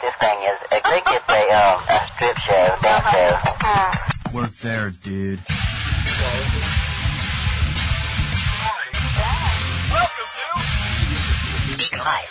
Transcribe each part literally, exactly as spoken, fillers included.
this thing is. I think it's a, um, a strip show, dance show. Work there, dude. Welcome to Deacon Live.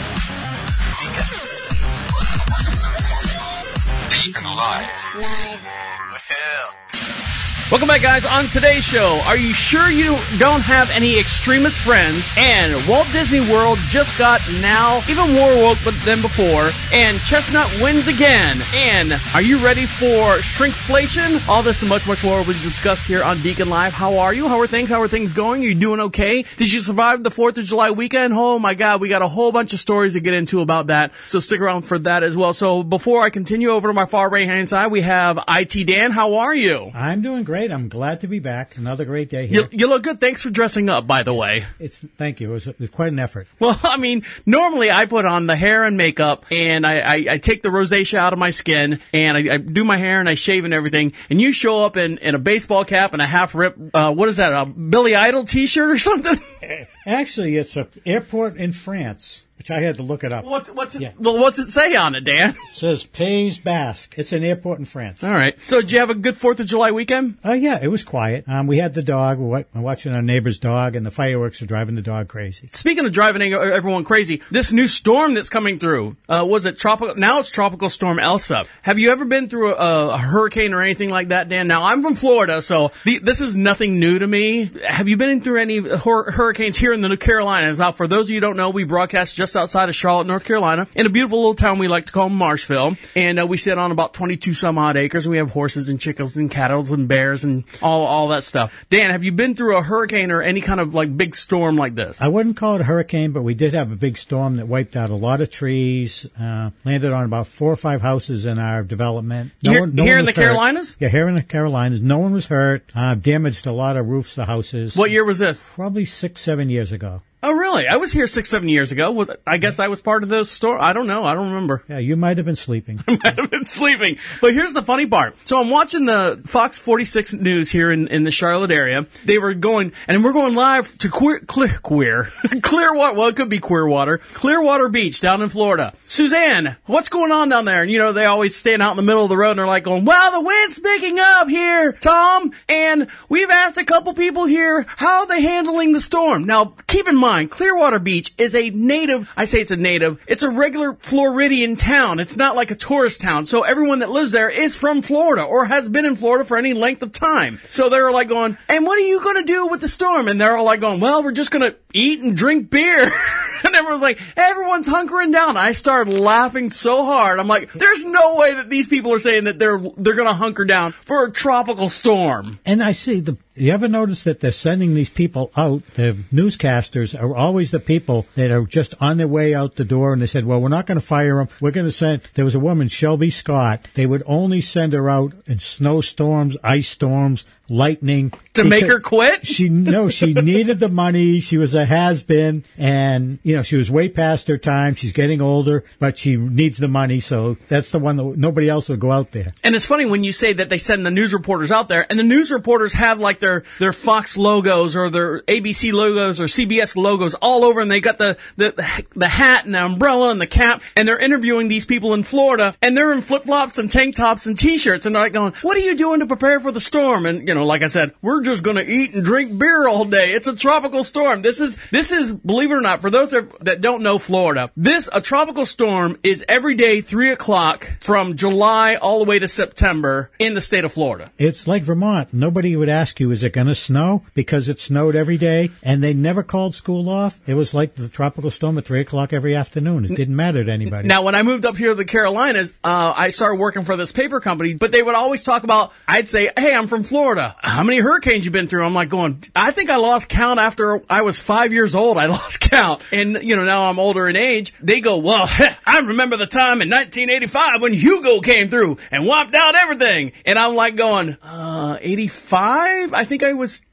Deacon. Deacon Live. Live. Well. Welcome back, guys. On today's show, are you sure you don't have any extremist friends? And Walt Disney World just got now even more woke than before. And Chestnut wins again. And are you ready for shrinkflation? All this and much, much more will be discussed here on Deacon Live. How are you? How are things? How are things going? Are you doing okay? Did you survive the fourth of July weekend? Oh, my God. We got a whole bunch of stories to get into about that. So stick around for that as well. So before I continue over to my far right-hand side, we have I T Dan. How are you? I'm doing great. I'm glad to be back. Another great day here. You, you look good. Thanks for dressing up, by the way. It's thank you. It was, it was quite an effort. Well, I mean, normally I put on the hair and makeup, and I, I, I take the rosacea out of my skin, and I, I do my hair and I shave and everything. And you show up in, in a baseball cap and a half rip. Uh, what is that? A Billy Idol T-shirt or something? Actually, it's an airport in France, which I had to look it up. What, what's it? Yeah. Well, what's it say on it, Dan? It says Pays Basque. It's an airport in France. All right. So, did you have a good Fourth of July weekend? Oh, uh, yeah, it was quiet. Um, we had the dog. We're watching our neighbor's dog, and the fireworks are driving the dog crazy. Speaking of driving everyone crazy, this new storm that's coming through, uh, was it tropical? Now it's Tropical Storm Elsa. Have you ever been through a, a hurricane or anything like that, Dan? Now, I'm from Florida, so the, this is nothing new to me. Have you been through any hur- hurricanes here in the Carolinas? Now, for those of you who don't know, we broadcast just outside of Charlotte, North Carolina, in a beautiful little town we like to call Marshville. And uh, we sit on about twenty-two some odd acres. We have horses and chickens and cattle and bears and all all that stuff. Dan, have you been through a hurricane or any kind of like big storm like this? I wouldn't call it a hurricane, but we did have a big storm that wiped out a lot of trees, uh, landed on about four or five houses in our development. No here one, no here one in the hurt. Carolinas? Yeah, here in the Carolinas. No one was hurt. Uh, damaged a lot of roofs of houses. What year was this? Probably six, seven years ago. Oh, really? I was here six, seven years ago. I guess I was part of those store. I don't know. I don't remember. Yeah, you might have been sleeping. I might have been sleeping. But here's the funny part. So I'm watching the Fox forty-six News here in, in the Charlotte area. They were going, and we're going live to queer, clear, queer, Clearwater, well, it could be Queerwater, Clearwater Beach down in Florida. Suzanne, what's going on down there? And, you know, they always stand out in the middle of the road and they're like going, well, the wind's picking up here, Tom, and we've asked a couple people here, how are they handling the storm? Now, keep in mind, Clearwater Beach is a native, I say it's a native, it's a regular Floridian town. It's not like a tourist town. So everyone that lives there is from Florida or has been in Florida for any length of time. So they're like going, and what are you going to do with the storm? And they're all like going, well, we're just going to eat and drink beer. And everyone's like, everyone's hunkering down. I started laughing so hard. I'm like, there's no way that these people are saying that they're they're going to hunker down for a tropical storm. And I see the. You ever notice that they're sending these people out? The newscasters are always the people that are just on their way out the door, and they said, well, we're not going to fire them. We're going to send, there was a woman, Shelby Scott. They would only send her out in snowstorms, ice storms, lightning. To make her quit? She, no, she needed the money. She was a has-been, and, you know, she was way past her time. She's getting older, but she needs the money, so that's the one that nobody else would go out there. And it's funny when you say that they send the news reporters out there, and the news reporters have like their, their Fox logos or their A B C logos or C B S logos all over, and they got the, the, the hat and the umbrella and the cap, and they're interviewing these people in Florida, and they're in flip-flops and tank tops and t-shirts, and they're like going, what are you doing to prepare for the storm? And, you know, like I said, we're just going to eat and drink beer all day. It's a tropical storm. This is, this is, believe it or not, for those that don't know Florida, this, a tropical storm is every day three o'clock from July all the way to September in the state of Florida. It's like Vermont. Nobody would ask you, is it going to snow? Because it snowed every day, and they never called school off. It was like the tropical storm at three o'clock every afternoon. It didn't matter to anybody. Now, when I moved up here to the Carolinas, uh, I started working for this paper company, but they would always talk about, I'd say, hey, I'm from Florida. How many hurricanes you been through? I'm like going, I think I lost count after I was five years old. I lost count. And, you know, now I'm older in age. They go, well, I remember the time in nineteen eighty-five when Hugo came through and wiped out everything. And I'm like going, uh, eighty-five? I think I was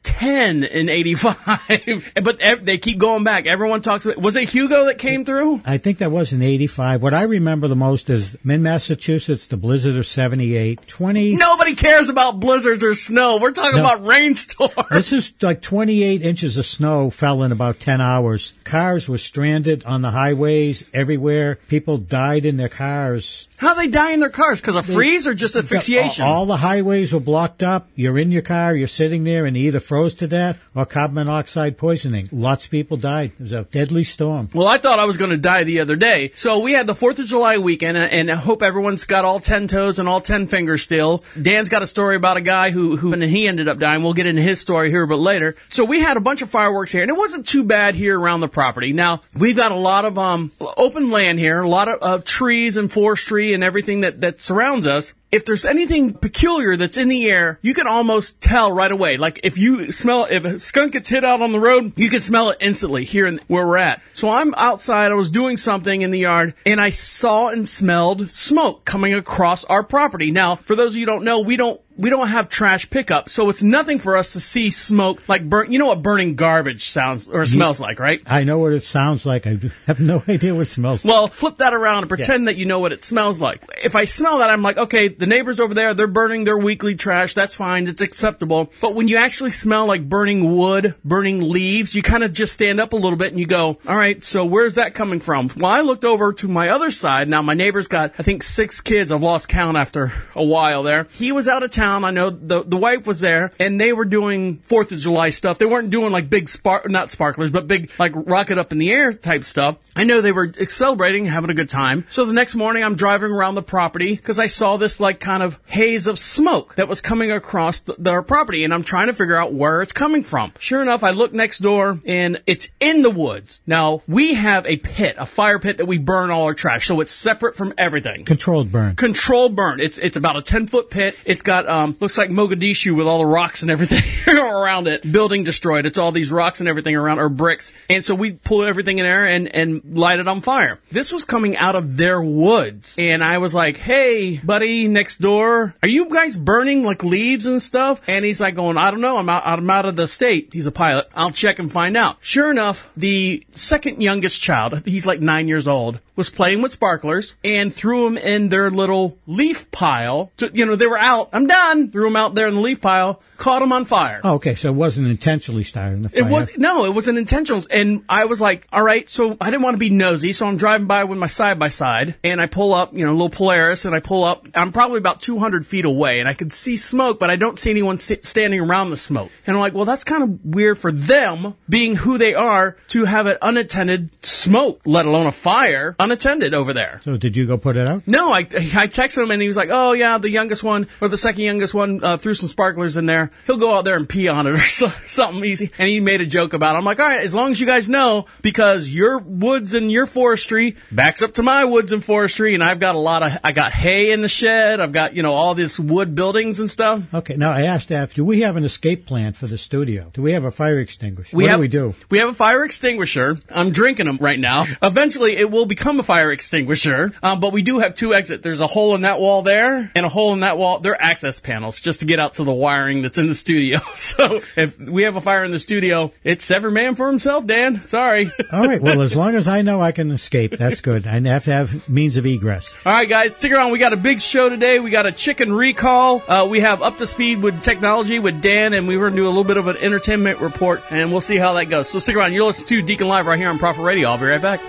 ten in eighty-five, but ev- they keep going back. Everyone talks about, was it Hugo that came through? I think that was in eighty-five. What I remember the most is in Massachusetts, the blizzard of seventy-eight. twenty Nobody cares about blizzards or snow. We're talking No. about rainstorms. This is like twenty-eight inches of snow fell in about ten hours. Cars were stranded on the highways everywhere. People died in their cars. How they die in their cars? Because of freeze or just asphyxiation? All, all the highways were blocked up. You're in your car, you're sitting there, and you either froze to death or carbon monoxide poisoning. Lots of people died. It was a deadly storm. Well, I thought I was going to die the other day. So we had the fourth of July weekend, and I hope everyone's got all ten toes and all ten fingers still. Dan's got a story about a guy who, who and he ended up dying. We'll get into his story here a bit later. So we had a bunch of fireworks here, and it wasn't too bad here around the property. Now, we've got a lot of um open land here, a lot of, of trees and forestry and everything that, that surrounds us. If there's anything peculiar that's in the air, you can almost tell right away. Like if you smell, if a skunk gets hit out on the road, you can smell it instantly here in, where we're at. So I'm outside, I was doing something in the yard, and I saw and smelled smoke coming across our property. Now, for those of you who don't know, we don't We don't have trash pickup, so it's nothing for us to see smoke like burn. You know what burning garbage sounds or smells like, right? I know what it sounds like. I have no idea what it smells like. Well, flip that around and pretend yeah. that you know what it smells like. If I smell that, I'm like, okay, the neighbors over there, they're burning their weekly trash. That's fine. It's acceptable. But when you actually smell like burning wood, burning leaves, you kind of just stand up a little bit and you go, all right, so where's that coming from? Well, I looked over to my other side. Now, my neighbor's got, I think, six kids. I've lost count after a while there. He was out of town. I know the the wife was there, and they were doing fourth of July stuff. They weren't doing like big spark, not sparklers, but big like rocket up in the air type stuff. I know they were celebrating, having a good time. So the next morning, I'm driving around the property because I saw this like kind of haze of smoke that was coming across the, their property, and I'm trying to figure out where it's coming from. Sure enough, I look next door, and it's in the woods. Now, we have a pit, a fire pit that we burn all our trash, so it's separate from everything. Controlled burn. Controlled burn. It's it's about a ten-foot pit. It's got, um, looks like Mogadishu with all the rocks and everything around it. Building destroyed. It's all these rocks and everything around, or bricks. And so we pull everything in there and, and light it on fire. This was coming out of their woods. And I was like, hey, buddy, next door, are you guys burning like leaves and stuff? And he's like going, I don't know. I'm out, I'm out of the state. He's a pilot. I'll check and find out. Sure enough, the second youngest child, he's like nine years old, was playing with sparklers and threw them in their little leaf pile. To, you know, they were out. I'm done. Threw them out there in the leaf pile. Caught them on fire. Oh, okay, so it wasn't intentionally starting the fire. It was no, it wasn't intentional. And I was like, all right, so I didn't want to be nosy, so I'm driving by with my side by side, and I pull up, you know, a little Polaris, and I pull up. I'm probably about two hundred feet away, and I could see smoke, but I don't see anyone st- standing around the smoke. And I'm like, well, that's kind of weird for them, being who they are, to have an unattended smoke, let alone a fire, unattended over there. So did you go put it out? No, I I texted him, and he was like, oh yeah, the youngest one or the second youngest one uh, threw some sparklers in there. He'll go out there and pee on it or so, something easy. And he made a joke about it. I'm like, all right, as long as you guys know, because your woods and your forestry backs up to my woods and forestry, and I've got a lot of, I got hay in the shed. I've got, you know, all this wood buildings and stuff. Okay, now I asked F, do we have an escape plan for the studio? Do we have a fire extinguisher? We what have, do we do? We have a fire extinguisher. I'm drinking them right now. Eventually, it will become a fire extinguisher, um, but we do have two exits. There's a hole in that wall there and a hole in that wall. They're access panels just to get out to the wiring that's in the studio. So if we have a fire in the studio, it's every man for himself, Dan. Sorry. All right. Well, as long as I know I can escape, that's good. I have to have means of egress. All right, guys, stick around. We got a big show today. We got a chicken recall. Uh, we have Up to Speed with Technology with Dan, and we're going to do a little bit of an entertainment report, and we'll see how that goes. So stick around. You're listening to Deacon Live right here on Prophet Radio. I'll be right back.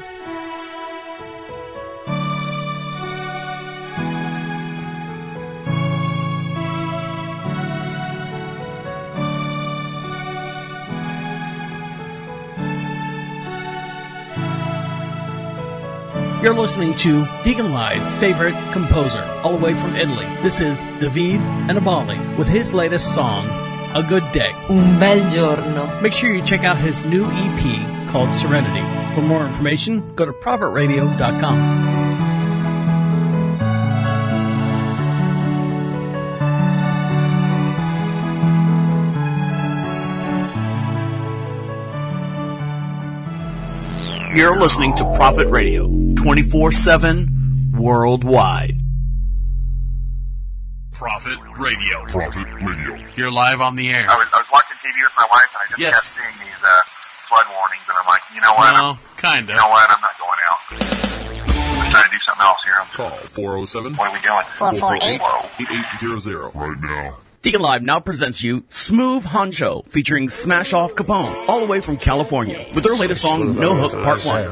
You're listening to Deacon Live's favorite composer, all the way from Italy. This is David Annibali with his latest song, A Good Day. Un bel giorno. Make sure you check out his new E P called Serenity. For more information, go to prophet radio dot com. You're listening to Prophet Radio, twenty-four seven worldwide. Prophet Radio. Prophet Radio. You're live on the air. I was, I was watching T V with my wife, and I just Yes. kept seeing these uh, flood warnings, and I'm like, you know what? Well, I'm, kinda. You know what? I'm not going out. I'm trying to do something else here. I'm Call four oh seven, What are we doing? four four eight. eight eight zero zero right now. Deacon Live now presents you Smooth Honcho, featuring Smash Off Capone, all the way from California, with their latest song, No Hook Part one.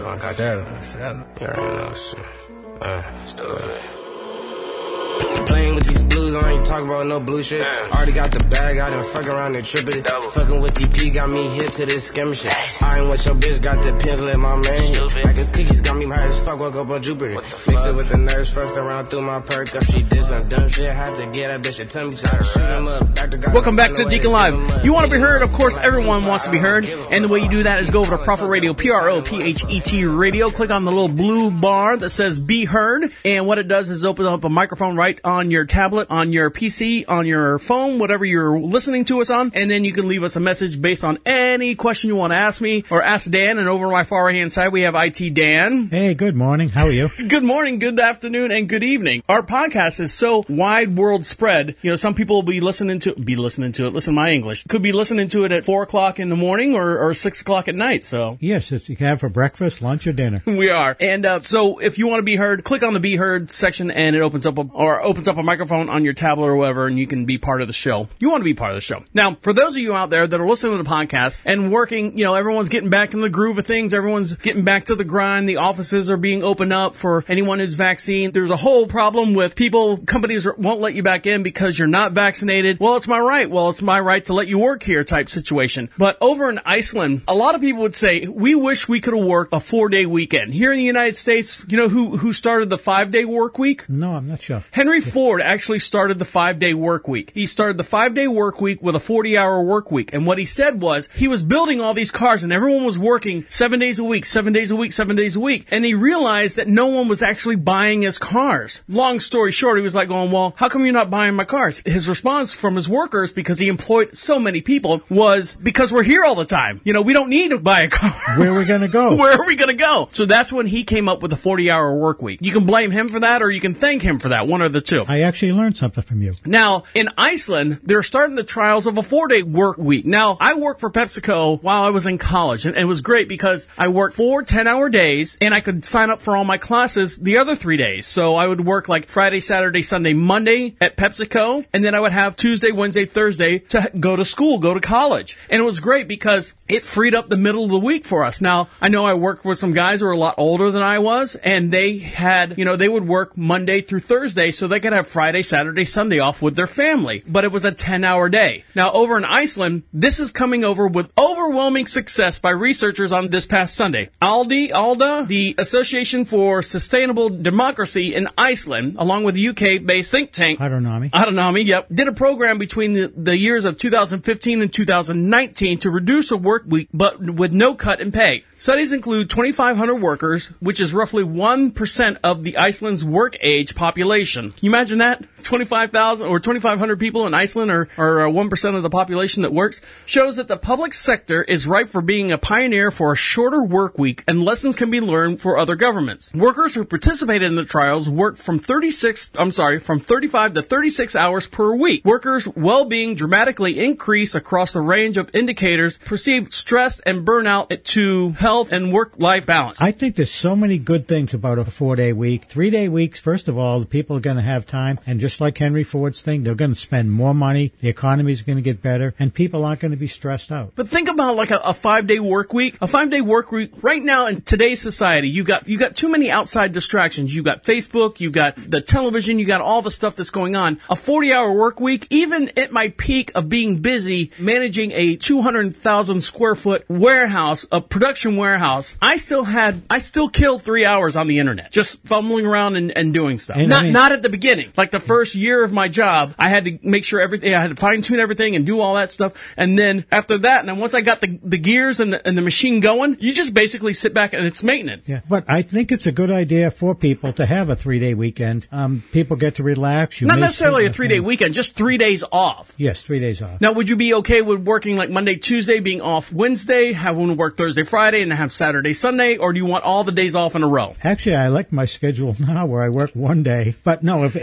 Playing with these blues, I ain't talking about no blue shit. Already got the bag, I done fuck around and trip it. Fucking with T P, got me hip to this scam shit. I ain't with your bitch, got the pencil in my man hit. Like the cookies, got me high as fuck, woke up on Jupiter. Mix it with the nerves, fucked around through my perk up. She did some dumb shit, had to get that bitch a tummy shot. Shoot him up, doctor got Welcome back to Deacon Live. You want to be heard? Of course, everyone wants to be heard. And the way you do that is go over to Prophet Radio, P R O P H E T Radio. Click on the little blue bar that says Be Heard. And what it does is open up a microphone right on your tablet, on your P C, on your phone, whatever you're listening to us on. And then you can leave us a message based on any question you want to ask me or ask Dan. And over on my far right hand side, we have I T Dan. Hey, good morning. How are you? Good morning, good afternoon, and good evening. Our podcast is so wide world spread. You know, some people will be listening to be listening to it. Listen to my English. Could be listening to it at four o'clock in the morning or, or six o'clock at night. So Yes, it's, you can have for breakfast, lunch, or dinner. we are. And uh, so if you want to be heard, click on the Be Heard section, and it opens up a, or opens up a microphone on your tablet or whatever, and you can be part of the show. You want to be part of the show. Now, for those of you out there that are listening to the podcast and working, you know, everyone's getting back in the groove of things. Everyone's getting back to the grind. The offices are being opened up for anyone who's vaccinated. There's a whole problem with people, companies won't let you back in because you're not vaccinated. Well, it's my right. Well, it's my right to let you work here type situation. But over in Iceland, a lot of people would say, we wish we could have worked a four-day weekend. Here in the United States, you know who, who started the five-day work week? No, I'm not sure. Henry Ford actually started the five-day work week. He started the five-day work week with a forty-hour work week. And what he said was, he was building all these cars and everyone was working seven days a week, seven days a week, seven days a week. And he realized that no one was actually buying his cars. Long story short, he was like going, well, how come you're not buying my cars? His response from his workers, because he employed so many people, was, because we're here all the time. You know, we don't need to buy a car. Where are we going to go? Where are we going to go? So that's when he came up with a forty-hour work week. You can blame him for that, or you can thank him for that, one or the two. I actually learned something from you. Now, in Iceland, they're starting the trials of a four-day work week. Now, I worked for PepsiCo while I was in college, and it was great because I worked four ten-hour days, and I could sign up for all my classes the other three days. So I would work like Friday, Saturday, Sunday, Monday at PepsiCo, and then I would have Tuesday, Wednesday, Thursday to go to school, go to college. And it was great because it freed up the middle of the week for us. Now, I know I worked with some guys who were a lot older than I was, and they had, you know, they would work Monday through Thursday so they could have Friday, Saturday, Sunday off with their family. But it was a ten-hour day. Now, over in Iceland, this is coming over with overwhelming success by researchers on this past Sunday. Aldi, ALDA, the Association for Sustainable Democracy in Iceland, along with the U K-based think tank, Autonomy. Autonomy, yep, did a program between the, the years of two thousand fifteen and two thousand nineteen to reduce a work week, but with no cut in pay. Studies include twenty-five hundred workers, which is roughly one percent of the Iceland's work age population. Can you imagine that? twenty-five thousand or twenty-five hundred people in Iceland are, are one percent of the population that works. Shows that the public sector is ripe for being a pioneer for a shorter work week, and lessons can be learned for other governments. Workers who participated in the trials worked from thirty-six, I'm sorry, from thirty-five to thirty-six hours per week. Workers' well-being dramatically increased across the range of indicators, perceived stress and burnout to health and work-life balance. I think there's so many good things about a four-day week. Three-day weeks, first of all, the people are going to have time, and just like Henry Ford's thing, they're going to spend more money, the economy is going to get better, and people aren't going to be stressed out. But think about like a, a five-day work week. A five-day work week, right now in today's society, you got you got too many outside distractions. You've got Facebook, you've got the television, you got all the stuff that's going on. A forty-hour work week, even at my peak of being busy managing a two hundred thousand square foot warehouse, a production warehouse, I still had, I still killed three hours on the internet, just fumbling around and, and doing stuff. And not I mean, not at the beginning. Like the first year of my job, I had to make sure everything, I had to fine tune everything and do all that stuff. And then after that, and then once I got the, the gears and the, and the machine going, you just basically sit back and it's maintenance. Yeah, but I think it's a good idea for people to have a three-day weekend. Um, people get to relax. You Not may necessarily sit a in the three-day family. weekend, just three days off. Yes, three days off. Now, would you be okay with working like Monday, Tuesday, being off Wednesday, having to work Thursday, Friday, and have Saturday, Sunday, or do you want all the days off in a row? Actually, I like my schedule now where I work one day. But no, if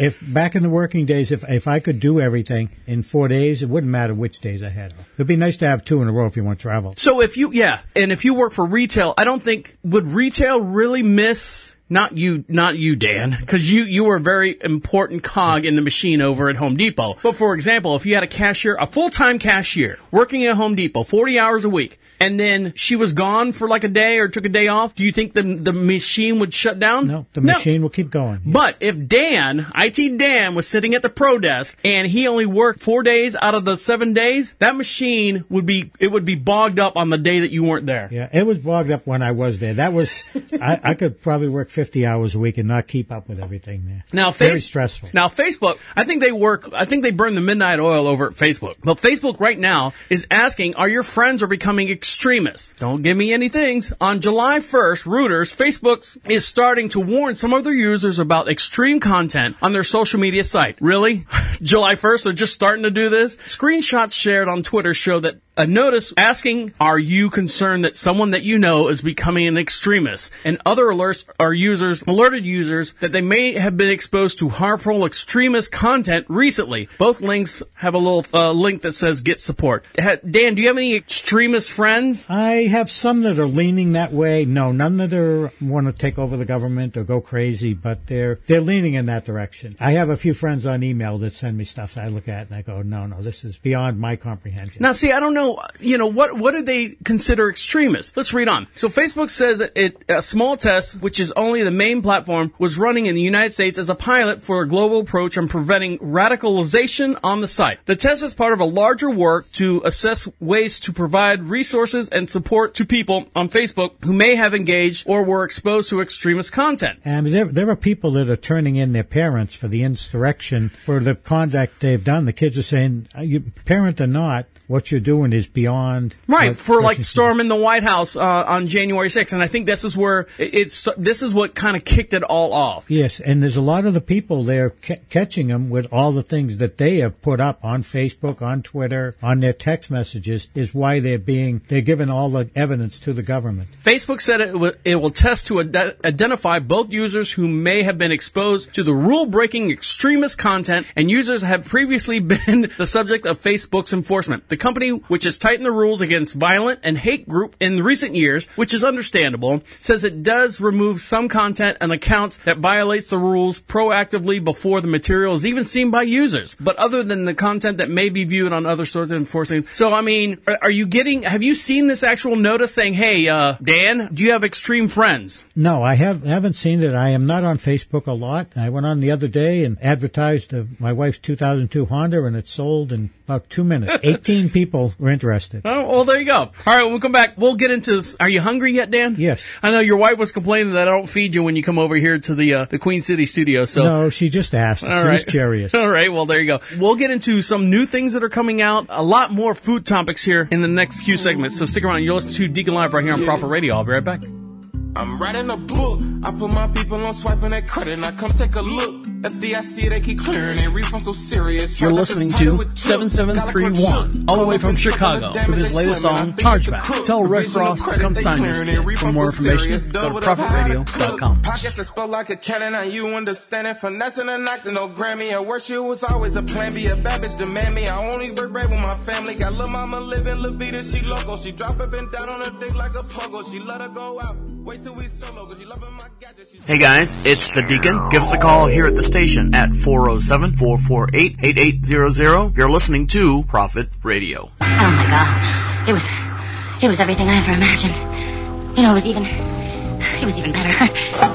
if back in the working days, if if I could do everything in four days, it wouldn't matter which days I had off. It'd be nice to have two in a row if you want to travel. So if you, yeah, and if you work for retail, I don't think, would retail really miss... Not you, not you, Dan, because you, you were a very important cog in the machine over at Home Depot. But for example, if you had a cashier, a full-time cashier, working at Home Depot, forty hours a week, and then she was gone for like a day or took a day off, do you think the the machine would shut down? No, the machine will keep going. Yeah. But if Dan, I T Dan, was sitting at the pro desk and he only worked four days out of the seven days, that machine would be, it would be bogged up on the day that you weren't there. Yeah, it was bogged up when I was there. That was, I, I could probably work fifty hours a week and not keep up with everything there. Now, Very face- stressful. Now, Facebook, I think they work, I think they burn the midnight oil over at Facebook. But Facebook right now is asking, are your friends are becoming extremists? Don't give me any things. On July first, Reuters, Facebook is starting to warn some of their users about extreme content on their social media site. Really? July first, they're just starting to do this? Screenshots shared on Twitter show that a notice asking, are you concerned that someone that you know is becoming an extremist? And other alerts are users, alerted users that they may have been exposed to harmful extremist content recently. Both links have a little uh, link that says get support. Ha- Dan, do you have any extremist friends? I have some that are leaning that way. No, none that are want to take over the government or go crazy, but they're they're leaning in that direction. I have a few friends on email that send me stuff I look at and I go, no, no, this is beyond my comprehension. Now, see, I don't know. You know, what what do they consider extremists? Let's read on. So Facebook says that it, a small test, which is only the main platform, was running in the United States as a pilot for a global approach on preventing radicalization on the site. The test is part of a larger work to assess ways to provide resources and support to people on Facebook who may have engaged or were exposed to extremist content. And there, there are people that are turning in their parents for the insurrection, for the conduct they've done. The kids are saying, you, parent or not, what you're doing is beyond right for like storming the White House uh, on January sixth, and I think this is where it, it's this is what kind of kicked it all off. Yes, and there's a lot of the people there ca- catching them with all the things that they have put up on Facebook, on Twitter, on their text messages is why they're being they're giving all the evidence to the government. Facebook said it will, it will test to ad- identify both users who may have been exposed to the rule-breaking extremist content and users have previously been the subject of Facebook's enforcement. The company, which has tightened the rules against violent and hate group in recent years, which is understandable, says it does remove some content and accounts that violates the rules proactively before the material is even seen by users. But other than the content that may be viewed on other sorts of enforcing. So, I mean, are, are you getting, have you seen this actual notice saying, hey, uh, Dan, do you have extreme friends? No, I have, haven't seen it. I am not on Facebook a lot. I went on the other day and advertised uh, my wife's two thousand two Honda, and it sold in about two minutes. eighteen people were interested. Oh, well, there you go. All right, when we come back, we'll get into this. Are you hungry yet, Dan? Yes. I know your wife was complaining that I don't feed you when you come over here to the uh, the Queen City studio. So no, she just asked. All she right. was curious. All right, well, there you go. We'll get into some new things that are coming out. A lot more food topics here in the next few segments. So stick around. You're listening to Deacon Live right here on Prophet Radio. I'll be right back. I'm writing a book. I put my people on swiping that credit. Now come take a look. F D I C, they keep clearing it. Reef, I'm so serious. You're listening to seven seven three one, all the way from Chicago, with his latest song, Chargeback. Tell Rick Ross to come sign this kid. For more information, go to prophet radio dot com. Pockets explode like a cannon, and you understand it. Finessing and acting, no Grammy. A worship was always a plan B. A bad bitch demand me. I only work right with my family. Got lil' mama living, lil' Vita, she local. She drop it and down on her dick like a pogo. She let her go out. Wait till we solo, cause she loving my gadget. Hey guys, it's the Deacon. Give us a call here at the station at four oh seven, four four eight, eight eight zero zero. You're listening to Prophet Radio. Oh my God. It was, it was everything I ever imagined. You know, it was even, it was even better.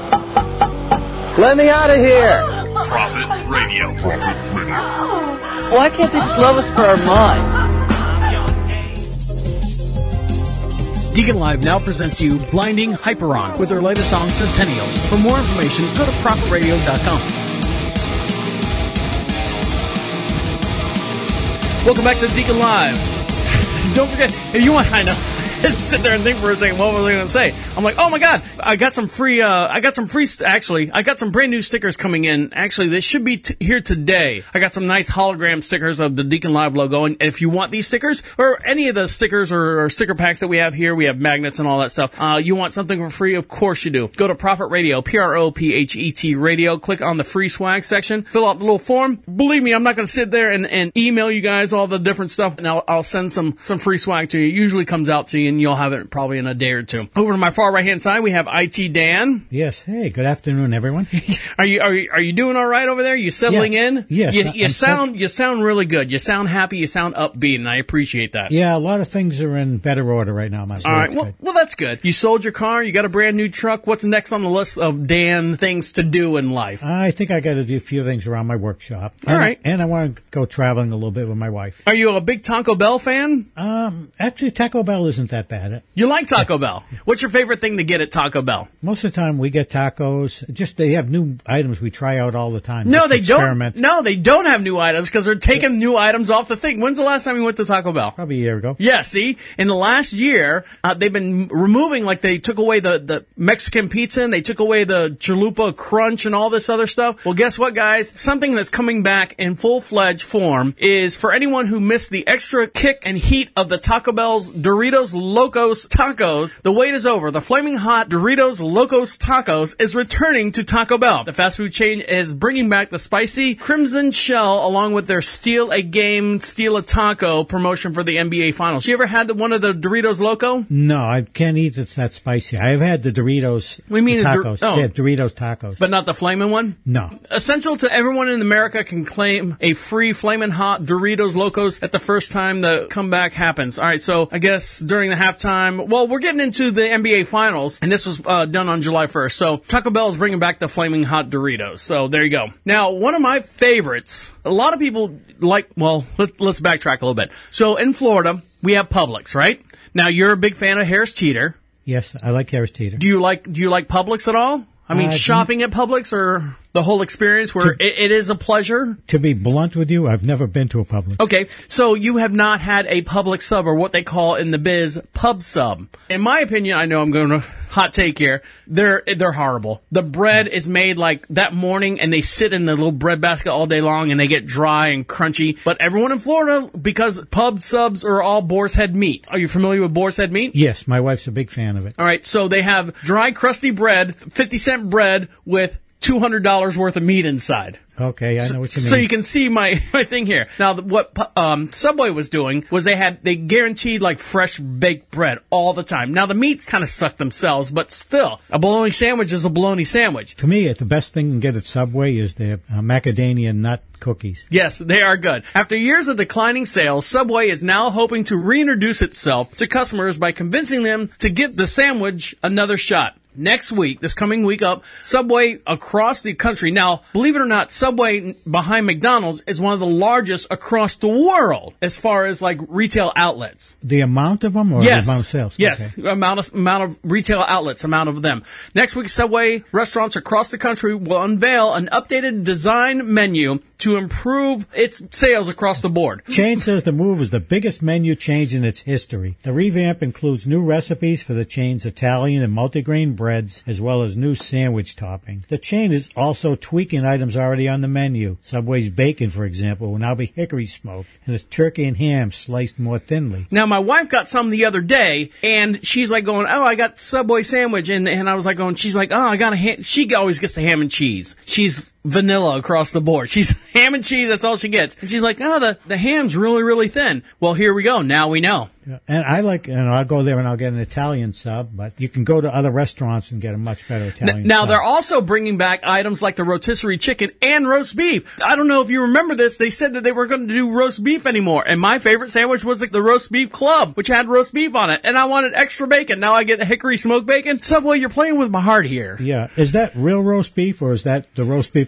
Let me out of here! Prophet Radio. Prophet Radio. Why can't they just love us for our minds? Deacon Live now presents you Blinding Hyperon with their latest song, Centennial. For more information, go to prophet radio dot com. Welcome back to Deacon Live. Don't forget, if you want, I know, had to sit there and think for a second, what was I going to say? I'm like, oh my God, I got some free, uh, I got some free, st- actually, I got some brand new stickers coming in. Actually, they should be t- here today. I got some nice hologram stickers of the Deacon Live logo. And if you want these stickers, or any of the stickers or, or sticker packs that we have here, we have magnets and all that stuff, uh, you want something for free? Of course you do. Go to Prophet Radio, P R O P H E T Radio, click on the free swag section, fill out the little form. Believe me, I'm not going to sit there and, and email you guys all the different stuff, and I'll, I'll send some, some free swag to you. It usually comes out to you, and you'll have it probably in a day or two. Over to my far right-hand side, we have I T Dan. Yes. Hey, good afternoon, everyone. Are you, are you, are you doing all right over there? You settling yeah. in? Yes. You, you I'm sound, set- you sound really good. You sound happy. You sound upbeat, and I appreciate that. Yeah, a lot of things are in better order right now, my All right. Well, well, that's good. You sold your car. You got a brand new truck. What's next on the list of Dan things to do in life? I think I got to do a few things around my workshop. All and, right. And I want to go traveling a little bit with my wife. Are you a big Taco Bell fan? Um, actually, Taco Bell isn't that bad. You like Taco Bell? What's your favorite thing to get at Taco Bell? Most of the time, we get tacos. Just they have new items we try out all the time. No, Just they experiment. don't. No, they don't have new items because they're taking new items off the thing. When's the last time you went to Taco Bell? Probably a year ago. Yeah, see, in the last year, uh, they've been removing, like they took away the, the Mexican pizza and they took away the chalupa crunch and all this other stuff. Well, guess what, guys? Something that's coming back in full-fledged form is for anyone who missed the extra kick and heat of the Taco Bell's Doritos Locos Tacos, the wait is over. The flaming hot Doritos Locos Tacos is returning to Taco Bell. The fast food chain is bringing back the spicy Crimson Shell along with their Steal a Game, Steal a Taco promotion for the N B A Finals. You ever had the, one of the Doritos Loco? No, I can't eat it that spicy. I've had the Doritos We mean the Dor- tacos. oh. Yeah, Doritos tacos. But not the flaming one? No. Essential to everyone in America can claim a free flaming hot Doritos Locos at the first time the comeback happens. All right, so I guess during the halftime, well, we're getting into the N B A Finals, and this was uh, done on July first. So Taco Bell is bringing back the flaming hot Doritos. So there you go. Now, one of my favorites, a lot of people like, well, let, let's backtrack a little bit. So in Florida, we have Publix, right? Now, you're a big fan of Harris Teeter. Yes, I like Harris Teeter. Do you like do you like Publix at all? I mean, Uh, shopping at Publix or the whole experience where To- it, it is a pleasure? To be blunt with you, I've never been to a Publix. Okay, so you have not had a Publix sub, or what they call in the biz, pub sub. In my opinion, I know I'm going to hot take here, they're they're horrible. The bread is made like that morning, and they sit in the little bread basket all day long, and they get dry and crunchy. But everyone in Florida, because pub subs are all boar's head meat. Are you familiar with boar's head meat? Yes, my wife's a big fan of it. All right, so they have dry, crusty bread, fifty cent bread with two hundred dollars worth of meat inside. Okay, I know what you mean. So you can see my, my thing here. Now, what um, Subway was doing was they had they guaranteed like fresh baked bread all the time. Now the meats kind of suck themselves, but still, a bologna sandwich is a bologna sandwich. To me, the best thing you can get at Subway is their uh, macadamia nut cookies. Yes, they are good. After years of declining sales, Subway is now hoping to reintroduce itself to customers by convincing them to give the sandwich another shot. Next week, this coming week up, Subway across the country. Now, believe it or not, Subway behind McDonald's is one of the largest across the world as far as like retail outlets. The amount of them or Yes. the amount of sales? Yes. Okay. Amount of, amount of retail outlets, amount of them. Next week, Subway restaurants across the country will unveil an updated design menu to improve its sales across the board. Chain says the move is the biggest menu change in its history. The revamp includes new recipes for the chain's Italian and multigrain breads, as well as new sandwich topping. The chain is also tweaking items already on the menu. Subway's bacon, for example, will now be hickory smoked, and its turkey and ham sliced more thinly. Now, my wife got some the other day, and she's like going, oh, I got Subway sandwich, and, and I was like going, she's like, oh, I got a ham. She always gets the ham and cheese. She's vanilla across the board. She's ham and cheese, that's all she gets. And she's like, oh, the, the ham's really, really thin. Well, here we go. Now we know. Yeah, and I like, and I'll go there and I'll get an Italian sub, but you can go to other restaurants and get a much better Italian Now, sub. they're also bringing back items like the rotisserie chicken and roast beef. I don't know if you remember this. They said that they weren't going to do roast beef anymore. And my favorite sandwich was like the roast beef club, which had roast beef on it. And I wanted extra bacon. Now I get the hickory smoked bacon. Subway, you're playing with my heart here. Yeah. Is that real roast beef or is that the roast beef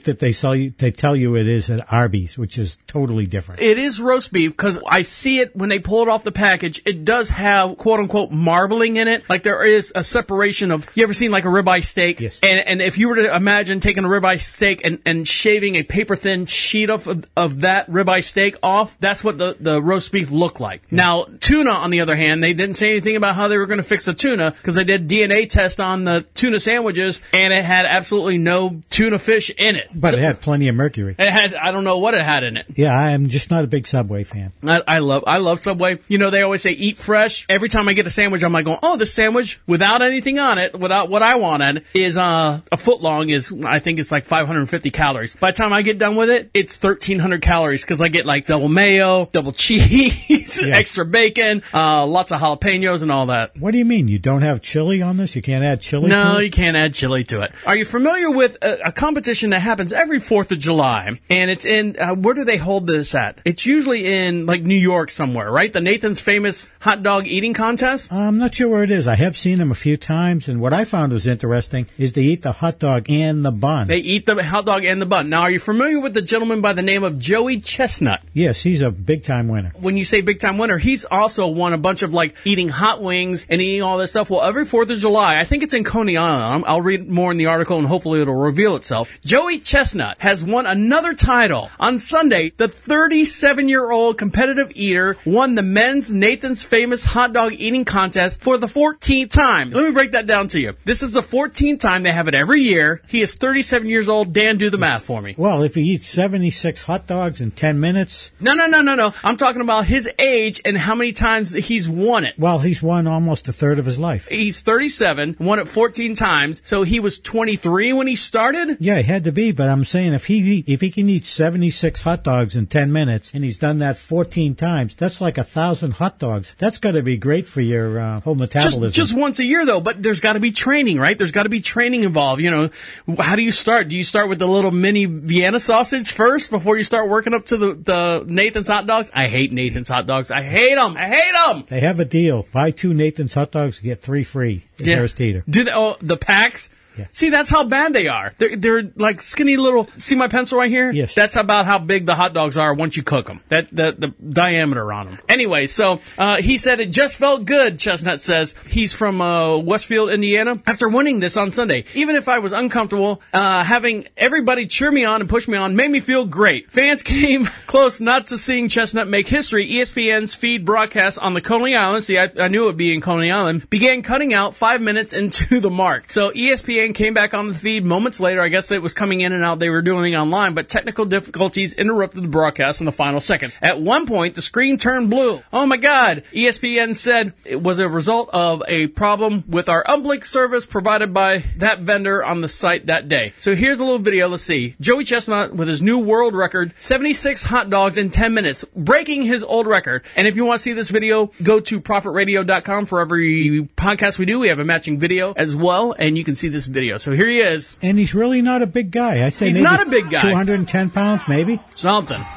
that they sell you, they tell you it is at Arby's, which is totally different. It is roast beef because I see it when they pull it off the package. It does have quote unquote marbling in it. Like there is a separation of, you ever seen like a ribeye steak? Yes. And, and if you were to imagine taking a ribeye steak and, and shaving a paper thin sheet of, of, of that ribeye steak off, that's what the, the roast beef looked like. Yeah. Now, tuna, on the other hand, they didn't say anything about how they were going to fix the tuna because they did D N A test on the tuna sandwiches and it had absolutely no tuna fish in it. But it had plenty of mercury. It had, I don't know what it had in it. Yeah, I am just not a big Subway fan. I, I love, I love Subway. You know, they always say eat fresh. Every time I get a sandwich, I'm like going, oh, this sandwich without anything on it, without what I want on it, is uh, a foot long. Is I think it's like five hundred fifty calories. By the time I get done with it, it's thirteen hundred calories because I get like double mayo, double cheese, Yeah. extra bacon, uh, lots of jalapenos and all that. What do you mean? You don't have chili on this? You can't add chili No, to it? you can't add chili to it. Are you familiar with a, a competition that happens every fourth of July? And it's in, uh, where do they hold this at? It's usually in, like, New York somewhere, right? The Nathan's Famous Hot Dog Eating Contest? I'm not sure where it is. I have seen them a few times, and what I found was interesting is they eat the hot dog and the bun. They eat the hot dog and the bun. Now, are you familiar with the gentleman by the name of Joey Chestnut? Yes, he's a big-time winner. When you say big-time winner, he's also won a bunch of, like, eating hot wings and eating all this stuff. Well, every fourth of July, I think it's in Coney Island. I'll read more in the article, and hopefully it'll reveal itself. Joey Chestnut has won another title. On Sunday, the thirty-seven-year-old competitive eater won the men's Nathan's Famous Hot Dog Eating Contest for the fourteenth time. Let me break that down to you. This is the fourteenth time. They have it every year. He is thirty-seven years old. Dan, do the math for me. Well, if he eats seventy-six hot dogs in ten minutes... No, no, no, no, no. I'm talking about his age and how many times he's won it. Well, he's won almost a third of his life. He's thirty-seven, won it fourteen times, so he was twenty-three when he started? Yeah, he had to be, but I'm saying if he if he can eat seventy-six hot dogs in ten minutes, and he's done that fourteen times, that's like a thousand hot dogs. That's got to be great for your uh, whole metabolism. Just, just once a year, though, but there's got to be training, right? There's got to be training involved. You know, how do you start? Do you start with the little mini Vienna sausage first before you start working up to the, the Nathan's hot dogs? I hate Nathan's hot dogs. I hate them. I hate them. They have a deal. Buy two Nathan's hot dogs, get three free. Yeah. Harris Teeter. Do they, oh, the packs? Yeah. See, that's how bad they are. They're, they're like skinny little, see my pencil right here? Yes. That's about how big the hot dogs are once you cook them. That, the, the diameter on them. Anyway, so, uh, he said it just felt good, Chestnut says. He's from, uh, Westfield, Indiana. After winning this on Sunday, even if I was uncomfortable, uh, having everybody cheer me on and push me on made me feel great. Fans came close not to seeing Chestnut make history. E S P N's feed broadcast on the Coney Island, see, I, I knew it would be in Coney Island, began cutting out five minutes into the mark. So E S P N came back on the feed moments later. I guess it was coming in and out. They were doing it online, but technical difficulties interrupted the broadcast in the final seconds. At one point, the screen turned blue. Oh my God. E S P N said it was a result of a problem with our uplink service provided by that vendor on the site that day. So here's a little video. Let's see. Joey Chestnut with his new world record, seventy-six hot dogs in ten minutes, breaking his old record. And if you want to see this video, go to profit radio dot com. For every podcast we do, we have a matching video as well, and you can see this video. So here he is. And he's really not a big guy. I say he's maybe not a big guy. two hundred ten pounds, maybe. Something. Look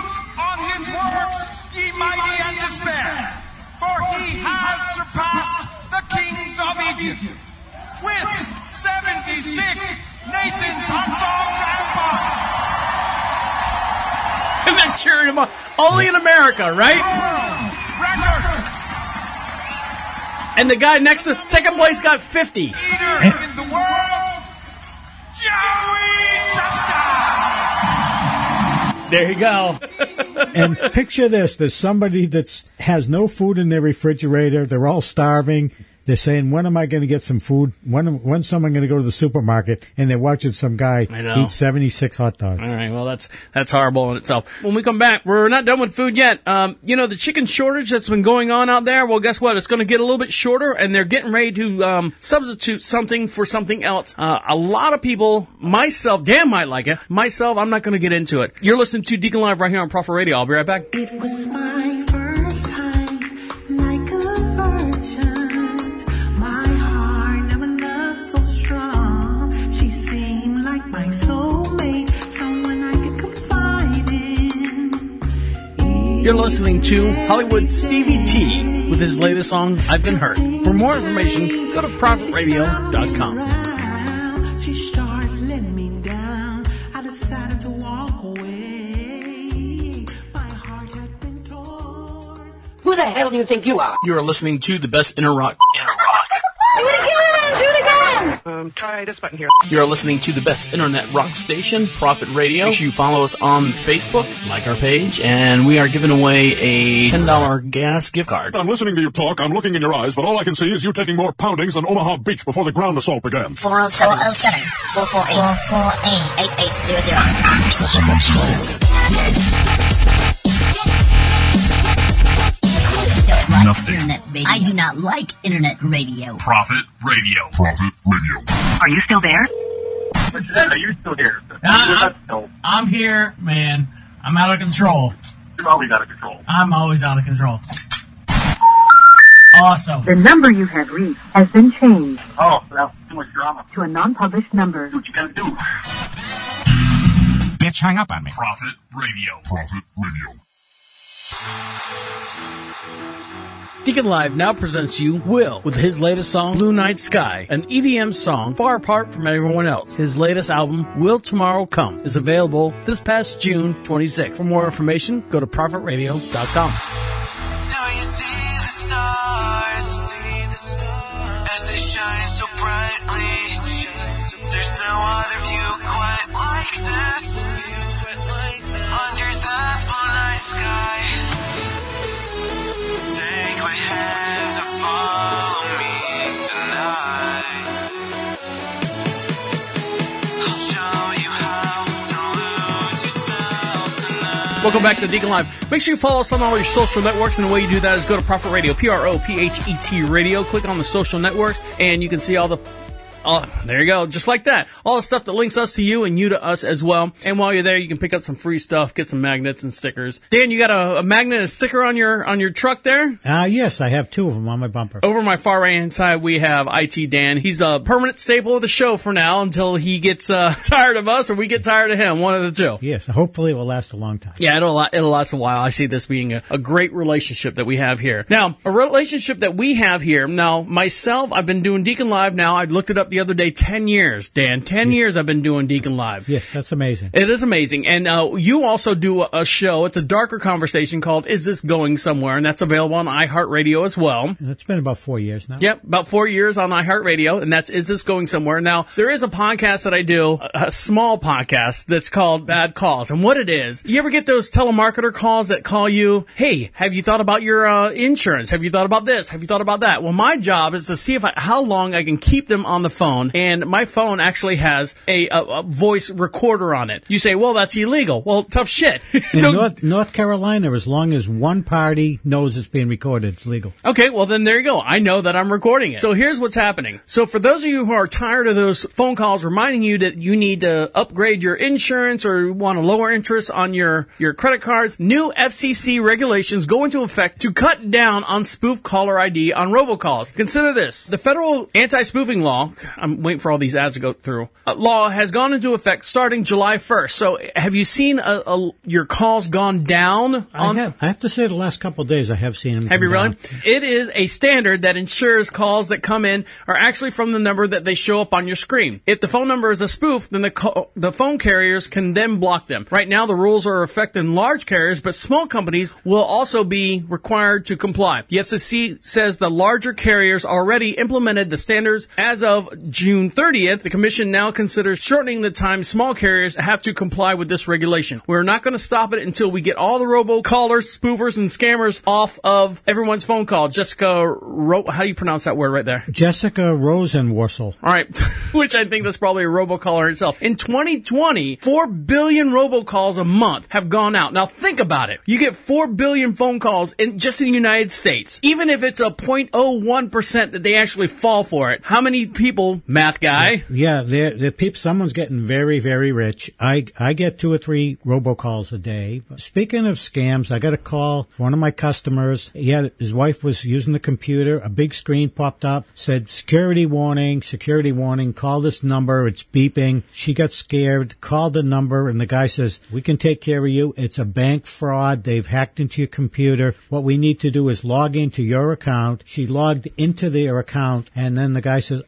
on his works, ye mighty and despair, for he has surpassed the kings of Egypt with seventy-six Nathan's hot dogs and buns. And they're cheering him on. Only in America, right? Record. And the guy next to second place got fifty. Leader in the world, Joey Chestnut. There you go. And picture this. There's somebody that has no food in their refrigerator. They're all starving. They're saying, when am I going to get some food? When when's someone going to go to the supermarket? And they're watching some guy eat seventy-six hot dogs. All right, well, that's that's horrible in itself. When we come back, we're not done with food yet. Um, you know, the chicken shortage that's been going on out there, well, guess what? It's going to get a little bit shorter, and they're getting ready to um, substitute something for something else. Uh, a lot of people, myself, Dan might like it. Myself, I'm not going to get into it. You're listening to Deacon Live right here on Prophet Radio. I'll be right back. It was my first time, like a virgin. My heart never loved so strong. She seemed like my soulmate, someone I could confide in. You're listening to Hollywood Stevie T with his latest song, I've Been Hurt. For more information, go to profit radio dot com. She started letting me down. I decided to walk away. My heart had been torn. Who the hell do you think you are? You are listening to the best inner rock. Inner rock. Do it again! Do it again! Um, try this button here. You're listening to the best internet rock station, Prophet Radio. Make sure you follow us on Facebook, like our page, and we are giving away a ten dollars gas gift card. I'm listening to you talk, I'm looking in your eyes, but all I can see is you taking more poundings than Omaha Beach before the ground assault began. four oh seven, four four eight, four four eight, eight eight zero zero. Nothing. Internet radio. I do not like internet radio. Prophet Radio. Prophet Radio. Are you still there? Are you still here? Uh, I'm, I'm here, man. I'm out of control. You're always out of control. I'm always out of control. Awesome. The number you have reached has been changed. Oh, that's too much drama. To a non-published number. Do what you gotta do. Bitch, hang up on me. Prophet Radio. Prophet Radio. Deacon Live now presents you Will with his latest song, Blue Night Sky, an E D M song far apart from everyone else. His latest album, Will Tomorrow Come, is available this past June twenty-sixth. For more information, go to prophet radio dot com. Do you see the stars? See the stars as they shine so brightly? There's no other view quite like that. Under that blue night sky. Take my hand and follow me tonight. I'll show you how to lose yourself tonight. Welcome back to Deacon Live. Make sure you follow us on all your social networks, and the way you do that is go to Prophet Radio, P R O P H E T Radio. Click on the social networks, and you can see all the Oh, there you go. Just like that. All the stuff that links us to you and you to us as well. And while you're there, you can pick up some free stuff, get some magnets and stickers. Dan, you got a, a magnet and a sticker on your on your truck there? Uh, yes, I have two of them on my bumper. Over my far right-hand side, we have I T Dan. He's a permanent staple of the show for now until he gets uh, tired of us or we get tired of him. One of the two. Yes, hopefully it will last a long time. Yeah, it'll, it'll last a while. I see this being a, a great relationship that we have here. Now, a relationship that we have here. Now, myself, I've been doing Deacon Live now. I looked it up the other day, ten years, Dan. Ten yes. years I've been doing Deacon Live. Yes, that's amazing. It is amazing. And uh, you also do a show. It's a darker conversation called Is This Going Somewhere? And that's available on iHeartRadio as well. It's been about four years now. Yep, about four years on iHeartRadio. And that's Is This Going Somewhere? Now, there is a podcast that I do, a, a small podcast that's called Bad Calls. And what it is, you ever get those telemarketer calls that call you, hey, have you thought about your uh, insurance? Have you thought about this? Have you thought about that? Well, my job is to see if I, how long I can keep them on the phone. And my phone actually has a, a, a voice recorder on it. You say, well, that's illegal. Well, tough shit. In North, North Carolina, as long as one party knows it's being recorded, it's legal. Okay, well, then there you go. I know that I'm recording it. So here's what's happening. So for those of you who are tired of those phone calls reminding you that you need to upgrade your insurance or want a lower interest on your, your credit cards, new F C C regulations go into effect to cut down on spoof caller I D on robocalls. Consider this. The federal anti-spoofing law, I'm waiting for all these ads to go through, uh, law has gone into effect starting July first. So have you seen a, a, your calls gone down? On- I have. I have to say the last couple of days I have seen them. Have you really? Down. It is a standard that ensures calls that come in are actually from the number that they show up on your screen. If the phone number is a spoof, then the co- the phone carriers can then block them. Right now, the rules are affecting large carriers, but small companies will also be required to comply. The F C C says the larger carriers already implemented the standards. As of June thirtieth, the Commission now considers shortening the time small carriers have to comply with this regulation. We're not going to stop it until we get all the robocallers, spoofers, and scammers off of everyone's phone call. Jessica, Ro- how do you pronounce that word right there? Jessica Rosenworcel. All right, which I think that's probably a robocaller itself. In twenty twenty, four billion robocalls a month have gone out. Now think about it. You get four billion phone calls in just in the United States. Even if it's a zero point zero one percent that they actually fall for it, how many people, math guy? Yeah, they're, they're people, someone's getting very, very rich. I, I get two or three robocalls a day. Speaking of scams, I got a call from one of my customers. He had, his wife was using the computer. A big screen popped up, said, security warning, security warning, call this number. It's beeping. She got scared, called the number, and the guy says, we can take care of you. It's a bank fraud. They've hacked into your computer. What we need to do is log into your account. She logged into their account, and then the guy says, I'm going to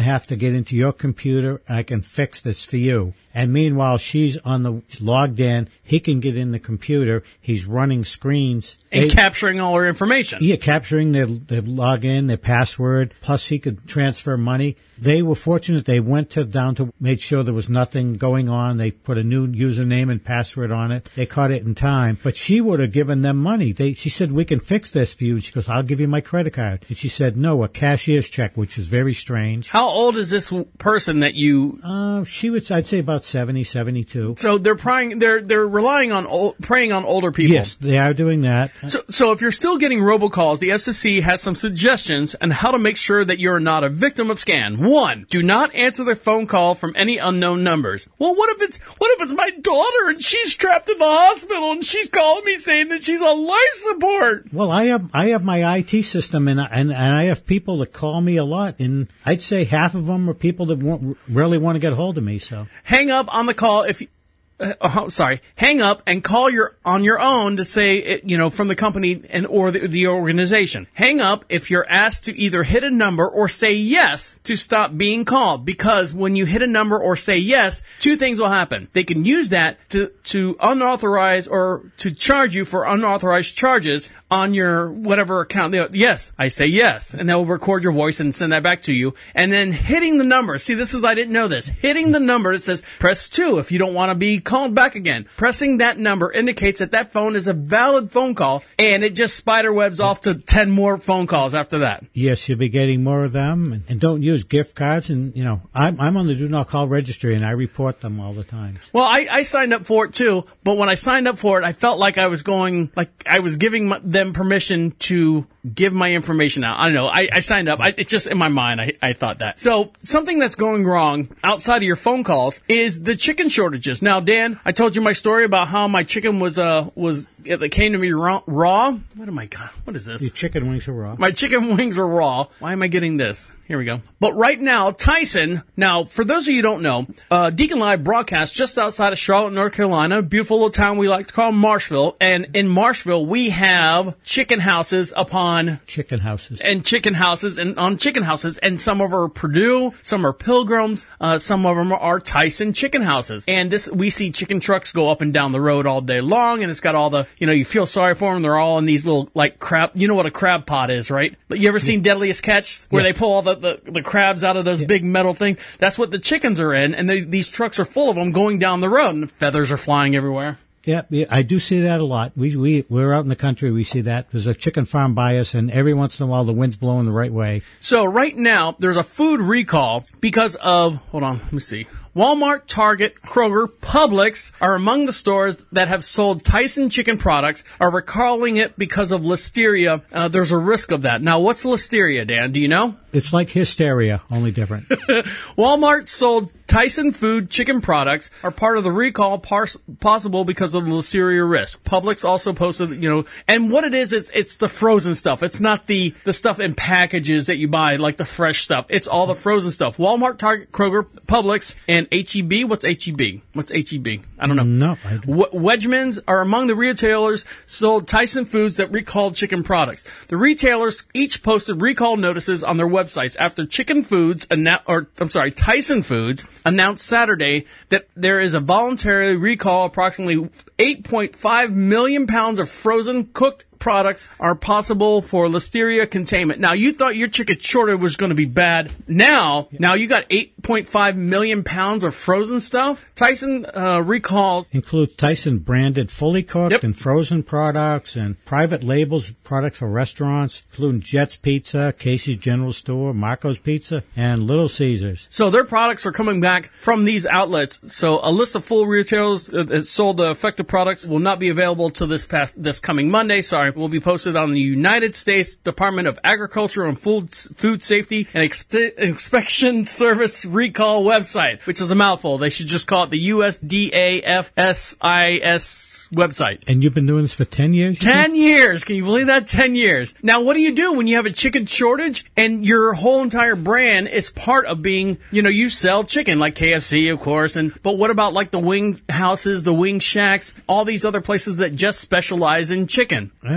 to have to get into your computer. I can fix this for you. And meanwhile, she's on the logged in. He can get in the computer. He's running screens. And They- capturing all her information. Yeah, capturing their, their login, their password. Plus, he could transfer money. They were fortunate. They went to down to made sure there was nothing going on. They put a new username and password on it. They caught it in time. But she would have given them money. They, she said, "We can fix this for you." She goes, "I'll give you my credit card." And she said, "No, a cashier's check," which is very strange. How old is this person that you? Uh, she would, I'd say, about seventy, seventy-two. So they're prying, they're they're relying on old, preying on older people. Yes, they are doing that. So, so if you're still getting robocalls, the F C C has some suggestions on how to make sure that you're not a victim of scam. One, do not answer the phone call from any unknown numbers. Well, what if it's what if it's my daughter and she's trapped in the hospital and she's calling me saying that she's on life support? Well, I have I have my I T system, and and, and I have people that call me a lot, and I'd say half of them are people that want, really want to get hold of me. So Hang up on the call if you, uh, oh, sorry, hang up and call your on your own to say it, you know, from the company and or the, the organization. Hang up if you're asked to either hit a number or say yes to stop being called, because when you hit a number or say yes, two things will happen. They can use that to to unauthorize or to charge you for unauthorized charges on your whatever account. They'll, yes, I say yes, and they'll record your voice and send that back to you. And then hitting the number. See, this is I didn't know this. Hitting the number that says press two if you don't want to be called back again. Pressing that number indicates that that phone is a valid phone call, and it just spider webs off to ten more phone calls after that. yes, you'll be getting more of them, and, and don't use gift cards. And you know, I'm I'm on the do not call registry, and I report them all the time. Well, I, I signed up for it too, but when I signed up for it, I felt like I was going, like I was giving my, them permission to give my information out. I don't know. I, I signed up. I, it's just in my mind. I, I thought that. So something that's going wrong outside of your phone calls is the chicken shortages. Now, Dan, I told you my story about how my chicken was uh was it came to me raw. raw. What am I? God, what is this? Your chicken wings are raw. My chicken wings are raw. Why am I getting this? Here we go. But right now, Tyson, now, for those of you who don't know, uh, Deacon Live broadcasts just outside of Charlotte, North Carolina, a beautiful little town we like to call Marshville. And in Marshville, we have chicken houses upon... Chicken houses. And chicken houses, and on chicken houses. And some of them are Purdue, some are Pilgrims, uh, some of them are Tyson chicken houses. And this, we see chicken trucks go up and down the road all day long, and it's got all the, you know, you feel sorry for them. They're all in these little, like, crab, you know what a crab pot is, right? But you ever seen Deadliest Catch? Where Yeah. they pull all the, the, the crabs out of those Yeah. big metal things? That's what the chickens are in, and they, these trucks are full of them going down the road, and the feathers are flying everywhere. Yeah, yeah, I do see that a lot. We we we're out in the country. We see that. There's a chicken farm by us, and every once in a while the wind's blowing the right way. So right now, there's a food recall because of, hold on, let me see. Walmart, Target, Kroger, Publix are among the stores that have sold Tyson chicken products, are recalling it because of listeria. Uh, there's a risk of that. Now, what's listeria, Dan? Do you know? It's like hysteria, only different. Walmart sold Tyson Food chicken products are part of the recall pars- possible because of the listeria risk. Publix also posted, you know, and what it is, is it's the frozen stuff. It's not the, the stuff in packages that you buy, like the fresh stuff. It's all the frozen stuff. Walmart, Target, Kroger, Publix, and H E B. What's H E B? What's H E B? I don't know. No. I don't. W- Wedgman's are among the retailers sold Tyson Foods that recalled chicken products. The retailers each posted recall notices on their websites after Chicken Foods, annou- or I'm sorry, Tyson Foods announced Saturday that there is a voluntary recall. Approximately eight point five million pounds of frozen cooked products are possible for listeria containment. Now, you thought your chicken shortage was going to be bad. Now, now you got eight point five million pounds of frozen stuff. Tyson uh, recalls Includes Tyson branded fully cooked Yep. and frozen products and private labels products for restaurants, including Jet's Pizza, Casey's General Store, Marco's Pizza, and Little Caesars. So their products are coming back from these outlets. So a list of full retailers that sold the affected products will not be available till this past this coming Monday. Sorry, will be posted on the United States Department of Agriculture and Food Food Safety and Ex- Inspection Service recall website, which is a mouthful. They should just call it the U S D A F S I S website. And you've been doing this for ten years? you Ten think? years. Can you believe that? Ten years. Now, what do you do when you have a chicken shortage and your whole entire brand is part of being, you know, you sell chicken like K F C, of course, and but what about like the wing houses, the wing shacks, all these other places that just specialize in chicken? Well,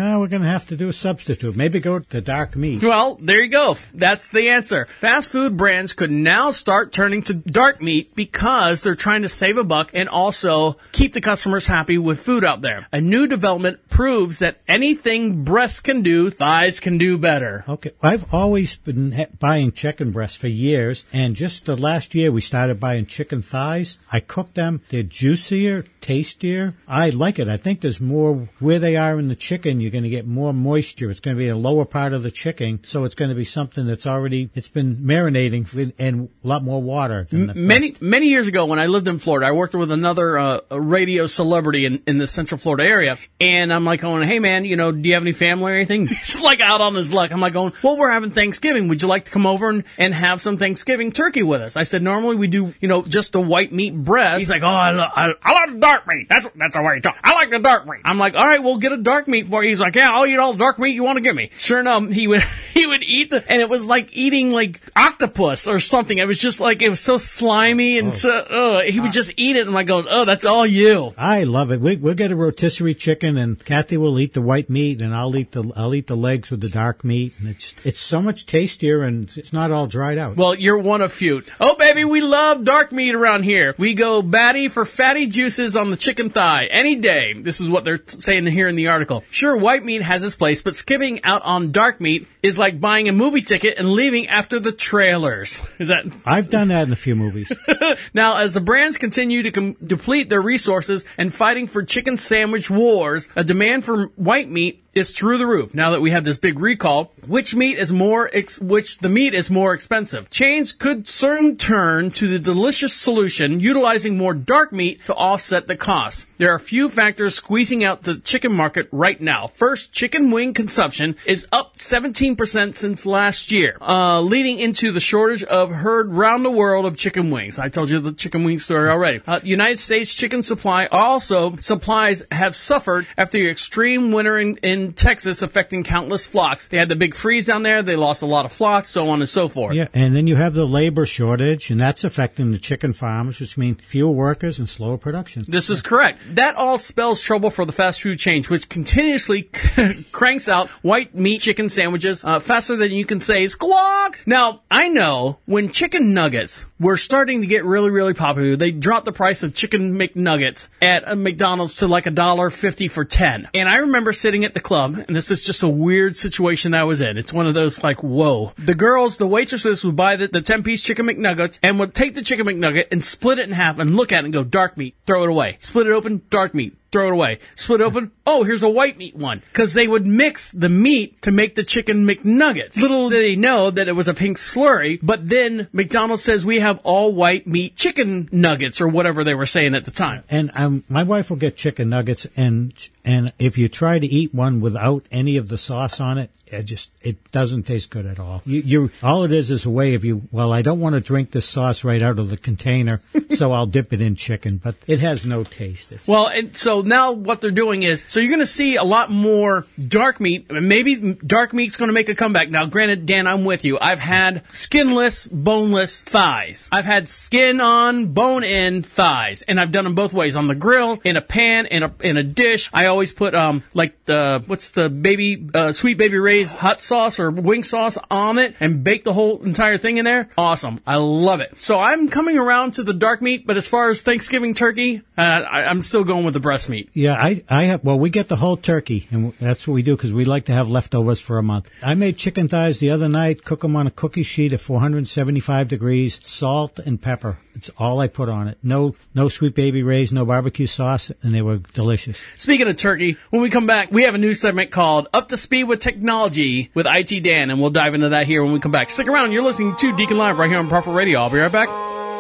Uh, we're going to have to do a substitute. Maybe go to dark meat. Well, there you go. That's the answer. Fast food brands could now start turning to dark meat because they're trying to save a buck and also keep the customers happy with food out there. A new development proves that anything breasts can do, thighs can do better. Okay. I've always been ha- buying chicken breasts for years, and just the last year we started buying chicken thighs. I cook them. They're juicier, tastier. I like it. I think there's more, where they are in the chicken, you're going to get more moisture. It's going to be a lower part of the chicken, so it's going to be something that's already, it's been marinating in, in a lot more water than the Many, breast. many years ago when I lived in Florida, I worked with another uh, a radio celebrity in, in the Central Florida area, and I'm like going, hey man, you know, do you have any family or anything? He's like out on his luck. I'm like going, well, we're having Thanksgiving. Would you like to come over and, and have some Thanksgiving turkey with us? I said, normally we do, you know, just the white meat breast. He's like, oh, I, lo- I, I like the dark meat. That's that's the way you talk. I like the dark meat. I'm like, all right, we'll get a dark meat for you. He's like, yeah, I'll eat all the dark meat you want to give me. Sure enough, he would he would eat the, and it was like eating like octopus or something. It was just like, it was so slimy and oh. so, uh, he would just eat it, and I'm like going, oh, that's all you. I love it. We, we'll get a rotisserie chicken, and Kathy will eat the white meat, and I'll eat the I'll eat the legs with the dark meat, and it's it's so much tastier, and it's not all dried out. Well, you're one of few. Oh, baby, we love dark meat around here. We go batty for fatty juices on the chicken thigh any day. This is what they're saying here in the article. Sure, white meat has its place, but skipping out on dark meat is like buying a movie ticket and leaving after the trailers. Is that? I've done that in a few movies. Now, as the brands continue to com- deplete their resources and fighting for chicken sandwich wars, a demand for white meat is through the roof. Now that we have this big recall, which meat is more, ex- which the meat is more expensive. Chains could soon turn to the delicious solution, utilizing more dark meat to offset the cost. There are a few factors squeezing out the chicken market right now. First, chicken wing consumption is up seventeen percent since last year, uh, leading into the shortage of heard round the world of chicken wings. I told you the chicken wing story already. Uh, United States chicken supply also supplies have suffered after the extreme winter in, in Texas affecting countless flocks. They had the big freeze down there. They lost a lot of flocks, so on and so forth. Yeah, and then you have the labor shortage, and that's affecting the chicken farms, which means fewer workers and slower production. This is correct. That all spells trouble for the fast food chains, which continuously cranks out white meat chicken sandwiches uh, faster than you can say squawk. Now, I know when chicken nuggets were starting to get really, really popular, they dropped the price of chicken McNuggets at a McDonald's to like a dollar fifty for ten. And I remember sitting at the club, and this is just a weird situation I was in. It's one of those like, whoa. The girls, the waitresses would buy the, the ten-piece chicken McNuggets and would take the chicken McNugget and split it in half and look at it and go, dark meat, throw it away. Split it open, dark meat. Throw it away. Split open. Oh, here's a white meat one. Because they would mix the meat to make the chicken McNuggets. Little did they know that it was a pink slurry, but then McDonald's says we have all white meat chicken nuggets or whatever they were saying at the time. And um, my wife will get chicken nuggets, and and if you try to eat one without any of the sauce on it, it just it doesn't taste good at all. You, you all it is is a way of you. Well, I don't want to drink this sauce right out of the container, so I'll dip it in chicken, but it has no taste. It's, well, and so now what they're doing is, so you're going to see a lot more dark meat. Maybe dark meat's going to make a comeback. Now, granted, Dan, I'm with you. I've had skinless, boneless thighs. I've had skin on, bone in thighs, and I've done them both ways, on the grill, in a pan, in a in a dish. I always put um like the what's the baby uh, Sweet Baby Ray's hot sauce or wing sauce on it and bake the whole entire thing in there. Awesome. I love it. So I'm coming around to the dark meat, but as far as Thanksgiving turkey, uh, I, I'm still going with the breast meat. Yeah, I, I have, well, we get the whole turkey, and that's what we do because we like to have leftovers for a month. I made chicken thighs the other night, cook them on a cookie sheet at four hundred seventy-five degrees, salt and pepper. It's all I put on it. No, no Sweet Baby Ray's, no barbecue sauce, and they were delicious. Speaking of turkey, when we come back, we have a new segment called Up to Speed with Technology with I T Dan, and we'll dive into that here when we come back. Stick around. You're listening to Deacon Live right here on Prophet Radio. I'll be right back.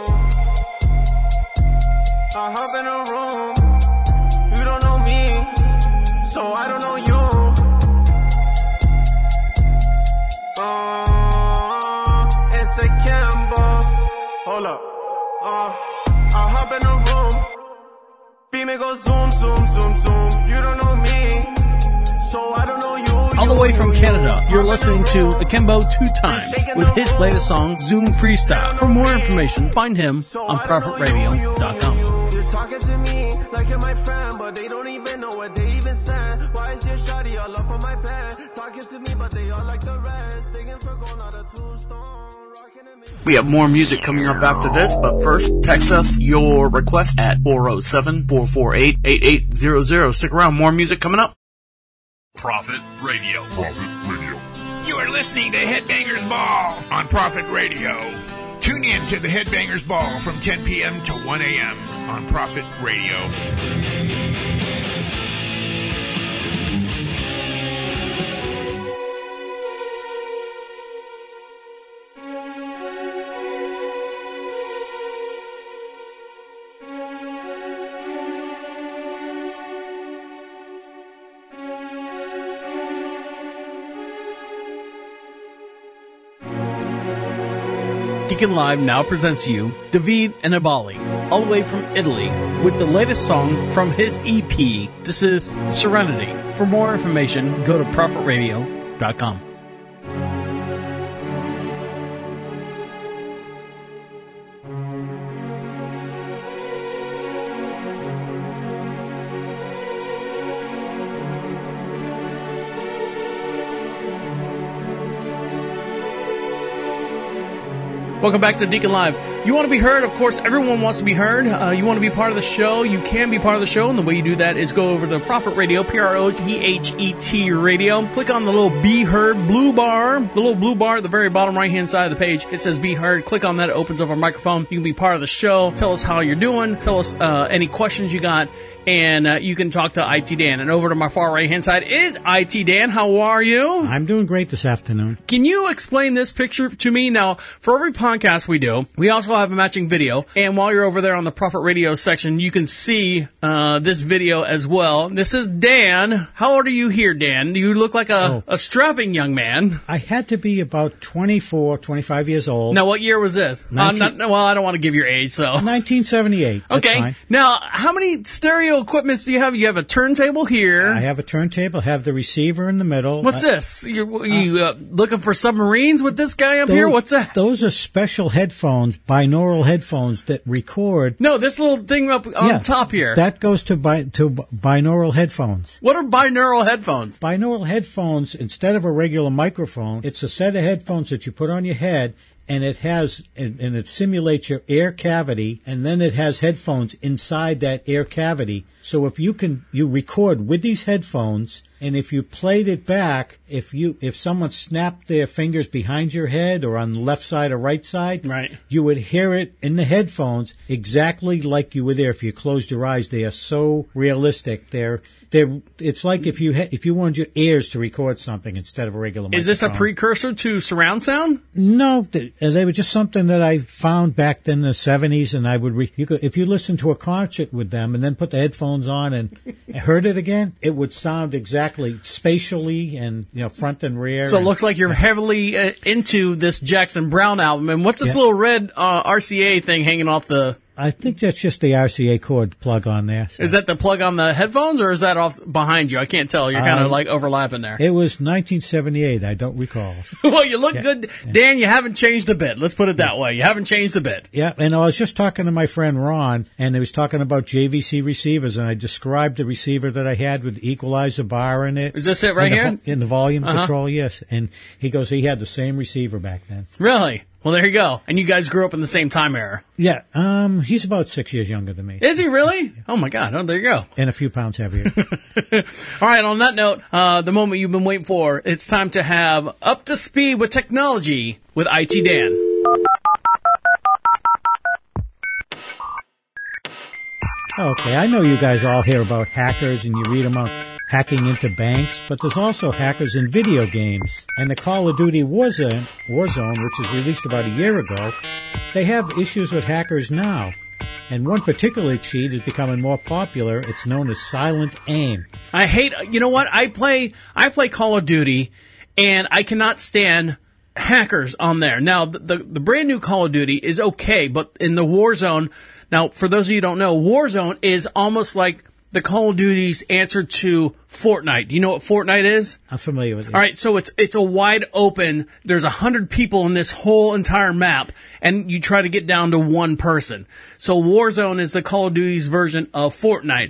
I hop in a room, you don't know me, so I don't know you. Uh, it's a Campbell. Hold up. Uh, I hop in a room, beam it goes zoom, zoom, zoom, zoom. You don't know me, so I don't know you. All the way from Canada, you're listening to Akimbo Two Times with his latest song, Zoom Freestyle. For more information, find him on prophet radio dot com. You're talking to me like you're my friend, but they don't even know what they even said. Why is your shawty all up on my bed? Talking to me, but they all like the rest. Digging for gold, not a tombstone. We have more music coming up after this, but first, text us your request at four oh seven, four four eight, eight eight zero zero. Stick around, more music coming up. Prophet Radio. Prophet Radio. You are listening to Headbangers Ball on Prophet Radio. Tune in to the Headbangers Ball from ten p.m. to one a.m. on Prophet Radio. Deacon Live now presents you David and Abali, all the way from Italy, with the latest song from his E P. This is Serenity. For more information, go to prophet radio dot com. Welcome back to Deacon Live. You want to be heard? Of course, everyone wants to be heard. Uh, you want to be part of the show? You can be part of the show, and the way you do that is go over to Prophet Radio, P R O P H E T Radio. Click on the little Be Heard blue bar, the little blue bar at the very bottom right-hand side of the page. It says Be Heard. Click on that. It opens up our microphone. You can be part of the show. Tell us how you're doing. Tell us uh, any questions you got. And uh, you can talk to I T Dan. And over to my far right-hand side is I T Dan. How are you? I'm doing great this afternoon. Can you explain this picture to me? Now, for every podcast we do, we also have a matching video. And while you're over there on the Prophet Radio section, you can see uh, this video as well. This is Dan. How old are you here, Dan? You look like a, oh. a strapping young man. I had to be about twenty-four, twenty-five years old. Now, what year was this? nineteen I'm not, well, I don't want to give your age, so. nineteen seventy-eight. That's okay. Fine. Now, how many stereo equipments do you have? You have a turntable here. I have a turntable, have the receiver in the middle. What's uh, this? You're, you uh, looking for submarines with this guy up those, here? What's that? Those are special headphones, binaural headphones that record. No, this little thing up on yeah, top here. That goes to bi- to binaural headphones. What are binaural headphones? Binaural headphones, instead of a regular microphone, it's a set of headphones that you put on your head. And it has, and it simulates your air cavity, and then it has headphones inside that air cavity. So if you can, you record with these headphones, and if you played it back, if you, if someone snapped their fingers behind your head or on the left side or right side, right, you would hear it in the headphones exactly like you were there if you closed your eyes. They are so realistic. They're, They're, it's like if you ha- if you wanted your ears to record something instead of a regular microphone. Is this a precursor to surround sound? No, th- they were just something that I found back then in the seventies, and I would re- you could, if you listen to a concert with them and then put the headphones on and heard it again, it would sound exactly spatially and you know front and rear. So and, it looks like you're heavily uh, into this Jackson Browne album. And what's this yeah. little red uh, R C A thing hanging off the? I think that's just the R C A cord plug on there. So. Is that the plug on the headphones, or is that off behind you? I can't tell. You're kind of um, like overlapping there. It was nineteen seventy-eight. I don't recall. Well, you look yeah. good. Yeah. Dan, you haven't changed a bit. Let's put it that yeah. way. You haven't changed a bit. Yeah, and I was just talking to my friend Ron, and he was talking about J V C receivers, and I described the receiver that I had with the equalizer bar in it. Is this it right in here? The, in the volume uh-huh. control, yes. And he goes, he had the same receiver back then. Really? Well, there you go. And you guys grew up in the same time era. Yeah. Um, he's about six years younger than me. Is he really? Oh, my God. Oh, there you go. And a few pounds heavier. All right. On that note, uh, the moment you've been waiting for, it's time to have Up to Speed with Technology with I T Dan. Okay, I know you guys all hear about hackers and you read them on hacking into banks, but there's also hackers in video games. And the Call of Duty Warzone, Warzone, which was released about a year ago, they have issues with hackers now. And one particular cheat is becoming more popular. It's known as Silent Aim. I hate, you know what? I play, I play Call of Duty, and I cannot stand hackers on there. Now, the, the, the brand new Call of Duty is okay, but in the Warzone, now, for those of you who don't know, Warzone is almost like the Call of Duty's answer to Fortnite. Do you know what Fortnite is? I'm familiar with it. All right, so it's it's a wide open, there's a hundred people in this whole entire map, and you try to get down to one person. So Warzone is the Call of Duty's version of Fortnite.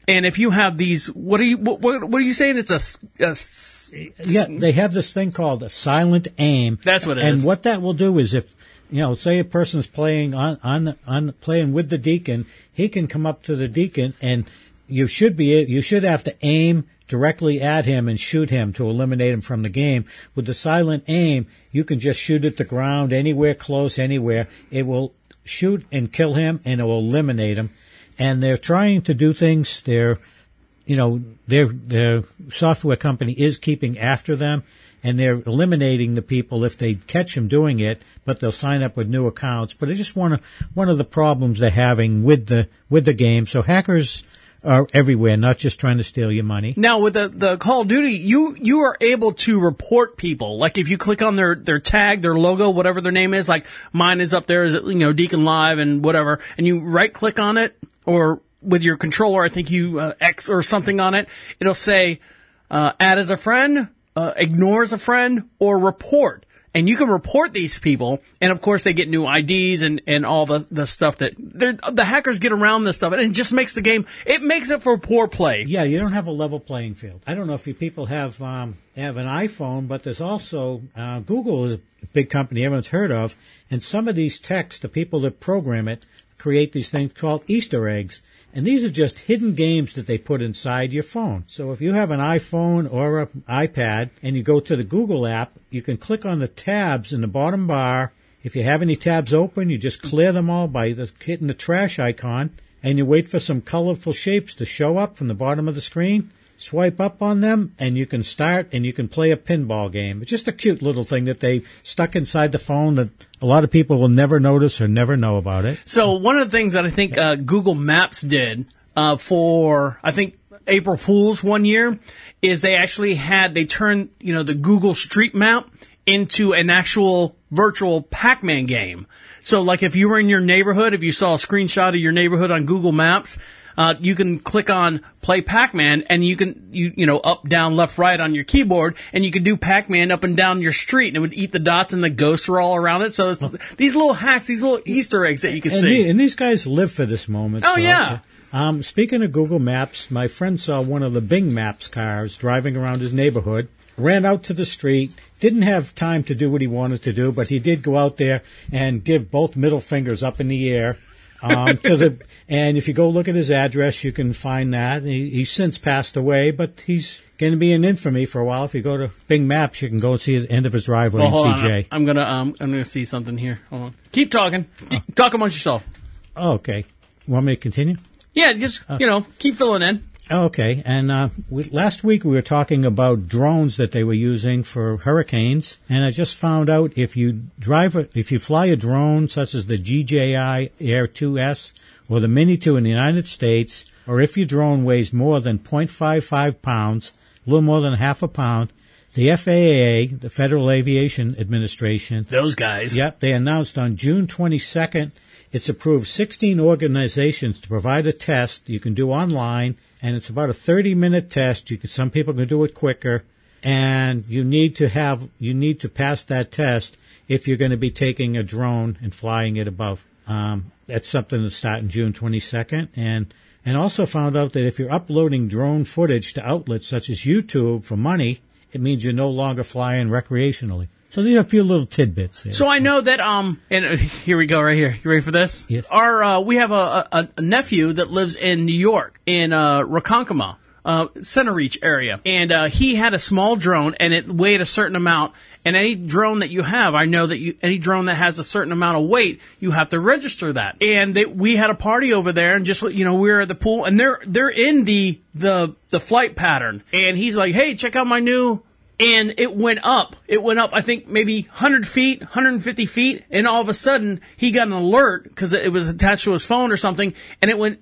And if you have these, what are you what, what are you saying? It's a, a yeah. They have this thing called a silent aim. That's what it and is. And what that will do is if you know, say a person's playing on on on playing with the deacon, he can come up to the deacon, and you should be you should have to aim directly at him and shoot him to eliminate him from the game. With the silent aim, you can just shoot at the ground, anywhere close, anywhere. It will shoot and kill him, and it will eliminate him. And they're trying to do things. They're, you know, their their software company is keeping after them, and they're eliminating the people if they catch them doing it. But they'll sign up with new accounts. But it's just one of one of the problems they're having with the with the game. So hackers are everywhere, not just trying to steal your money. Now, with the, the Call of Duty, you, you are able to report people. Like, if you click on their, their tag, their logo, whatever their name is, like mine is up there, is you know, Deacon Live and whatever, and you right-click on it, or with your controller, I think you uh, X or something on it, it'll say, uh, add as a friend, uh, ignore as a friend, or report. And you can report these people, and of course they get new I Ds and, and all the, the stuff that they're, the hackers get around this stuff, and it just makes the game, it makes it for poor play. Yeah, you don't have a level playing field. I don't know if you people have um, have an iPhone, but there's also, uh, Google is a big company everyone's heard of, and some of these texts, the people that program it, create these things called Easter eggs. And these are just hidden games that they put inside your phone. So if you have an iPhone or an iPad and you go to the Google app, you can click on the tabs in the bottom bar. If you have any tabs open, you just clear them all by hitting the trash icon, and you wait for some colorful shapes to show up from the bottom of the screen. Swipe up on them, and you can start, and you can play a pinball game. It's just a cute little thing that they stuck inside the phone that a lot of people will never notice or never know about it. So one of the things that I think uh, Google Maps did uh, for, I think, April Fools one year is they actually had, they turned, you know, the Google Street Map into an actual virtual Pac-Man game. So, like, if you were in your neighborhood, if you saw a screenshot of your neighborhood on Google Maps, Uh, you can click on play Pac-Man, and you can, you, you know, up, down, left, right on your keyboard, and you can do Pac-Man up and down your street, and it would eat the dots, and the ghosts were all around it. So it's these little hacks, these little Easter eggs that you can and see. The, and these guys live for this moment. Oh, so, yeah. Um, speaking of Google Maps, my friend saw one of the Bing Maps cars driving around his neighborhood, ran out to the street, didn't have time to do what he wanted to do, but he did go out there and give both middle fingers up in the air um, to the... And if you go look at his address, you can find that. He, he's since passed away, but he's going to be in infamy for a while. If you go to Bing Maps, you can go and see the end of his driveway well, and see on. Jay. I'm gonna um, I'm gonna see something here. Hold on. Keep talking. Keep, oh. Talk amongst yourself. Oh, okay. You want me to continue? Yeah, just uh, you know, keep filling in. Okay. And uh, we, last week we were talking about drones that they were using for hurricanes, and I just found out if you drive, a, if you fly a drone such as the D J I Air two S. or the Mini two in the United States, or if your drone weighs more than zero point five five pounds, a little more than half a pound, the F A A, the Federal Aviation Administration, those guys, yep, they announced on June twenty-second it's approved sixteen organizations to provide a test you can do online, and it's about a thirty-minute test. You can, some people can do it quicker, and you need to have you need to pass that test if you're going to be taking a drone and flying it above. Um, that's something to start in June twenty-second. And and also found out that if you're uploading drone footage to outlets such as YouTube for money, it means you're no longer flying recreationally. So there are a few little tidbits there. So I know that, um, and uh, here we go right here. You ready for this? Yes. Our, uh, we have a, a, a nephew that lives in New York, in uh, Ronkonkoma. Uh, Center Reach area. And uh, he had a small drone, and it weighed a certain amount. And any drone that you have, I know that you, any drone that has a certain amount of weight, you have to register that. And they, we had a party over there, and just, you know, we were at the pool, and they're they're in the the the flight pattern. And he's like, hey, check out my new... And it went up. It went up, I think, maybe one hundred feet, one hundred fifty feet. And all of a sudden, he got an alert because it was attached to his phone or something. And it went,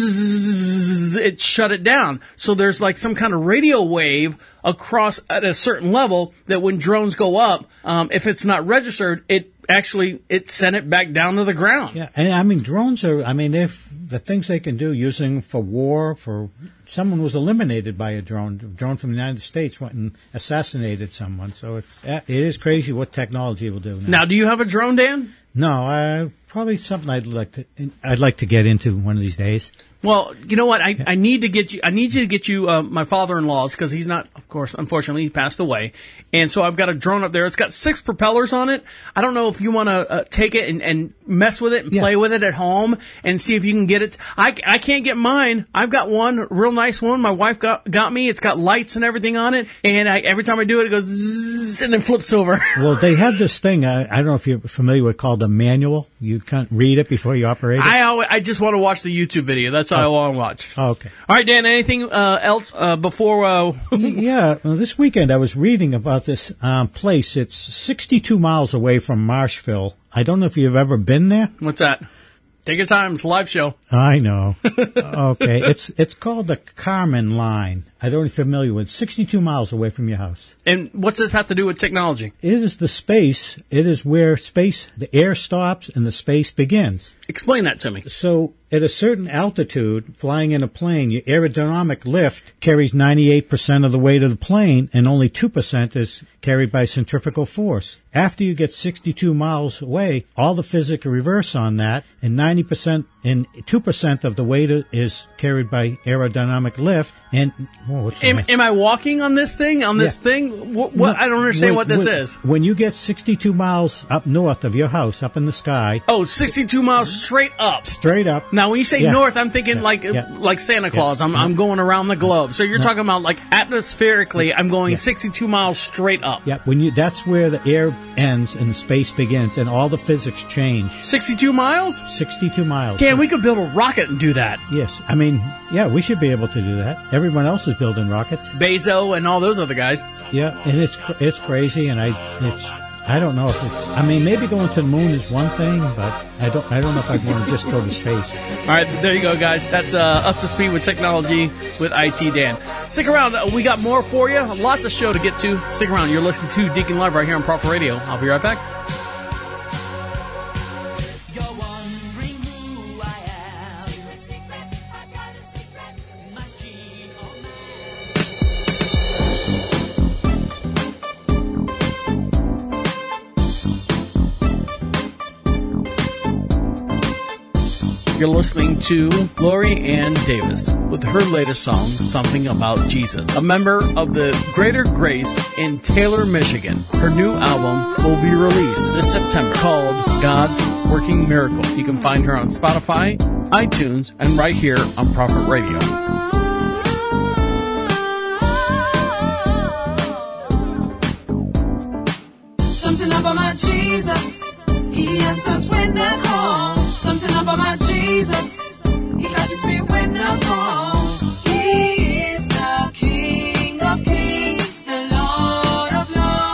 zzz, it shut it down. So there's like some kind of radio wave across at a certain level that when drones go up, um, if it's not registered, it actually, it sent it back down to the ground. Yeah, and I mean, drones are, I mean, if the things they can do using for war, for someone was eliminated by a drone. A drone from the United States went and assassinated someone. So it's, it is crazy what technology will do now. Now, do you have a drone, Dan? No, I probably something I'd like to I'd like to get into one of these days. Well, you know what? I, I need to get you. I need you to get you uh, my father-in-law's because he's not, of course, unfortunately, he passed away, and so I've got a drone up there. It's got six propellers on it. I don't know if you want to uh, take it and, and mess with it and Yeah. play with it at home and see if you can get it. I, I can't get mine. I've got one, real nice one. My wife got got me. It's got lights and everything on it, and I, every time I do it, it goes zzz, and then flips over. Well, they have this thing. Uh, I don't know if you're familiar with called a manual. You can't read it before you operate it. I always, I just want to watch the YouTube video. That's all I want to watch. Oh, okay. All right, Dan. Anything uh, else uh, before? Uh, yeah, well, this weekend I was reading about this um, place. It's sixty-two miles away from Marshville. I don't know if you've ever been there. What's that? Take your time. It's a live show. I know. Okay, it's it's called the Carmen Line. I don't know if you're familiar with it. sixty-two miles away from your house. And what's this have to do with technology? It is the space. It is where space, the air stops and the space begins. Explain that to me. So at a certain altitude, flying in a plane, your aerodynamic lift carries ninety-eight percent of the weight of the plane, and only two percent is carried by centrifugal force. After you get sixty-two miles away, all the physics reverse on that, and ninety percent and two percent of the weight is carried by aerodynamic lift. And oh, what's the Am, next? am I walking on this thing? On this Yeah. thing? What, what? No, I don't understand when- what this when- is. When you get sixty-two miles up north of your house, up in the sky, Oh, sixty-two miles straight up. straight up. Now, when you say Yeah. north, I'm thinking Yeah. like Yeah. like Santa Claus. I'm I'm going around the globe. So you're No. talking about like atmospherically, I'm going Yeah. sixty-two miles straight up. Yeah, when you that's where the air ends and the space begins, and all the physics change. sixty-two miles? sixty-two miles. Dan, we could build a rocket and do that. Yes, I mean, yeah, we should be able to do that. Everyone else is building rockets. Bezo and all those other guys. Yeah, and it's it's crazy, and I it's I don't know if it's. I mean, maybe going to the moon is one thing, but I don't I don't know if I'd want to just go to space. All right, there you go, guys. That's uh, Up to Speed with Technology with I T Dan. Stick around. Uh, We got more for you. Lots of show to get to. Stick around. You're listening to Deacon Live right here on Prophet Radio. I'll be right back. You're listening to Lori Ann Davis with her latest song, Something About Jesus. A member of the Greater Grace in Taylor, Michigan. Her new album will be released this September called God's Working Miracle. You can find her on Spotify, iTunes, and right here on Prophet Radio. Something about my Jesus, he answers when I call. Something about my Jesus, he catches me when I fall. He is the King of Kings, the Lord of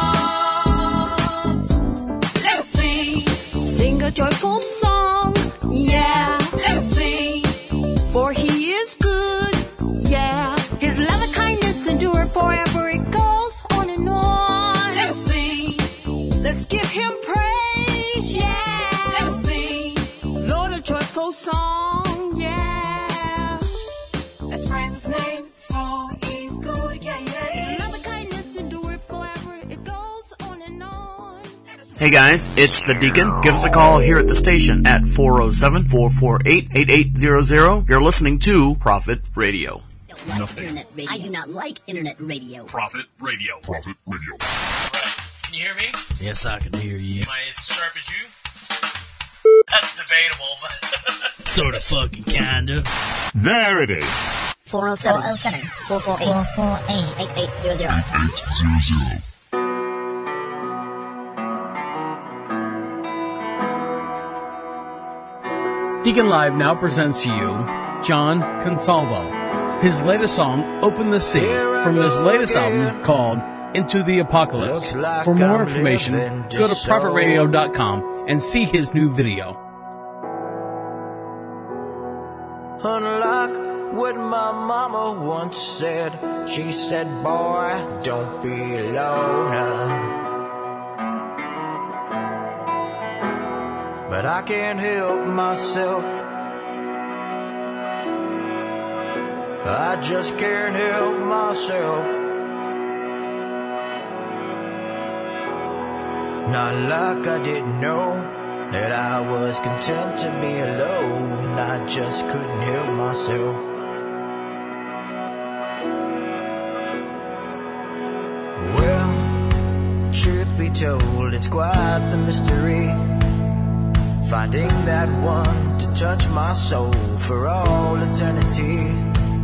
Lords. Let's sing, sing a joyful song, yeah. Let's sing, for he is good, yeah. His love and kindness endure forever, it goes on and on. Let's sing, let's give him praise, yeah. Let's sing, Lord, a joyful song, yeah. Let's praise his name, for he's good, yeah, yeah. His love and kindness endure forever, it goes on and on. Hey guys, it's the Deacon. Give us a call here at the station at four oh seven, four four eight, eight eight zero zero. You're listening to Prophet Radio. Like internet radio. I do not like internet radio. Prophet Radio. Prophet Radio. Can you hear me? Yes, I can hear you. Am I as sharp as you? That's debatable, but... Sort of fucking kinda. There it is. four oh seven, four four eight, eight eight zero zero. eight eight zero zero. Deacon Live now presents to you John Consalvo. His latest song, Open the Sea, from his latest album called Into the Apocalypse. For more information, go to prophet radio dot com and see his new video. Unlike what my mama once said, she said, boy, don't be alone. But I can't help myself, I just can't help myself. Not like I didn't know that I was content to be alone. I just couldn't help myself. Well, truth be told, it's quite the mystery, finding that one to touch my soul for all eternity.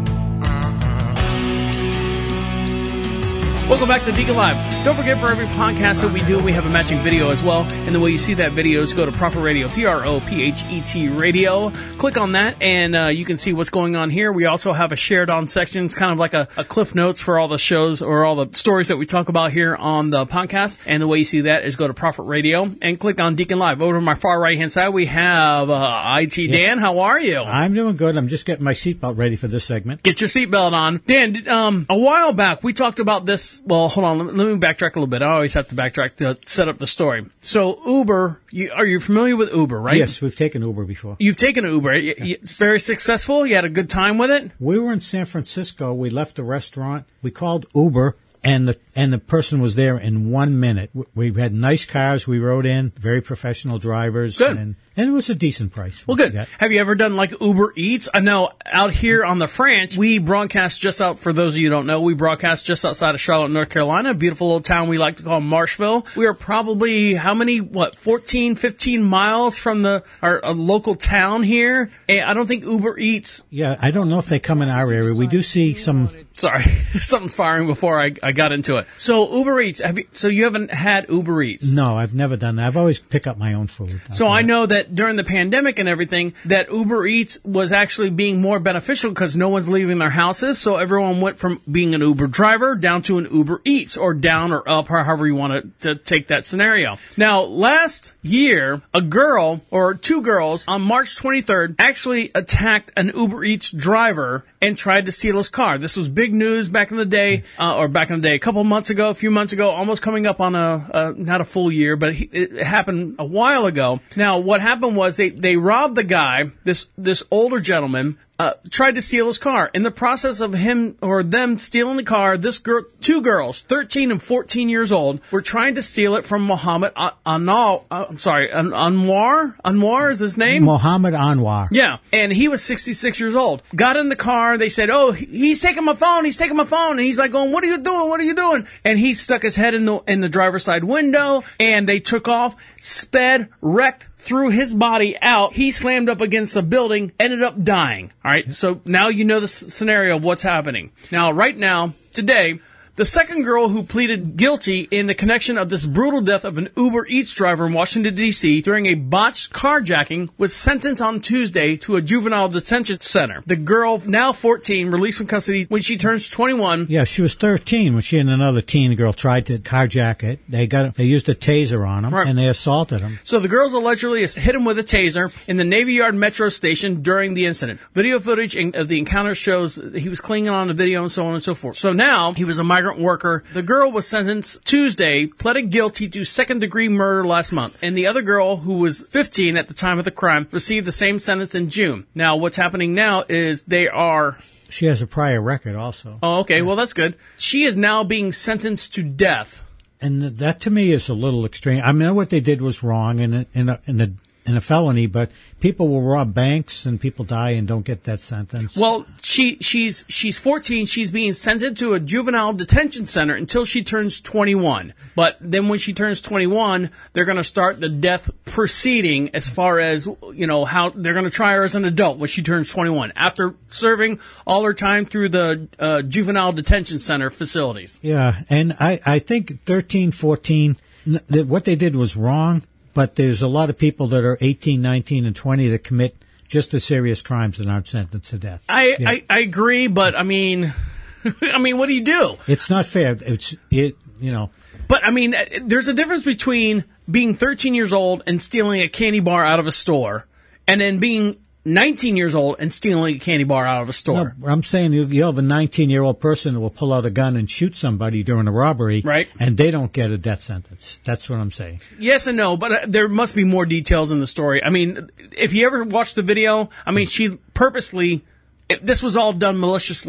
Welcome back to Deacon Live. Don't forget, for every podcast that we do, we have a matching video as well. And the way you see that video is go to Prophet Radio, P R O P H E T Radio. Click on that, and uh, you can see what's going on here. We also have a shared on section. It's kind of like a, a cliff notes for all the shows or all the stories that we talk about here on the podcast. And the way you see that is go to Prophet Radio and click on Deacon Live. Over to my far right-hand side, we have uh, I T Dan. Yeah. How are you? I'm doing good. I'm just getting my seatbelt ready for this segment. Get your seatbelt on. Dan, um, a while back, we talked about this. Well, hold on. Let me, let me backtrack a little bit. I always have to backtrack to set up the story. So, Uber, you, are you familiar with Uber, right? Yes, we've taken Uber before. You've taken Uber. Yeah. It's very successful. You had a good time with it? We were in San Francisco. We left the restaurant. We called Uber, and the and the person was there in one minute. We had nice cars. We rode in, very professional drivers. Good. And, and it was a decent price. Well, good. Have you ever done like Uber Eats? I know out here on the French, we broadcast just out, for those of you who don't know, we broadcast just outside of Charlotte, North Carolina, a beautiful little town we like to call Marshville. We are probably, how many, what, fourteen, fifteen miles from the our, our local town here. And I don't think Uber Eats. Yeah, I don't know if they come in our area. We do see some. Sorry, something's firing before I, I got into it. So Uber Eats, have you, so you haven't had Uber Eats? No, I've never done that. I've always picked up my own food. So I know that during the pandemic and everything, that Uber Eats was actually being more beneficial because no one's leaving their houses. So everyone went from being an Uber driver down to an Uber Eats, or down or up, or however you want to, to take that scenario. Now, last year, a girl or two girls on March twenty-third actually attacked an Uber Eats driver and tried to steal his car. This was big news back in the day, uh, or back in the day, a couple months ago, a few months ago, almost coming up on a, uh, not a full year, but it, it happened a while ago. Now, what happened was they, they robbed the guy, this, this older gentleman, Uh, tried to steal his car. In the process of him or them stealing the car, this girl, two girls, thirteen and fourteen years old, were trying to steal it from Mohammed Anwar. Uh, I'm sorry, An- Anwar? Anwar is his name? Mohammed Anwar. Yeah, and he was sixty-six years old. Got in the car. They said, "Oh, he's taking my phone. He's taking my phone." And he's like, "Going, what are you doing? What are you doing?" And he stuck his head in the in the driver's side window, and they took off, sped, wrecked, threw his body out. He slammed up against a building, ended up dying. All right, so now you know the s- scenario of what's happening. Now, right now, today, the second girl who pleaded guilty in the connection of this brutal death of an Uber Eats driver in Washington, D C during a botched carjacking was sentenced on Tuesday to a juvenile detention center. The girl, now fourteen, released from custody when she turns twenty-one. Yeah, she was thirteen when she and another teen girl tried to carjack it. They got they used a taser on him, Right. and they assaulted him. So the girls allegedly hit him with a taser in the Navy Yard metro station during the incident. Video footage of the encounter shows he was clinging on the video and so on and so forth. So now he was a migrant worker. The girl was sentenced Tuesday, pleaded guilty to second-degree murder last month. And the other girl, who was fifteen at the time of the crime, received the same sentence in June. Now, what's happening now is they are... She has a prior record also. Oh, okay. Well, that's good. She is now being sentenced to death. And that, to me, is a little extreme. I know what they did was wrong in a, in a, in a, in a felony, but people will rob banks and people die and don't get that sentence. Well, she she's she's fourteen. She's being sentenced to a juvenile detention center until she turns twenty-one. But then when she turns twenty-one, they're going to start the death proceeding as far as, you know, how they're going to try her as an adult when she turns twenty-one after serving all her time through the uh, juvenile detention center facilities. Yeah, and I, I think thirteen, fourteen, n- th- what they did was wrong. But there's a lot of people that are eighteen, nineteen, and twenty that commit just as serious crimes and aren't sentenced to death. I, Yeah. I, I agree, but I mean, I mean, what do you do? It's not fair. It's it, you know. But I mean, there's a difference between being thirteen years old and stealing a candy bar out of a store, and then being nineteen years old and stealing a candy bar out of a store. No, I'm saying you, you have a nineteen-year-old person that will pull out a gun and shoot somebody during a robbery, right? And they don't get a death sentence. That's what I'm saying. Yes and no, but uh, there must be more details in the story. I mean, if you ever watched the video, I mean, she purposely, it, this was all done maliciously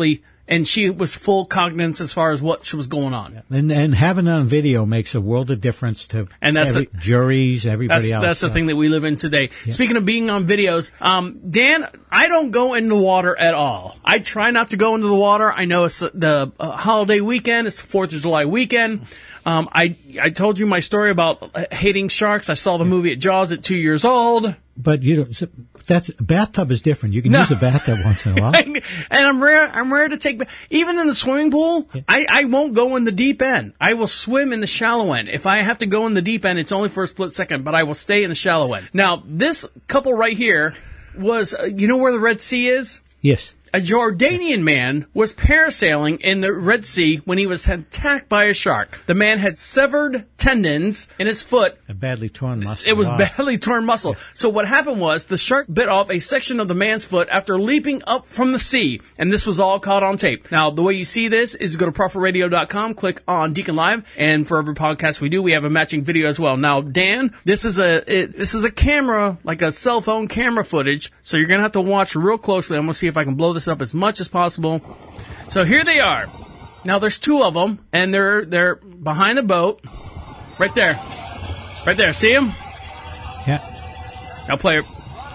and she was full cognizance as far as what was going on. And, and having it on video makes a world of difference to and that's every, the, juries, everybody that's, else. That's the so. thing that we live in today. Yeah. Speaking of being on videos, um, Dan, I don't go in the water at all. I try not to go into the water. I know it's the uh, holiday weekend. It's the fourth of July weekend. Um, I I told you my story about hating sharks. I saw the movie at Jaws at two years old. But you don't. That's a bathtub is different. You can no. use a bathtub once in a while. and I'm rare. I'm rare to take. Even in the swimming pool, yeah. I I won't go in the deep end. I will swim in the shallow end. If I have to go in the deep end, it's only for a split second. But I will stay in the shallow end. Now, this couple right here was. Uh, you know where the Red Sea is? Yes. A Jordanian man was parasailing in the Red Sea when he was attacked by a shark. The man had severed tendons in his foot. A badly torn muscle. It was off. badly torn muscle. Yeah. So what happened was the shark bit off a section of the man's foot after leaping up from the sea. And this was all caught on tape. Now, the way you see this is go to prophet radio dot com, click on Deacon Live, and for every podcast we do, we have a matching video as well. Now, Dan, this is a it, this is a camera, like a cell phone camera footage, so you're going to have to watch real closely. I'm going to see if I can blow this up as much as possible. So here they are. Now there's two of them, and they're they're behind the boat, right there, right there. See them? Yeah. I'll play it.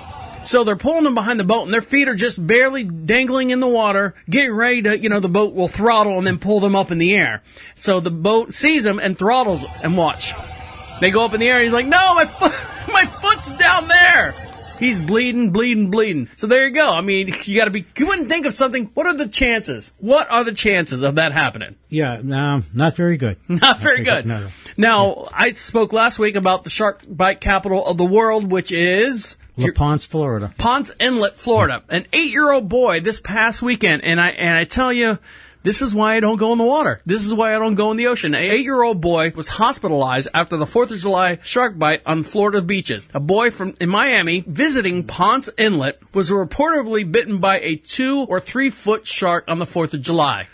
So they're pulling them behind the boat, and their feet are just barely dangling in the water, getting ready to, you know, the boat will throttle and then pull them up in the air. So the boat sees them and throttles, and watch. They go up in the air. And he's like, "No, my foot, my foot's down there." He's bleeding, bleeding, bleeding. So there you go. I mean, you got to be. You wouldn't think of something. What are the chances? What are the chances of that happening? Yeah, no, not very good. Not, not very, very good. good. No, no. Now, yeah. I spoke last week about the shark bite capital of the world, which is La Ponce, Florida. Ponce Inlet, Florida. Yeah. An eight-year-old boy this past weekend, and I and I tell you. This is why I don't go in the water. This is why I don't go in the ocean. An eight-year-old boy was hospitalized after the fourth of July shark bite on Florida beaches. A boy from in Miami visiting Ponce Inlet was reportedly bitten by a two or three foot shark on the fourth of July.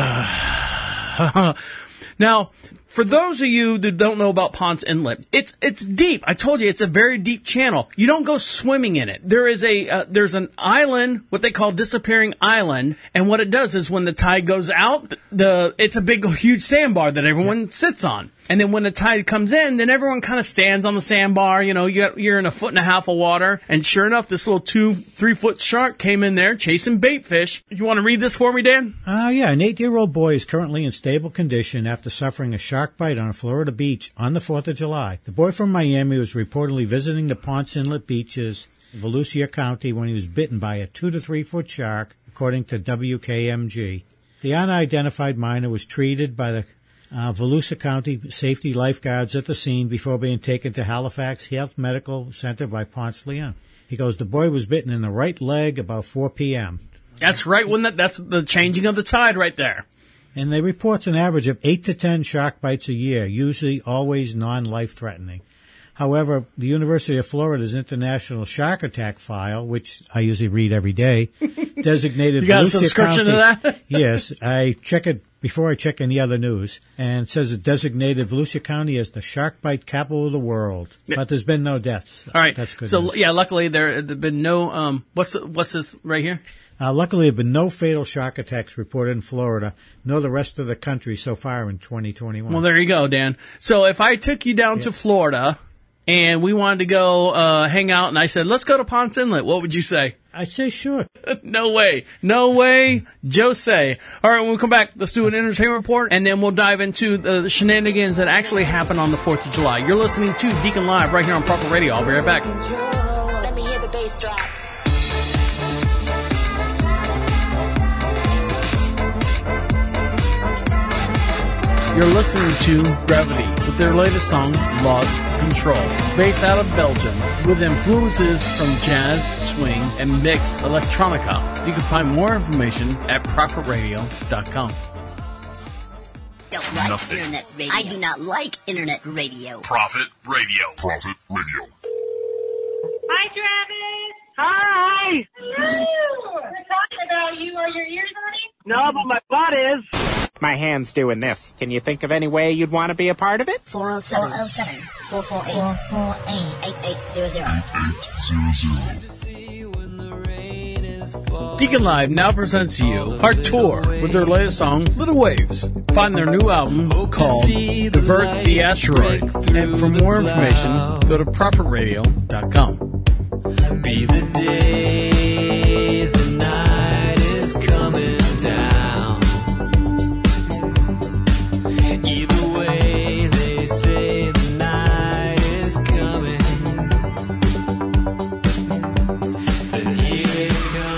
Now, for those of you that don't know about Ponce Inlet, it's it's deep. I told you it's a very deep channel. You don't go swimming in it. There is a uh, there's an island, what they call Disappearing Island, and what it does is when the tide goes out, the it's a big huge sandbar that everyone yeah. sits on. And then when the tide comes in, then everyone kind of stands on the sandbar. You know, you're, you're in a foot and a half of water. And sure enough, this little two, three-foot shark came in there chasing bait fish. You want to read this for me, Dan? Uh, yeah. An eight-year-old boy is currently in stable condition after suffering a shark bite on a Florida beach on the fourth of July. The boy from Miami was reportedly visiting the Ponce Inlet beaches in Volusia County when he was bitten by a two- to three-foot shark, according to W K M G. The unidentified minor was treated by the Uh, Volusia County safety lifeguards at the scene before being taken to Halifax Health Medical Center by Ponce Leon. He goes, the boy was bitten in the right leg about four p.m. That's right when that, that's the changing of the tide right there. And they reports an average of eight to ten shark bites a year, usually always non-life-threatening. However, the University of Florida's International Shark Attack File, which I usually read every day, designated you got Volusia a subscription County, to that? Yes, I check it before I check any other news, and it says it designated Volusia County as the shark bite capital of the world. But there's been no deaths. All right, that's good. So news. yeah, luckily there have been no. Um, what's the, what's this right here? Uh, luckily, there have been no fatal shark attacks reported in Florida, nor the rest of the country so far in twenty twenty-one. Well, there you go, Dan. So if I took you down yep. to Florida and we wanted to go uh, hang out, and I said, let's go to Ponce Inlet, what would you say? I'd say sure. No way. No way, Jose. All right, when we come back, let's do an entertainment report, and then we'll dive into the shenanigans that actually happened on the fourth of July. You're listening to Deacon Live right here on Prophet Radio. I'll be right back. Let me hear the bass drop. You're listening to Gravity with their latest song, Lost Control. Based out of Belgium, with influences from jazz, swing, and mixed electronica. You can find more information at prophet radio dot com. Don't like Nothing. internet radio. I do not like internet radio. Prophet Radio. Prophet Radio. Hi, Travis. Hi. Hello. We're talking about you. Are your ears on? No, but my butt is. My hand's doing this. Can you think of any way you'd want to be a part of it? four oh seven, four four eight, four four eight, eight eight zero zero. eight eight zero zero. Deacon Live now presents to you Heart Tour with their latest song, Little Waves. Find their new album called Divert the Asteroid. And for more information, go to prophet radio dot com. Be the day, the night is coming down. Either way, they say the night is coming. Then here it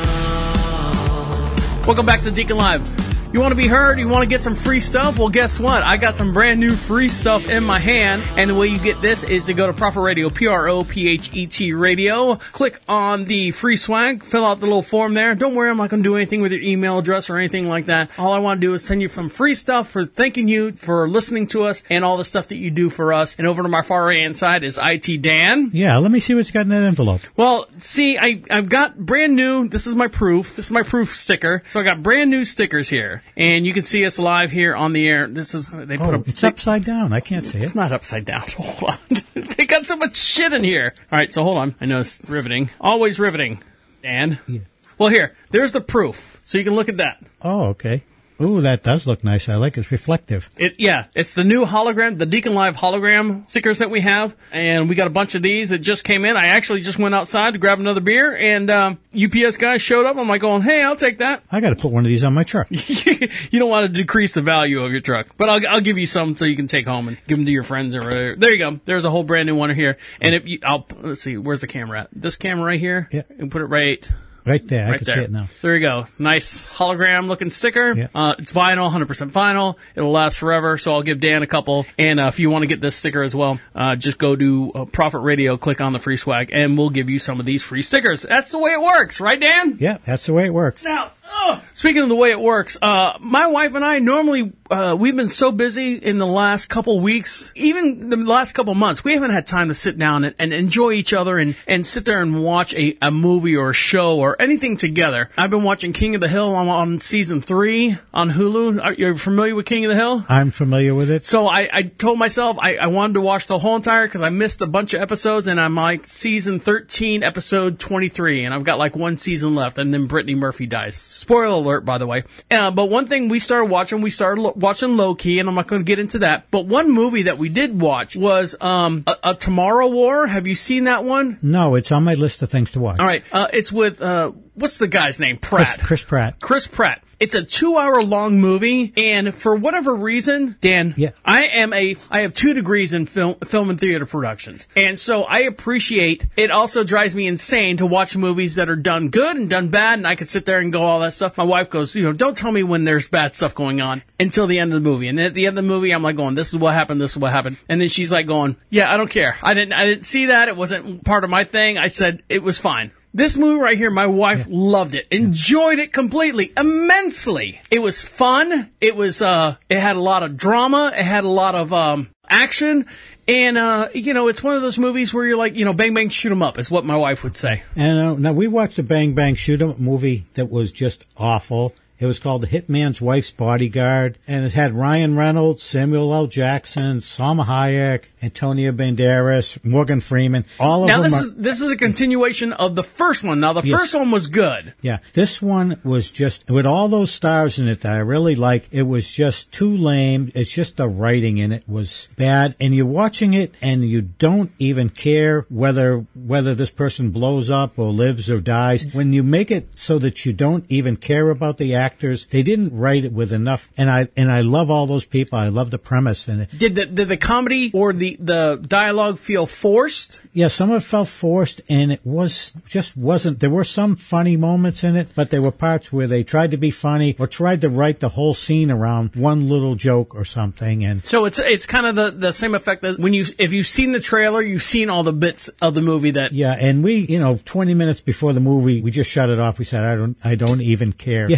comes. Welcome back to Deacon Live. You want to be heard? You want to get some free stuff? Well, guess what? I got some brand new free stuff in my hand. And the way you get this is to go to Prophet Radio, P R O P H E T Radio. Click on the free swag. Fill out the little form there. Don't worry, I'm not going to do anything with your email address or anything like that. All I want to do is send you some free stuff for thanking you for listening to us and all the stuff that you do for us. And over to my far right-hand side is I T Dan. Yeah, let me see what's got in that envelope. Well, see, I, I've got brand new, this is my proof. This is my proof sticker. So I got brand new stickers here. And you can see us live here on the air. This is, they put oh, a, it's they, upside down. I can't see it. It's not upside down. Hold on. They got so much shit in here. All right, so hold on. I know it's riveting. Always riveting. Dan? Yeah. Well, here. There's the proof. So you can look at that. Oh, okay. Ooh, that does look nice. I like it. It's reflective. It, yeah, it's the new hologram, the Deacon Live hologram stickers that we have, and we got a bunch of these that just came in. I actually just went outside to grab another beer, and um, U P S guy showed up. I'm like going, hey, I'll take that. I got to put one of these on my truck. You don't want to decrease the value of your truck, but I'll, I'll give you some so you can take home and give them to your friends or whatever. There you go. There's a whole brand new one here, and if you, I'll let's see, where's the camera at? This camera right here. Yeah, and put it right. Right there. I right can there. see it now. So there you go. Nice hologram looking sticker. Yeah. Uh, it's vinyl, one hundred percent vinyl. It'll last forever, so I'll give Dan a couple. And uh, if you want to get this sticker as well, uh, just go to uh, Prophet Radio, click on the free swag, and we'll give you some of these free stickers. That's the way it works, right, Dan? Yeah, that's the way it works. Now, oh, speaking of the way it works, uh, my wife and I normally, uh, we've been so busy in the last couple weeks, even the last couple months, we haven't had time to sit down and, and enjoy each other and, and sit there and watch a, a movie or a show or anything together. I've been watching King of the Hill on, on season three on Hulu. Are you familiar with King of the Hill? I'm familiar with it. So I, I told myself I, I wanted to watch the whole entire because I missed a bunch of episodes, and I'm like season thirteen, episode twenty-three, and I've got like one season left, and then Brittany Murphy dies. Spoiler alert, by the way. Uh, but one thing we started watching, we started lo- watching Low Key, and I'm not going to get into that. But one movie that we did watch was um, a, a Tomorrow War. Have you seen that one? No, it's on my list of things to watch. All right. Uh, it's with, uh, what's the guy's name? Pratt. Chris, Chris Pratt. Chris Pratt. It's a two-hour-long movie, and for whatever reason, Dan, yeah. I am a, I have two degrees in film, film and theater productions, and so I appreciate. It also drives me insane to watch movies that are done good and done bad, and I could sit there and go all that stuff. My wife goes, you know, don't tell me when there's bad stuff going on until the end of the movie, and then at the end of the movie, I'm like going, this is what happened, this is what happened, and then she's like going, yeah, I don't care. I didn't, I didn't see that. It wasn't part of my thing. I said it was fine. This movie right here, my wife yeah. loved it, enjoyed it completely, immensely. It was fun. It was, uh, it had a lot of drama. It had a lot of, um, action. And, uh, you know, it's one of those movies where you're like, you know, bang, bang, shoot 'em up is what my wife would say. And uh, now we watched a Bang Bang Shoot 'em Up movie that was just awful. It was called The Hitman's Wife's Bodyguard, and it had Ryan Reynolds, Samuel L. Jackson, Salma Hayek, Antonio Banderas, Morgan Freeman. All of now them. Now this are, is this is a continuation of the first one. Now the yes. first one was good. Yeah, this one was just with all those stars in it that I really like. It was just too lame. It's just the writing in it was bad, and you're watching it and you don't even care whether whether this person blows up or lives or dies. When you make it so that you don't even care about the actors. They didn't write it with enough, and I and I love all those people. I love the premise in it. Did the did the comedy or the, the dialogue feel forced? Yeah, some of it felt forced, and it was just wasn't. There were some funny moments in it, but there were parts where they tried to be funny or tried to write the whole scene around one little joke or something. And so it's it's kind of the, the same effect that when you if you've seen the trailer, you've seen all the bits of the movie that. Yeah, and we, you know, twenty minutes before the movie, we just shut it off. We said, I don't, I don't even care. You have if.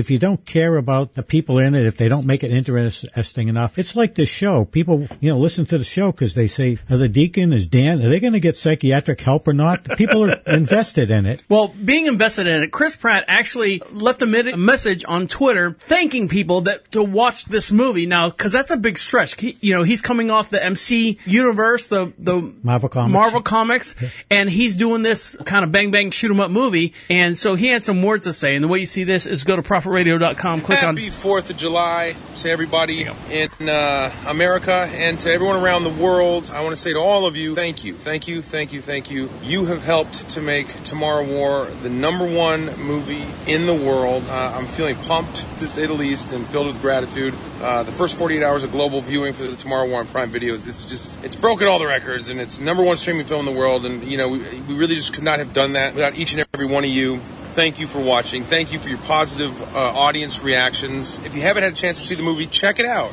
if you don't care about the people in it, if they don't make it interesting enough, it's like this show. People, you know, listen to the show because they say, "Are the Deacon, is Dan, are they going to get psychiatric help or not?" People are invested in it. Well, being invested in it, Chris Pratt actually left a, mid- a message on Twitter thanking people that to watch this movie now, because that's a big stretch. He, you know, he's coming off the M C universe, the the Marvel Comics, Marvel Comics, yeah. and he's doing this kind of bang bang shoot 'em up movie, and so he had some words to say. And the way you see this is go to prophet radio dot com, click on. Happy Fourth of July to everybody in uh, America and to everyone around the world. I want to say to all of you, thank you, thank you, thank you, thank you. You have helped to make Tomorrow War the number one movie in the world. Uh, I'm feeling pumped, to say the least, and filled with gratitude. Uh, the first forty-eight hours of global viewing for the Tomorrow War on Prime Video, it's just, it's broken all the records, and it's number one streaming film in the world, and, you know, we, we really just could not have done that without each and every one of you. Thank you for watching. Thank you for your positive uh, audience reactions. If you haven't had a chance to see the movie, check it out.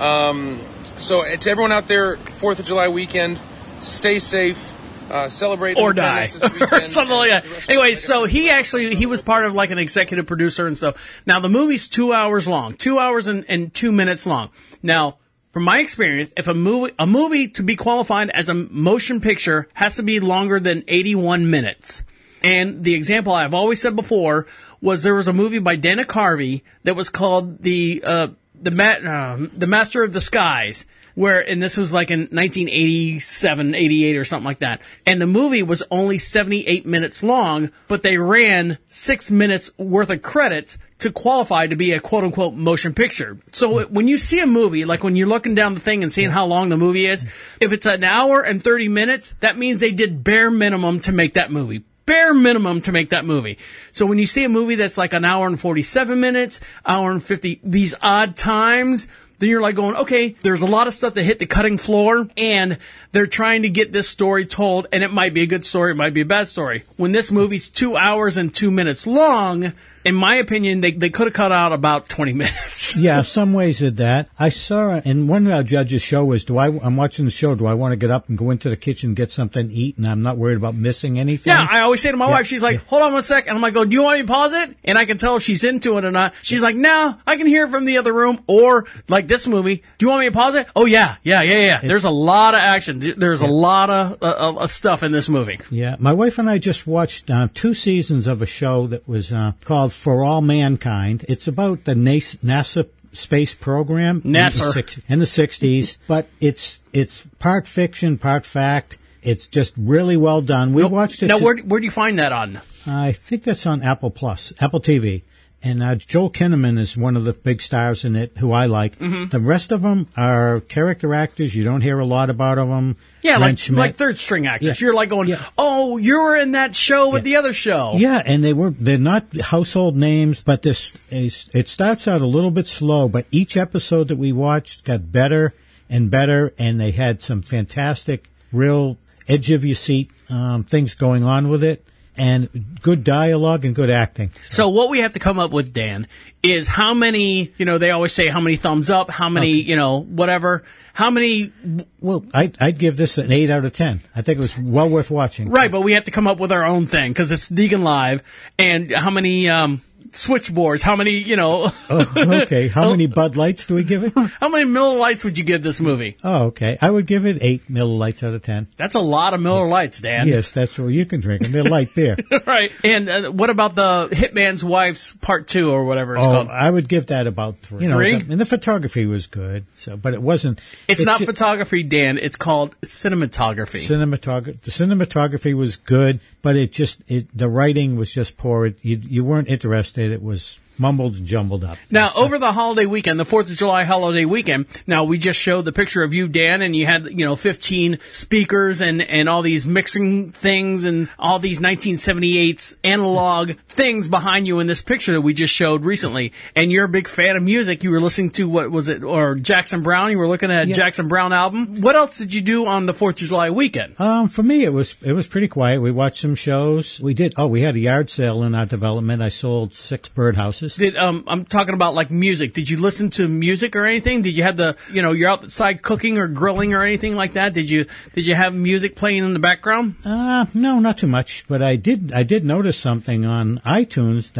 Um, so, uh, to everyone out there, fourth of July weekend, stay safe. Uh, celebrate or die this weekend, or something like that. Anyway, so he actually he was part of like an executive producer and stuff. Now the movie's two hours long, two hours and, and two minutes long. Now, from my experience, if a movie a movie to be qualified as a motion picture has to be longer than eighty-one minutes. And the example I've always said before was there was a movie by Dana Carvey that was called the uh, the Ma- uh, the Master of the Skies. Where, and this was like in nineteen eighty-seven, eighty-eight or something like that. And the movie was only seventy-eight minutes long, but they ran six minutes worth of credits to qualify to be a quote-unquote motion picture. So when you see a movie, like when you're looking down the thing and seeing how long the movie is, if it's an hour and thirty minutes, that means they did bare minimum to make that movie. Bare minimum to make that movie. So when you see a movie that's like an hour and forty-seven minutes, hour and fifty, these odd times, then you're like going, okay, there's a lot of stuff that hit the cutting floor, and they're trying to get this story told, and it might be a good story, it might be a bad story. When this movie's two hours and two minutes long, in my opinion, they they could have cut out about twenty minutes. Yeah, some ways of that. I saw, and one of our judges' show was, do I, I'm watching the show, do I want to get up and go into the kitchen and get something to eat, and I'm not worried about missing anything? Yeah, I always say to my yeah. wife, she's like, yeah. hold on one sec, and I'm like, go, do you want me to pause it? And I can tell if she's into it or not. She's like, no, I can hear it from the other room, or like this movie, do you want me to pause it? Oh yeah, yeah, yeah, yeah. There's a lot of action. There's yeah. a lot of, uh, of stuff in this movie. Yeah, my wife and I just watched uh, two seasons of a show that was uh, called For All Mankind. It's about the NASA space program NASA. In, the, in the sixties, but it's it's part fiction, part fact. It's just really well done. We now, watched it. Now, to, where where do you find that on? I think that's on Apple Plus, Apple T V. And uh, Joel Kinnaman is one of the big stars in it, who I like. Mm-hmm. The rest of them are character actors. You don't hear a lot about them. Yeah, Brent like Schmidt. like third string actors. Yeah. You're like going, yeah. oh, you were in that show with yeah. the other show. Yeah, and they were they're not household names, but this it starts out a little bit slow. But each episode that we watched got better and better, and they had some fantastic, real edge of your seat um, things going on with it. And good dialogue and good acting. So what we have to come up with, Dan, is how many, you know, they always say how many thumbs up, how many, okay. you know, whatever, how many... Well, I'd, I'd give this an eight out of ten. I think it was well worth watching. Right, but we have to come up with our own thing, because it's Deegan Live, and how many... um switchboards, how many, you know... oh, okay, how many Bud Lights do we give it? How many Miller Lights would you give this movie? Oh, okay. I would give it eight Miller Lights out of ten. That's a lot of Miller Lights, Dan. Yes, that's what you can drink them. They're light beer. Right. And uh, what about the Hitman's Wife's Part two, or whatever it's oh, called? I would give that about three. You know, three? The, and the photography was good, so but it wasn't... It's, it's not it, photography, Dan. It's called cinematography. Cinematography. The cinematography was good, but it just... It, the writing was just poor. It, you, you weren't interested. It was... mumbled and jumbled up. Now, over the holiday weekend, the fourth of July holiday weekend, now we just showed the picture of you, Dan, and you had, you know, fifteen speakers and, and all these mixing things and all these nineteen seventy-eight analog things behind you in this picture that we just showed recently. And you're a big fan of music. You were listening to, what was it, or Jackson Browne? You were looking at a yeah. Jackson Browne album. What else did you do on the fourth of July weekend? Um, for me, it was it was pretty quiet. We watched some shows. We did, oh, we had a yard sale in our development. I sold six birdhouses. Did um I'm talking about like music. Did you listen to music or anything? Did you have the you know you're outside cooking or grilling or anything like that? Did you did you have music playing in the background? Uh no, not too much. But I did I did notice something on iTunes. Uh,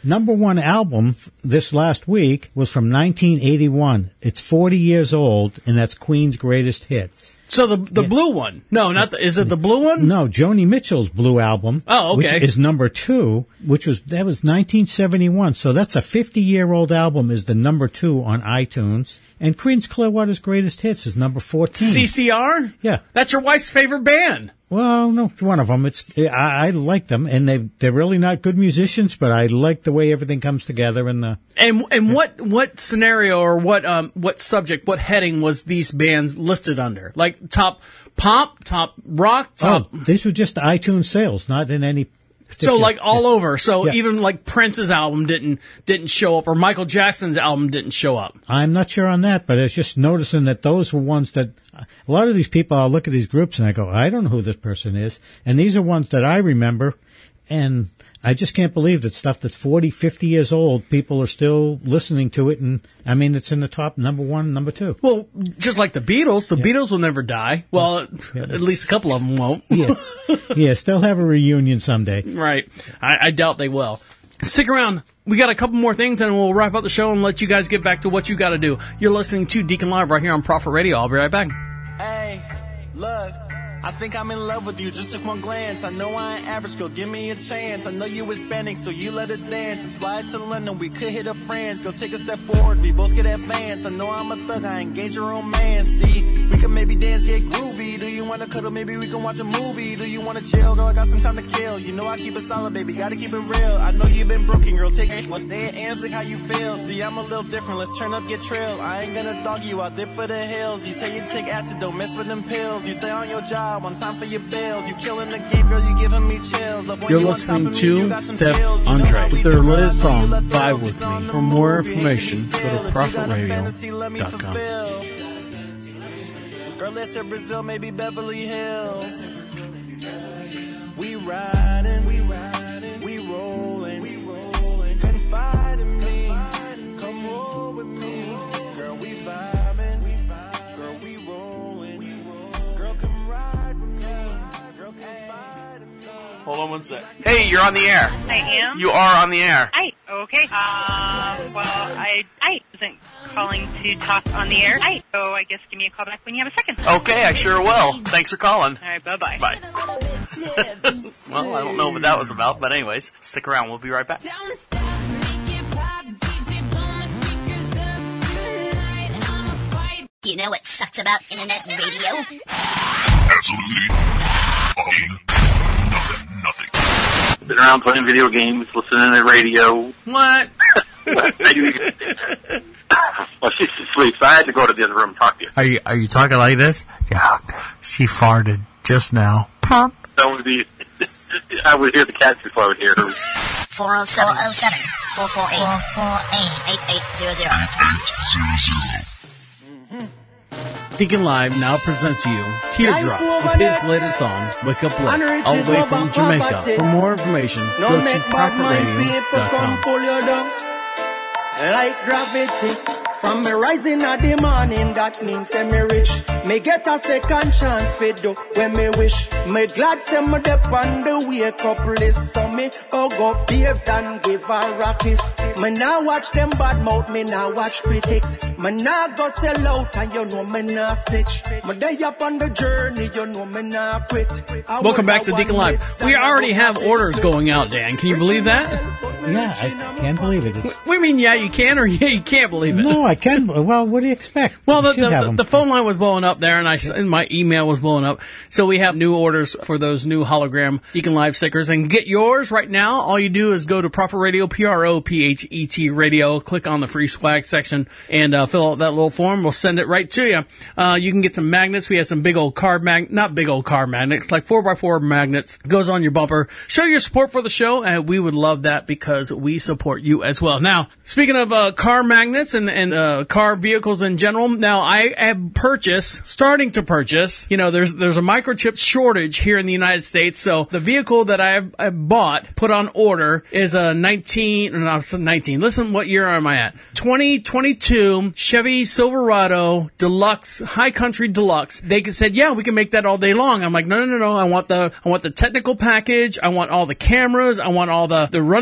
number one album f- this last week was from nineteen eighty-one. It's forty years old, and that's Queen's Greatest Hits. So the the Yeah. blue one? No, not the. Is it the blue one? No, Joni Mitchell's Blue Album. Oh, okay. Which is number two, which was, that was nineteen seventy-one. So that's a fifty-year-old album, is the number two on iTunes. And Creedence Clearwater's Greatest Hits is number fourteen. C C R? Yeah. That's your wife's favorite band. Well, no, one of them. It's I, I like them, and they they're really not good musicians, but I like the way everything comes together. And the And and what what scenario or what um what subject, what heading was these bands listed under? Like top pop, top rock, top. oh, these were just iTunes sales, not in any. So particular- like all over. So Yeah. even like Prince's album didn't didn't show up, or Michael Jackson's album didn't show up. I'm not sure on that, but it's just noticing that those were ones that a lot of these people, I'll look at these groups and I go, I don't know who this person is. And these are ones that I remember. And I just can't believe that stuff that's forty, fifty years old, people are still listening to it. And I mean, it's in the top number one, number two. Well, just like the Beatles, the Beatles will never die. Well, Yeah. at least a couple of them won't. Yes. Yes. They'll have a reunion someday. Right. I, I doubt they will. Stick around. We got a couple more things, and we'll wrap up the show and let you guys get back to what you got to do. You're listening to Deacon Live right here on Prophet Radio. I'll be right back. Hey, look, I think I'm in love with you, just took one glance. I know I ain't average, girl, give me a chance. I know you Hispanic, so you let it dance. Let's fly to London, we could hit a France. Go take a step forward, we both get advanced. I know I'm a thug, I engage your romance. See, we can maybe dance, get groovy. Do you wanna cuddle, maybe we can watch a movie. Do you wanna chill, girl, I got some time to kill. You know I keep it solid, baby, gotta keep it real. I know you've been broken, girl, take it one day and see how you feel. See, I'm a little different, let's turn up, get trill. I ain't gonna dog you out there for the hills. You say you take acid, don't mess with them pills. You stay on your job, on time for your bills. You killing the game, girl, you giving me chills. Love when You're you on top listening of me, to you got some Steph skills. You know Andre how we with their do, girl, latest I know you song, let the Vibe roses With on Me. the For more move. You hate information, me go still. to If prophet you got a radio fantasy, let me dot com. fulfill. Girl, let's hit Brazil, maybe Beverly Hills. We riding, we riding, we rolling, we rolling. Confide in me, come roll with me. Girl, we vibing, we vibing. Girl, we rolling, girl, come ride with me. Girl, confide in me. Hold on one sec. Hey, you're on the air. I am. You are on the air. Hi. Okay. Um, well, I I wasn't calling to talk on the air. Hi. So I guess give me a call back when you have a second. Okay, I sure will. Thanks for calling. All right. Bye-bye. Bye. Well, I don't know what that was about, but anyways, stick around. We'll be right back. Do you know what sucks about internet radio? Absolutely fucking nothing. Nothing. Been around playing video games, listening to radio. What? I do. Well, she's asleep, so I had to go to the other room and talk to you. Are you are you talking like this? Yeah, she farted just now. That would be. I would hear the cats before I would hear her. four oh seven, four four eight, four four eight, eight eight zero zero. Deacon Live now presents you Teardrops with his latest song, Wake Up Bliss, all the way from Jamaica. For more information, go to prophet radio dot com. Like gravity, from me rising at the morning, that means say me rich. Me get a second chance for do when me wish. Me glad say me dep on the wake up list. So me hug up babes and give her a kiss. Me now watch them bad mouth, me now watch critics. Me now go sell out and you know me now snitch. Me day up on the journey, you know me now quit. I Welcome back to Deacon Live. We already have orders going out, Dan. Can you believe that? Yeah, I can't believe it. It's, We mean, yeah, you can, or yeah, you can't believe it. no, I can. Well, what do you expect? Well, the, You should have the, 'em. the phone line was blowing up there, and I and my email was blowing up. So we have new orders for those new hologram Deacon Live stickers, and get yours right now. All you do is go to Prophet Radio, P R O P H E T Radio, click on the free swag section, and uh, fill out that little form. We'll send it right to you. Uh, you can get some magnets. We have some big old car mag, not big old car magnets, like four by four magnets. Goes on your bumper. Show your support for the show, and we would love that because we support you as well. Now, speaking of uh, car magnets and and uh, car vehicles in general, now I have purchased, starting to purchase. You know, there's there's a microchip shortage here in the United States, so the vehicle that I've, I've bought, put on order, is a nineteen, no, it's a nineteen. Listen, what year am I at? twenty twenty-two Chevy Silverado Deluxe, High Country Deluxe. They said, yeah, we can make that all day long. I'm like, no, no, no, no. I want the I want the technical package. I want all the cameras. I want all the the running lights.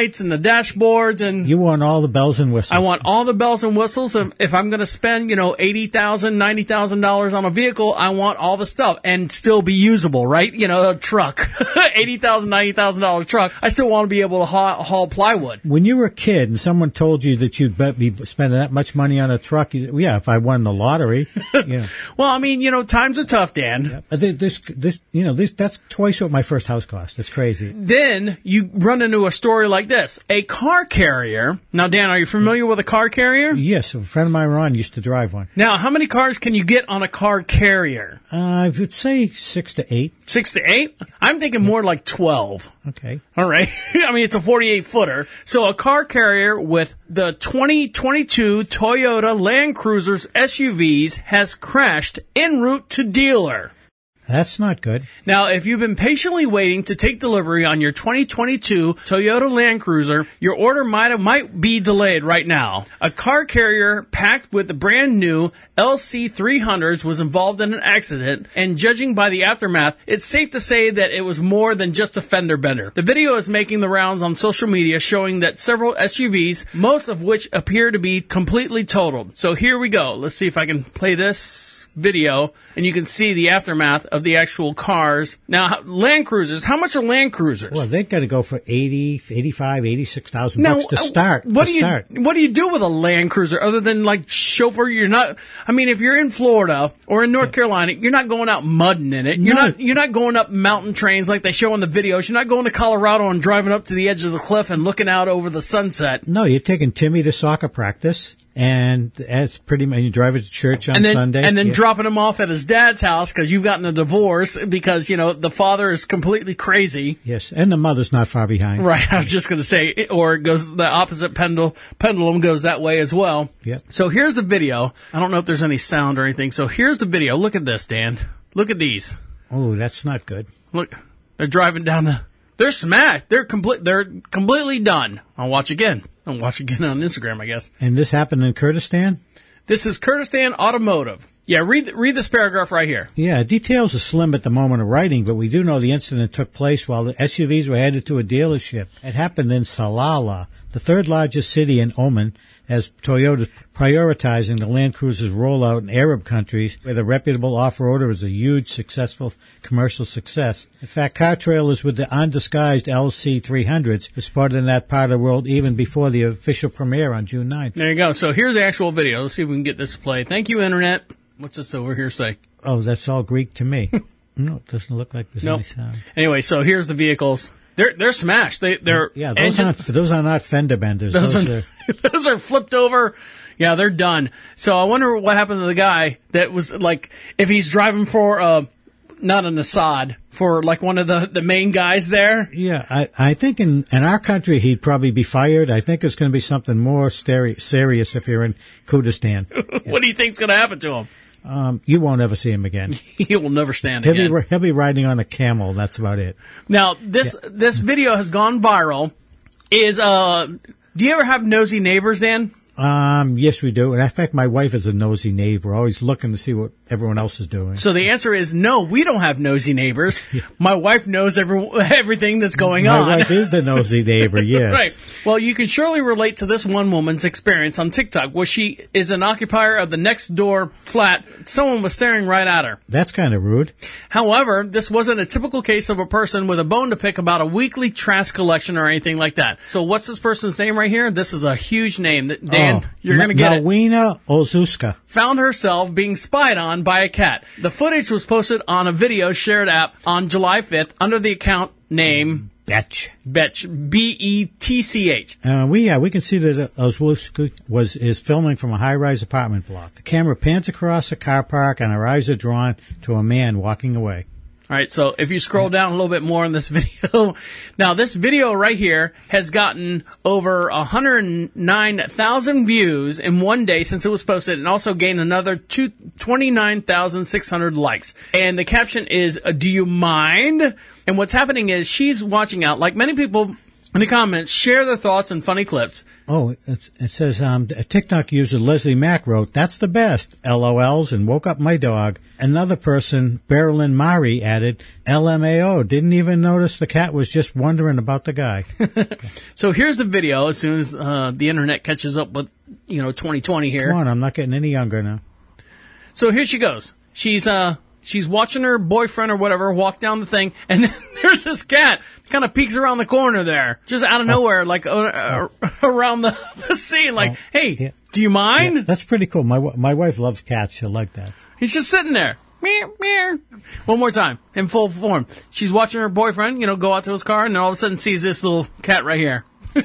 lights and the dashboards and You want all the bells and whistles. I want all the bells and whistles. And if I'm going to spend, you know, eighty thousand dollars, ninety thousand dollars on a vehicle, I want all the stuff and still be usable, right? You know, a truck, eighty thousand dollars, ninety thousand dollars truck. I still want to be able to haul, haul plywood. When you were a kid and someone told you that you'd be be spending that much money on a truck, you, yeah, if I won the lottery, yeah. Well, I mean, you know, times are tough, Dan. Uh, This, this, you know, this, that's twice what my first house cost. That's crazy. Then you run into a story like this. A car carrier. Now, Dan, are you familiar with a car carrier? Yes, a friend of mine, Ron, used to drive one. Now, how many cars can you get on a car carrier? Uh, I would say six to eight. Six to eight? I'm thinking more like twelve. Okay. All right. I mean, it's a forty-eight footer. So a car carrier with the twenty twenty-two Toyota Land Cruisers S U Vs has crashed en route to dealer. That's not good. Now, if you've been patiently waiting to take delivery on your twenty twenty-two Toyota Land Cruiser, your order might have, might be delayed right now. A car carrier packed with the brand new L C three hundreds was involved in an accident, and judging by the aftermath, it's safe to say that it was more than just a fender bender. The video is making the rounds on social media showing that several S U Vs, most of which appear to be completely totaled. So here we go. Let's see if I can play this video, and you can see the aftermath of the actual cars. Now, Land Cruisers, how much are Land Cruisers? Well, they've got to go for eighty, eighty-five, eighty-six thousand bucks to start. What to do you start. What do you do with a Land Cruiser other than like chauffeur? You're not. I mean, if you're in Florida or in North Carolina, you're not going out mudding in it. You're No. not. You're not going up mountain trains like they show in the videos. You're not going to Colorado and driving up to the edge of the cliff and looking out over the sunset. No, you're taking Timmy to soccer practice, and that's pretty much, you drive it to church on and then, Sunday. And then yeah. dropping him off at his dad's house because you've gotten a divorce because, you know, the father is completely crazy. Yes, and the mother's not far behind. Right, I was just going to say, or it goes, the opposite pendul, pendulum goes that way as well. Yep. So here's the video. I don't know if there's any sound or anything. So here's the video. Look at this, Dan. Look at these. Oh, that's not good. Look, they're driving down the, they're smacked. They're complete, they're completely done. I'll watch again. I'll watch again on Instagram, I guess. And this happened in Kurdistan? This is Kurdistan Automotive. Yeah, read read this paragraph right here. Yeah, details are slim at the moment of writing, but we do know the incident took place while the S U Vs were headed to a dealership. It happened in Salalah, the third largest city in Oman, as Toyota is prioritizing the Land Cruiser's rollout in Arab countries where the reputable off-roader is a huge, successful commercial success. In fact, car trailers with the undisguised L C three hundreds were spotted in that part of the world even before the official premiere on June ninth. There you go. So here's the actual video. Let's see if we can get this to play. Thank you, Internet. What's this over here say? Oh, that's all Greek to me. No, it doesn't look like there's Nope. any sound. Anyway, so here's the vehicles. They're they're smashed. They they're Yeah, those engine- aren't those are not fender benders. Those, Those, are, are those are flipped over. Yeah, they're done. So I wonder what happened to the guy that was like, if he's driving for uh not an Assad, for like one of the, the main guys there. Yeah, I, I think in, in our country he'd probably be fired. I think it's going to be something more steri- serious if you're in Kurdistan. What do you think's going to happen to him? Um, you won't ever see him again. He will never stand He'll again. be, he'll be riding on a camel. That's about it. Now, this this video has gone viral. Is uh, do you ever have nosy neighbors, Dan? Um, yes, we do. And in fact, my wife is a nosy neighbor, always looking to see what everyone else is doing. So the answer is no, we don't have nosy neighbors. My wife knows every, everything that's going my on. My wife is the nosy neighbor, yes. Right. Well, you can surely relate to this one woman's experience on TikTok, where she is an occupier of the next door flat. Someone was staring right at her. That's kind of rude. However, this wasn't a typical case of a person with a bone to pick about a weekly trash collection or anything like that. So what's this person's name right here? This is a huge name. that Dan, oh, you're going to get it. Malwina Ozuska. Found herself being spied on by a cat. The footage was posted on a video shared app on July fifth under the account name Betch. Betch. B E T C H. Uh, we yeah, we can see that Ozuska was is filming from a high-rise apartment block. The camera pans across a car park, and our eyes are drawn to a man walking away. All right, so if you scroll down a little bit more in this video, now this video right here has gotten over one hundred nine thousand views in one day since it was posted, and also gained another twenty-nine thousand six hundred likes. And the caption is, uh, do you mind? And what's happening is she's watching out, like many people In the comments, share their thoughts and funny clips. Oh, it, it says, um, a TikTok user, Leslie Mack, wrote, "That's the best. L O Ls and woke up my dog." Another person, Berlin Mari, added, L M A O, didn't even notice the cat was just wondering about the guy. So here's the video as soon as uh, the internet catches up with, you know, twenty twenty here. Come on, I'm not getting any younger now. So here she goes. She's uh she's watching her boyfriend or whatever walk down the thing, and then there's this cat kind of peeks around the corner there, just out of nowhere, like uh, uh, around the, the scene. Like, Oh, hey, yeah. do you mind? Yeah, that's pretty cool. My wi- my wife loves cats. She'll like that. He's just sitting there. Meow, meow. One more time, in full form. She's watching her boyfriend, you know, go out to his car, and then all of a sudden sees this little cat right here.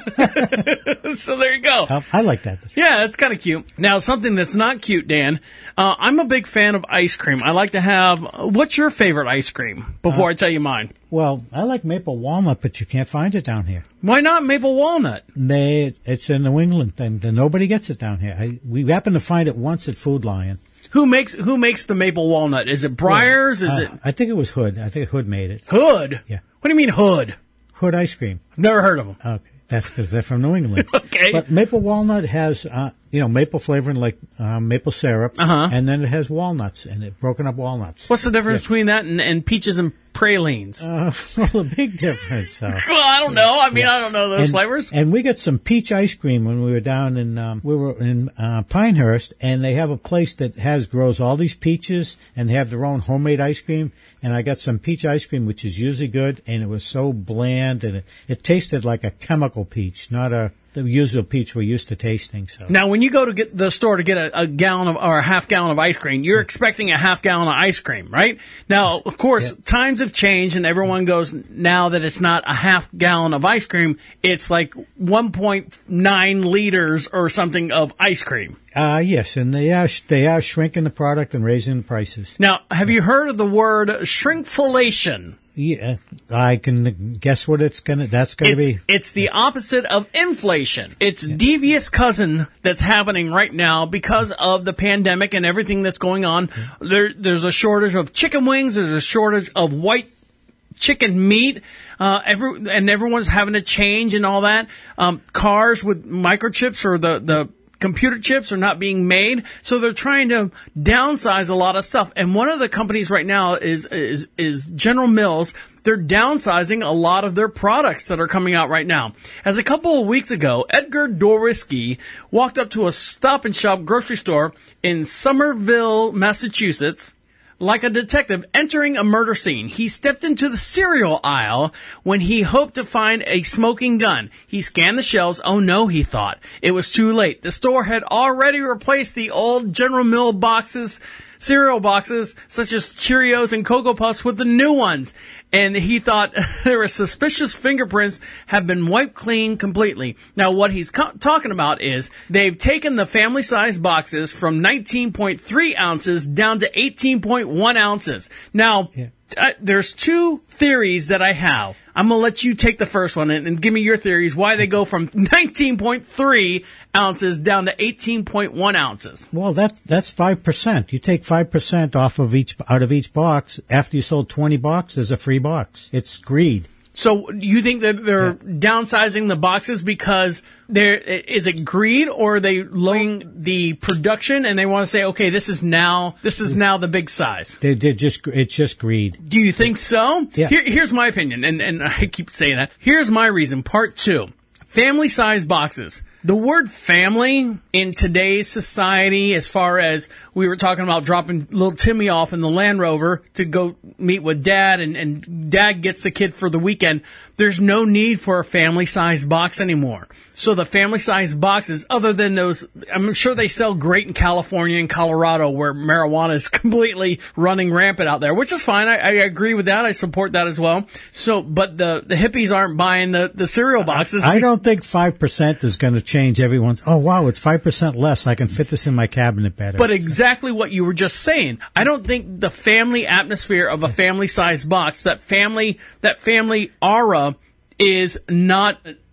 So there you go. Uh, I like that. Yeah, it's kind of cute. Now, something that's not cute, Dan, uh, I'm a big fan of ice cream. I like to have, what's your favorite ice cream before Uh, I tell you mine? Well, I like maple walnut, but you can't find it down here. Why not maple walnut? They, it's a New England thing. Nobody gets it down here. I, we happen to find it once at Food Lion. Who makes who makes the maple walnut? Is it Breyers? Is Uh, it I think it was Hood. I think Hood made it. Hood? Yeah. What do you mean Hood? Hood ice cream. I've never heard of them. Okay. That's because they're from New England. Okay. But maple walnut has, uh, you know, maple flavoring like uh, maple syrup. Uh-huh. And then it has walnuts in it, broken up walnuts. What's the difference Yeah. between that and, and peaches and pralines? Uh, well, a big difference. So. Well, I don't know. I mean, Yeah. I don't know those and, flavors. And we got some peach ice cream when we were down in um, we were in uh, Pinehurst, and they have a place that has grows all these peaches, and they have their own homemade ice cream. And I got some peach ice cream, which is usually good, and it was so bland, and it, it tasted like a chemical peach, not a the usual peach we're used to tasting. So. Now, when you go to get the store to get a, a gallon of or a half gallon of ice cream, you're expecting a half gallon of ice cream, right? Now, of course, Yeah. times have changed, and everyone goes now that it's not a half gallon of ice cream; it's like one point nine liters or something of ice cream. Uh, yes, and they are they are shrinking the product and raising the prices. Now, have you heard of the word shrinkflation? Yeah, I can guess what it's gonna. That's gonna It's, be. it's the opposite of inflation. It's devious cousin that's happening right now because of the pandemic and everything that's going on. There, there's a shortage of chicken wings. There's a shortage of white chicken meat. Uh, every, and everyone's having to change and all that. Um, cars with microchips or the, the computer chips are not being made, so they're trying to downsize a lot of stuff. And one of the companies right now is is is General Mills. They're downsizing a lot of their products that are coming out right now. As a couple of weeks ago, Edgar Doriski walked up to a Stop and Shop grocery store in Somerville, Massachusetts, like a detective entering a murder scene. He stepped into the cereal aisle when he hoped to find a smoking gun. He scanned the shelves. Oh no, he thought. It was too late. The store had already replaced the old General Mills boxes, cereal boxes, such as Cheerios and Cocoa Puffs, with the new ones. And he thought there were suspicious fingerprints have been wiped clean completely. Now, what he's co- talking about is they've taken the family-size boxes from nineteen point three ounces down to eighteen point one ounces. Now, Yeah. uh, there's two theories that I have. I'm going to let you take the first one and, and give me your theories why they go from nineteen point three ounces down to eighteen point one ounces. Well, that that's five percent. You take five percent off of each out of each box. After you sold twenty boxes, a free box. It's greed. So you think that they're downsizing the boxes because there is it greed, or are they lowering the production and they want to say, okay, this is now this is now the big size? They did just. It's just greed. Do you think so? Yeah. Here, here's my opinion, and and I keep saying that. Here's my reason. Part two: family size boxes. The word family in today's society, as far as we were talking about dropping little Timmy off in the Land Rover to go meet with dad, and, and dad gets the kid for the weekend, there's no need for a family size box anymore. So the family size boxes, other than those, I'm sure they sell great in California and Colorado where marijuana is completely running rampant out there, which is fine. I, I agree with that. I support that as well. So, but the, the hippies aren't buying the, the cereal boxes. I don't think five percent is going to change everyone's. Oh wow, it's five percent less. I can fit this in my cabinet better. But exactly what you were just saying. I don't think the family atmosphere of a family-sized box, that family, that family aura, is not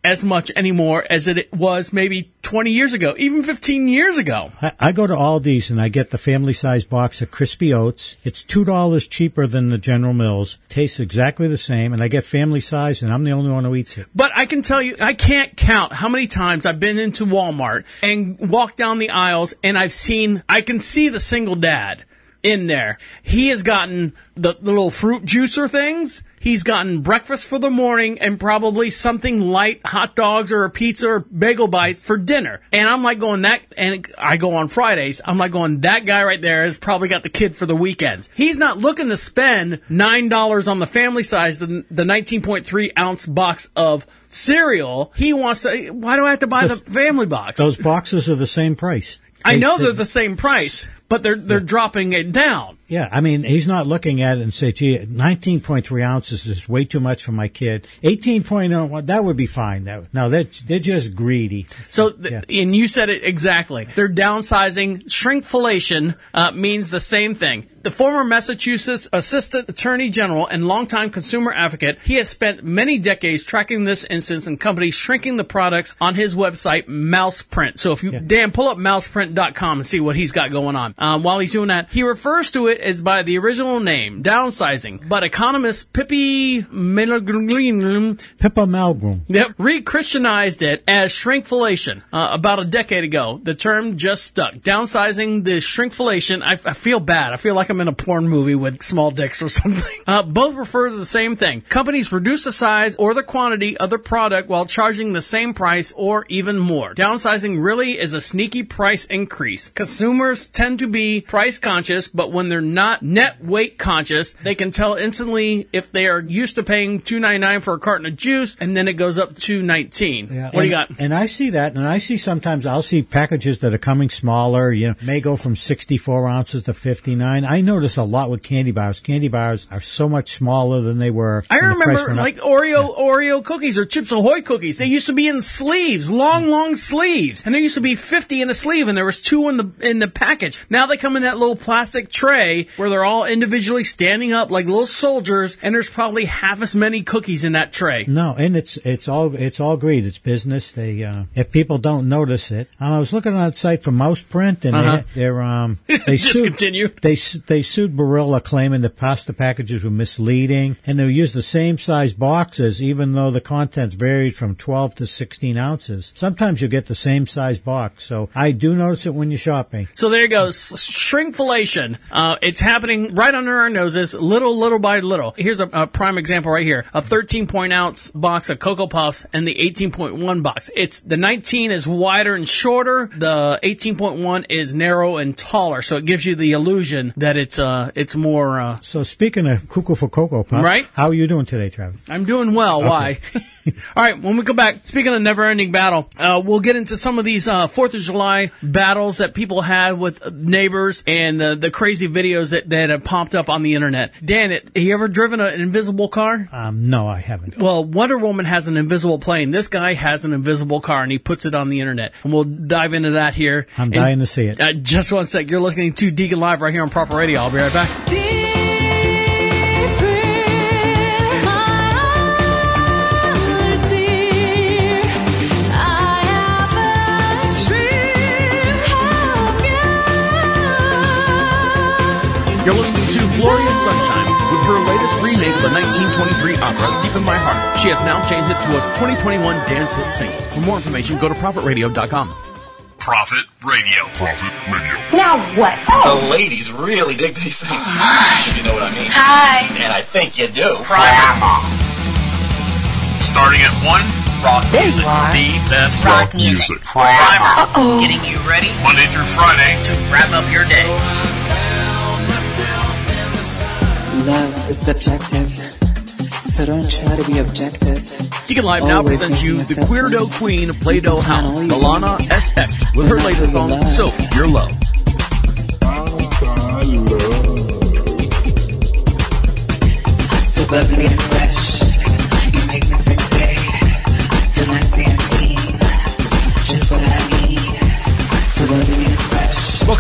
as much anymore as it was maybe twenty years ago, even fifteen years ago. I, I go to Aldi's and I get the family size box of crispy oats. It's two dollars cheaper than the General Mills. Tastes exactly the same, and I get family size, and I'm the only one who eats it. But I can tell you, I can't count how many times I've been into Walmart and walked down the aisles, and I've seen, I can see the single dad in there. He has gotten the, the little fruit juicer things. He's gotten breakfast for the morning and probably something light, hot dogs or a pizza or bagel bites for dinner. And I'm like going that, and I go on Fridays, I'm like going, that guy right there has probably got the kid for the weekends. He's not looking to spend nine dollars on the family size, the, the nineteen point three ounce box of cereal. He wants to, why do I have to buy the family box? Those boxes are the same price. I They- know they- they're the same price, but they're, they're dropping it down. Yeah, I mean, he's not looking at it and say, gee, nineteen point three ounces is way too much for my kid. eighteen point oh, well, that would be fine. That, no, they're, they're just greedy. So, th- and you said it exactly. They're downsizing. Shrinkflation uh, means the same thing. The former Massachusetts Assistant Attorney General and longtime consumer advocate, he has spent many decades tracking this instance and companies shrinking the products on his website, Mouseprint. So if you, Dan, pull up mouseprint dot com and see what he's got going on. Um, while he's doing that, he refers to it as by the original name, downsizing. But economist Pippi Malmgren, Pippa Malmgren, yep, re-Christianized it as shrinkflation uh, about a decade ago. The term just stuck. Downsizing, the shrinkflation. I, I feel bad. I feel like I'm in a porn movie with small dicks or something. Uh, both refer to the same thing. Companies reduce the size or the quantity of the product while charging the same price or even more. Downsizing really is a sneaky price increase. Consumers tend to be price conscious, but when they're not net weight conscious, they can tell instantly if they are used to paying two ninety-nine for a carton of juice, and then it goes up to two nineteen. Yeah, what do you got? And I see that, and I see sometimes I'll see packages that are coming smaller. You know, may go from sixty-four ounces to fifty-nine. I notice a lot with candy bars. Candy bars are so much smaller than they were. I when the price remember went up. like Oreo Oreo cookies or Chips Ahoy cookies. They used to be in sleeves, long, long sleeves, and there used to be fifty in a sleeve, and there was two in the in the package. Now they come in that little plastic tray where they're all individually standing up like little soldiers, and there's probably half as many cookies in that tray. No, and it's it's all it's all greed. It's business. They uh, if people don't notice it, um, I was looking on that site for Mouseprint, and Uh-huh. they, they're um they Just sued continue. they su- they sued Barilla, claiming the pasta packages were misleading, and they used the same size boxes, even though the contents varied from twelve to sixteen ounces. Sometimes you get the same size box, so I do notice it when you're shopping. So there you go, S- shrinkflation. Uh, it's happening right under our noses, little, little by little. Here's a, a prime example right here: a thirteen point ounce box of Cocoa Puffs and the eighteen point one box. It's the nineteen is wider and shorter. The eighteen point one is narrow and taller. So it gives you the illusion that it's uh, it's more. Uh, So speaking of cuckoo for Cocoa Puffs, Right. how are you doing today, Travis? I'm doing well. Okay. Why? All right, when we come back, speaking of never-ending battle, uh, we'll get into some of these uh, fourth of July battles that people had with neighbors and uh, the crazy videos that, that have popped up on the internet. Dan, it, have you ever driven a- an invisible car? Um, no, I haven't. Well, Wonder Woman has an invisible plane. This guy has an invisible car, and he puts it on the internet. And we'll dive into that here. I'm And, dying to see it. Uh, just one sec. You're listening to Deacon Live right here on Proper Radio. I'll be right back. You're listening to Gloria Sunshine with her latest remake of a nineteen twenty-three opera, Deep in My Heart. She has now changed it to a twenty twenty-one dance hit single. For more information, go to profit radio dot com. Profit Radio. Profit Radio. Now what? The ladies really dig these things. If you know what I mean. Hi. And I think you do. Starting at one, rock music. The best rock, Rock music. Primer. Uh-oh. Getting you ready Monday through Friday. to wrap up your day. Love is subjective, so don't try to be objective. Deacon Live now Always presents you making the Queerdo assessments. Queen of Play-Doh You can House, only Milana be- S X, with her Not latest really song, love. So Your Love. So bubbly and fresh, you make me sexy. So nasty and clean, just what I need. So bubbly and fresh. Welcome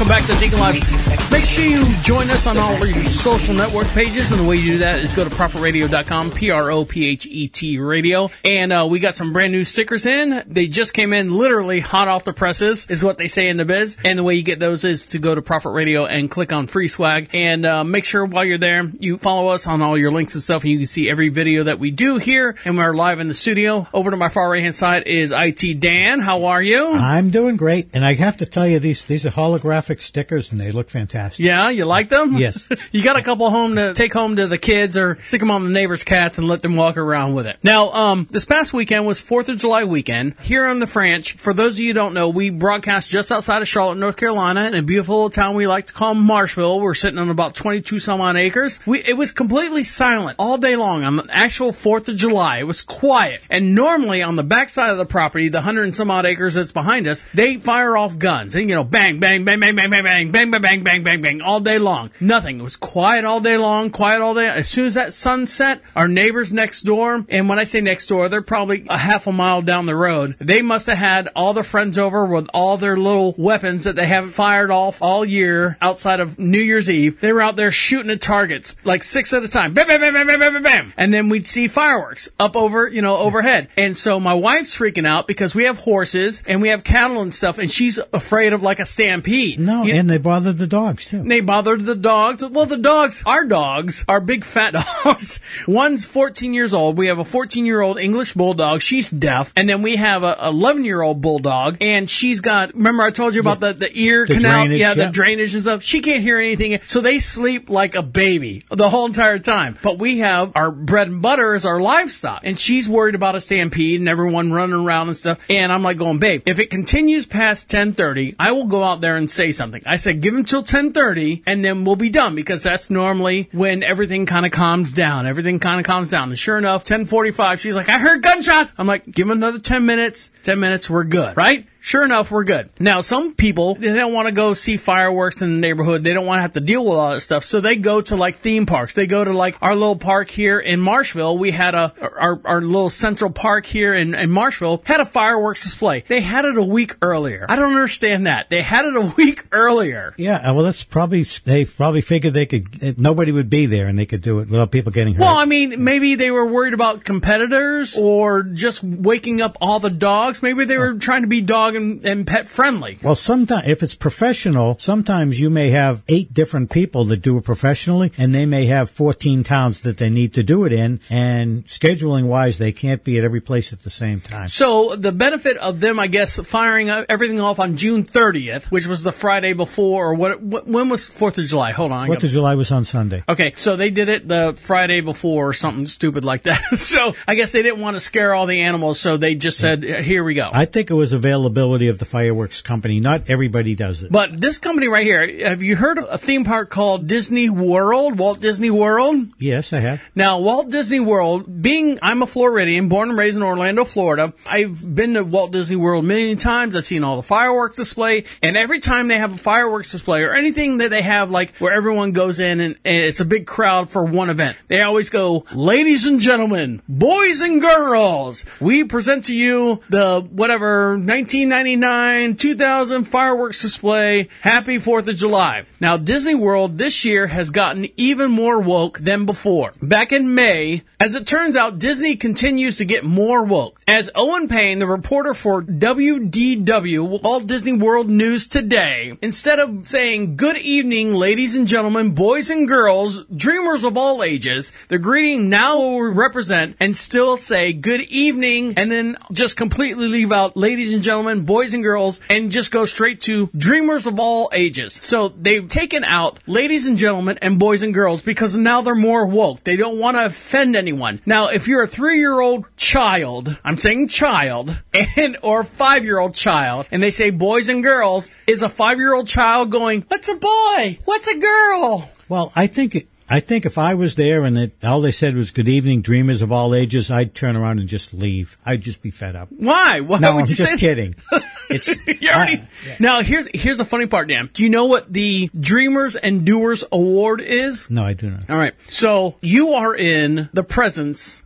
Welcome back to Deacon Live. Make sure you join us on all of your social network pages, and the way you do that is go to prophet radio dot com, P R O P H E T radio, and uh, we got some brand new stickers in. They just came in literally hot off the presses, is what they say in the biz, and the way you get those is to go to Prophet Radio and click on free swag, and uh, make sure while you're there, you follow us on all your links and stuff, and you can see every video that we do here, and we're live in the studio. Over to my far right hand side is I T Dan. How are you? I'm doing great, and I have to tell you, these these are holographic stickers, and they look fantastic. Yeah, you like them? Yes. You got a couple home to take home to the kids, or stick them on the neighbor's cats and let them walk around with it. Now, um, this past weekend was fourth of July weekend here on the Franch. For those of you who don't know, we broadcast just outside of Charlotte, North Carolina, in a beautiful little town we like to call Marshville. We're sitting on about twenty-two some odd acres. We, it was completely silent all day long on the actual fourth of July. It was quiet. And normally on the backside of the property, the hundred and some odd acres that's behind us, they fire off guns. And, you know, bang, bang, bang, bang, bang, bang, bang, bang, bang, bang, bang, bang, bang, all day long. Nothing. It was quiet all day long, quiet all day. As soon as that sun set, our neighbors next door, and when I say next door, they're probably a half a mile down the road, they must have had all their friends over with all their little weapons that they haven't fired off all year outside of New Year's Eve. They were out there shooting at targets, like six at a time. Bam, bam, bam, bam, bam, bam, bam, bam. And then we'd see fireworks up over, you know, overhead. And so my wife's freaking out because we have horses and we have cattle and stuff, and she's afraid of like a stampede. No, You- and they bothered the dogs, too. They bothered the dogs. Well, the dogs, our dogs, are big fat dogs. One's fourteen years old. We have a fourteen-year-old English bulldog. She's deaf. And then we have a eleven-year-old bulldog, and she's got, remember I told you about the, the ear The canal? drainage, yeah, the yeah. drainage and stuff. She can't hear anything. So they sleep like a baby the whole entire time. But we have our bread and butter is our livestock. And she's worried about a stampede and everyone running around and stuff. And I'm like going, babe, if it continues past ten thirty, I will go out there and say something. I said, give him till ten thirty, and then we'll be done, because that's normally when everything kind of calms down. Everything kind of calms down. And sure enough, ten forty-five, she's like, I heard gunshots. I'm like, give him another ten minutes. ten minutes, we're good, right? Sure enough, we're good. Now, some people, they don't want to go see fireworks in the neighborhood. They don't want to have to deal with all that stuff. So they go to like theme parks. They go to like our little park here in Marshville. We had a, our, our little central park here in, in Marshville had a fireworks display. They had it a week earlier. I don't understand that. They had it a week earlier. Yeah, well, that's probably, they probably figured they could, nobody would be there and they could do it without people getting hurt. Well, I mean, maybe they were worried about competitors or just waking up all the dogs. Maybe they were trying to be dog and, and pet friendly. Well, sometimes, if it's professional, sometimes you may have eight different people that do it professionally, and they may have fourteen towns that they need to do it in, and scheduling wise, they can't be at every place at the same time. So the benefit of them, I guess, firing everything off on June thirtieth, which was the Friday before, or what? what when was fourth of July? Hold on. I Fourth gotta- of July was on Sunday. Okay, so they did it the Friday before or something stupid like that. So I guess they didn't want to scare all the animals, so they just said, here we go. I think it was availability of the fireworks company. Not everybody does it. But this company right here, have you heard of a theme park called Disney World, Walt Disney World? Yes, I have. Now, Walt Disney World, being I'm a Floridian, born and raised in Orlando, Florida, I've been to Walt Disney World many times. I've seen all the fireworks display, and every time they have a fireworks display or anything that they have, like where everyone goes in and, and it's a big crowd for one event, they always go, ladies and gentlemen, boys and girls, we present to you the whatever nineteen ninety-nine two thousand fireworks display. Happy fourth of July. Now, Disney World this year has gotten even more woke than before. Back in May, as it turns out, Disney continues to get more woke. As Owen Payne, the reporter for W D W, Walt Disney World News Today, instead of saying, good evening, ladies and gentlemen, boys and girls, dreamers of all ages, the greeting now will represent and still say, good evening, and then just completely leave out, ladies and gentlemen, boys and girls, and just go straight to dreamers of all ages. So they've taken out ladies and gentlemen and boys and girls because now they're more woke. They don't want to offend anyone. Now, if you're a three-year-old child, I'm saying child, and or five-year-old child, and they say boys and girls, is a five-year-old child going, what's a boy? What's a girl? Well, I think it, I think if I was there and it, all they said was good evening, dreamers of all ages, I'd turn around and just leave. I'd just be fed up. Why? Why no, would I'm you just say kidding. It's You already- I- yeah. Now, here's here's the funny part, Dan. Do you know what the Dreamers and Doers Award is? No, I do not. All right. So you are in the presence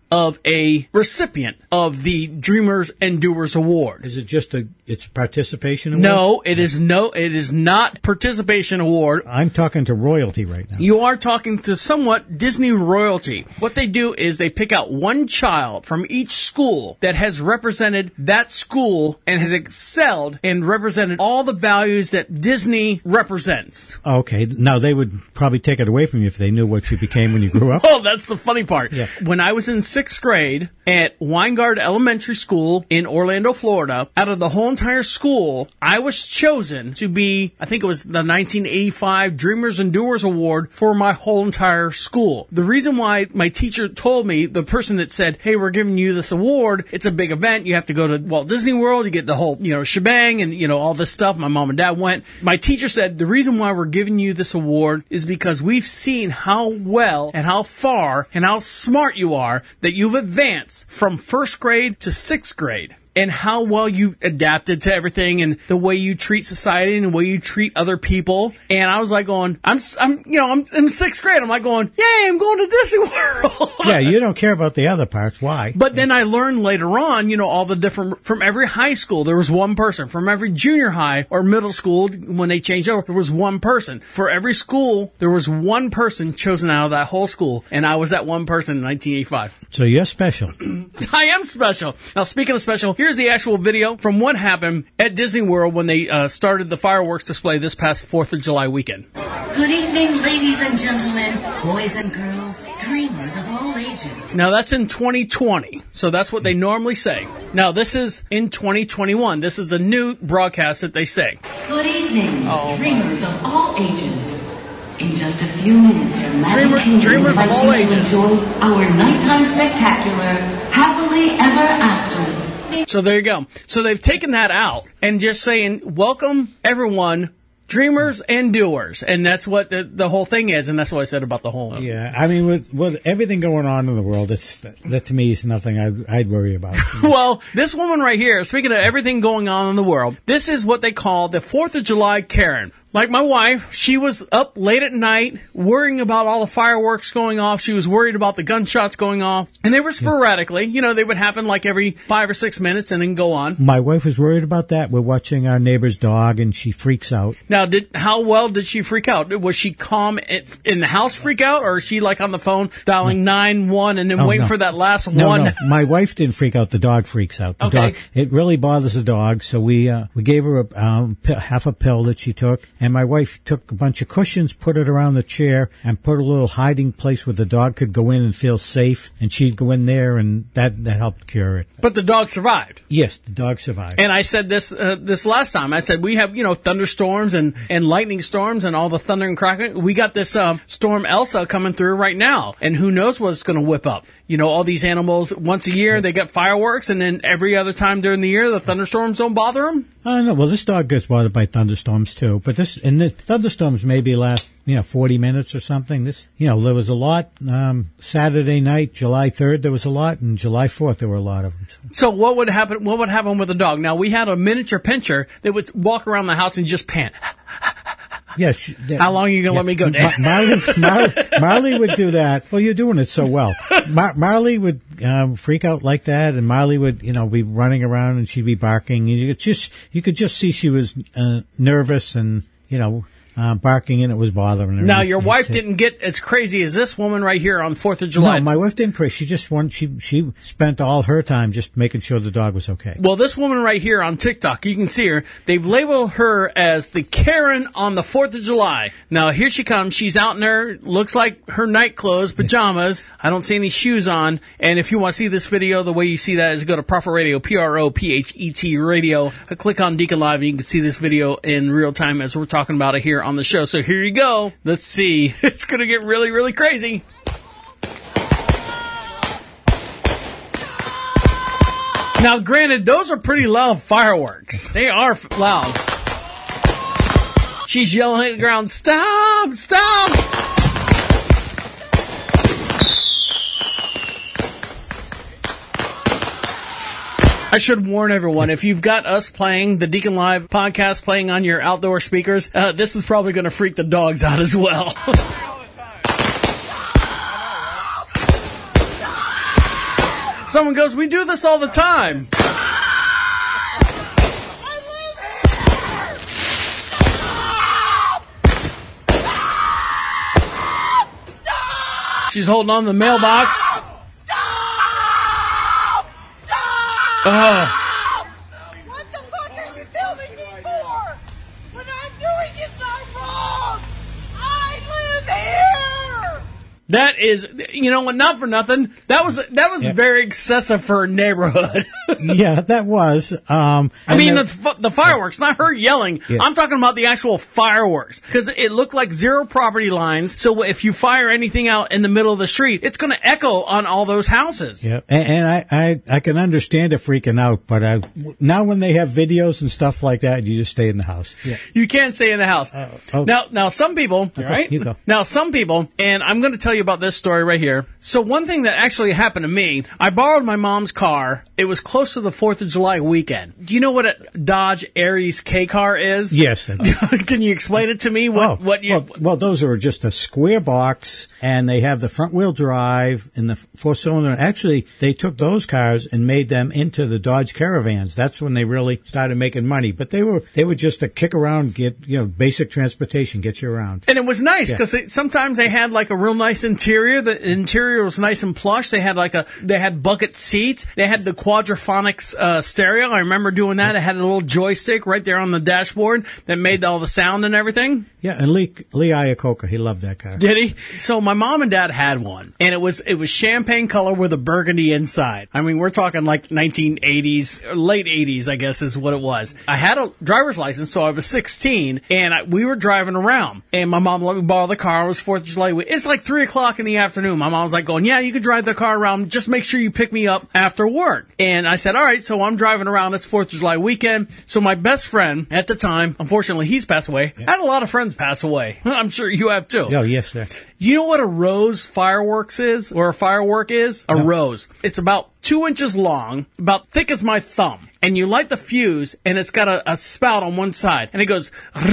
of a recipient of the Dreamers and Doers Award. Is it just a it's a participation award? No, it is no, it is not participation award. I'm talking to royalty right now. You are talking to somewhat Disney royalty. What they do is they pick out one child from each school that has represented that school and has excelled and represented all the values that Disney represents. Okay, now they would probably take it away from you if they knew what you became when you grew up. Oh, that's the funny part. Yeah. When I was in sixth grade at Weingard Elementary School in Orlando, Florida, out of the whole entire school, I was chosen to be, I think it was the nineteen eighty-five Dreamers and Doers Award for my whole entire school. The reason why my teacher told me, the person that said, hey, we're giving you this award, it's a big event, you have to go to Walt Disney World, you get the whole, you know, shebang and, you know, all this stuff. My mom and dad went. My teacher said, the reason why we're giving you this award is because we've seen how well and how far and how smart you are that you've advanced from first grade to sixth grade. And how well you adapted to everything and the way you treat society and the way you treat other people. And I was like going, I'm, I'm, you know, I'm in sixth grade. I'm like going, yay, I'm going to Disney World. Yeah, you don't care about the other parts. Why? But then I learned later on, you know, all the different, from every high school, there was one person. From every junior high or middle school, when they changed over, there was one person. For every school, there was one person chosen out of that whole school. And I was that one person in nineteen eighty-five. So you're special. I am special. Now, speaking of special, here's the actual video from what happened at Disney World when they uh, started the fireworks display this past fourth of July weekend. Good evening, ladies and gentlemen, boys and girls, dreamers of all ages. Now, that's in twenty twenty, so that's what they normally say. Now, this is in twenty twenty-one. This is the new broadcast that they say. Good evening, Oh, dreamers of all ages. In just a few minutes, the Magic Dreamer- Kingdom dreamers of invites all you to ages. enjoy our nighttime spectacular, happily ever after. So there you go. So they've taken that out and just saying, welcome, everyone, dreamers and doers. And that's what the, the whole thing is, and that's what I said about the whole... Yeah, I mean, with, with everything going on in the world, that's, that to me is nothing I'd, I'd worry about. Well, this woman right here, speaking of everything going on in the world, this is what they call the fourth of July Karen. Like my wife, she was up late at night worrying about all the fireworks going off. She was worried about the gunshots going off. And they were sporadically. You know, they would happen like every five or six minutes and then go on. My wife was worried about that. We're watching our neighbor's dog, and she freaks out. Now, did how well did she freak out? Was she calm at, in the house freak out, or is she like on the phone dialing nine one and then Oh, waiting no. for that last No, one? no. My wife didn't freak out. The dog freaks out. The Okay. dog. It really bothers the dog. So we uh, we gave her a um, p- half a pill that she took, and my wife took a bunch of cushions, put it around the chair, and put a little hiding place where the dog could go in and feel safe. And she'd go in there, and that that helped cure it. But the dog survived. Yes, the dog survived. And I said this uh, this last time. I said we have, you know, thunderstorms and, and lightning storms and all the thunder and cracking. We got this um, storm Elsa coming through right now, and who knows what it's going to whip up. You know, all these animals, once a year, they get fireworks, and then every other time during the year, the thunderstorms don't bother them. Oh, no. Well, this dog gets bothered by thunderstorms, too. But this, and the thunderstorms maybe last, you know, forty minutes or something. This, you know, there was a lot, um, Saturday night, July third, there was a lot, and July fourth, there were a lot of them. So what would happen, what would happen with a dog? Now, we had a miniature pinscher that would walk around the house and just pant. Yes. How long are you going to yeah, let me go, Dan? Mar- Marley, Marley, Marley would do that. Well, you're doing it so well. Mar- Marley would um, freak out like that, and Marley would, you know, be running around, and she'd be barking. And you could just, you could just see she was uh, nervous and, you know, uh, barking, and it was bothering her. Now, your wife didn't get as crazy as this woman right here on fourth of July. No, my wife didn't crazy. She just wanted, she she spent all her time just making sure the dog was okay. Well, this woman right here on TikTok, you can see her. They've labeled her as the Karen on the fourth of July. Now, here she comes. She's out in her, looks like her night clothes, pajamas. I don't see any shoes on. And if you want to see this video, the way you see that is go to Prophet Radio, P R O P H E T Radio. Click on Deacon Live, and you can see this video in real time as we're talking about it here on the show. So here you go. Let's see. It's going to get really, really crazy. Now, granted, those are pretty loud fireworks. They are f- loud. She's yelling at the ground, stop, stop! I should warn everyone, if you've got us playing, the Deacon Live podcast playing on your outdoor speakers, uh, this is probably going to freak the dogs out as well. Someone goes, we do this all the time. She's holding on to the mailbox. Uh, What the fuck are you filming me for? What I'm doing is not wrong. I live here. that is, you know what? Not for nothing. That was that was Yeah. very excessive for a neighborhood. Yeah, that was. Um, I and mean, the- the, f- the fireworks, not her yelling. Yeah. I'm talking about the actual fireworks. Because it looked like zero property lines. So if you fire anything out in the middle of the street, it's going to echo on all those houses. Yeah, and, and I, I, I can understand it freaking out, but I, now when they have videos and stuff like that, you just stay in the house. Yeah. You can't stay in the house. oh. Now, now some people, Okay, right? you go. Now some people, and I'm going to tell you about this story right here. So one thing that actually happened to me, I borrowed my mom's car. It was close to the fourth of July weekend. Do you know what a Dodge Aries K car is? Yes. that's- Can you explain it to me? What, oh, what you? well, well, those are just a square box, and they have the front wheel drive and the four cylinder. Actually, they took those cars and made them into the Dodge Caravans. That's when they really started making money. But they were they were just a kick around, get you know, basic transportation, get you around. And it was nice Yeah. because sometimes they had like a real nice interior. The interior was nice and plush. They had like a they had bucket seats. They had the quadraphonics uh, stereo. I remember doing that. It had a little joystick right there on the dashboard that made all the sound and everything. Yeah, and Lee Lee Iacocca, he loved that car. Did he? So my mom and dad had one, and it was it was champagne color with a burgundy inside. I mean, we're talking like nineteen eighties, or late eighties, I guess is what it was. I had a driver's license, so I was sixteen, and I, we were driving around, and my mom let me borrow the car. It was fourth of July. It's like three o'clock in the afternoon. My mom was like going, yeah, you can drive the car around. Just make sure you pick me up after work. And I said, all right, so I'm driving around. It's fourth of July weekend. So my best friend at the time, unfortunately, he's passed away. I had a lot of friends pass away. I'm sure you have too. Oh, yes, sir. You know what a rose fireworks is, or a firework is? A rose. It's about two inches long, about thick as my thumb. And you light the fuse, and it's got a, a spout on one side. And it goes...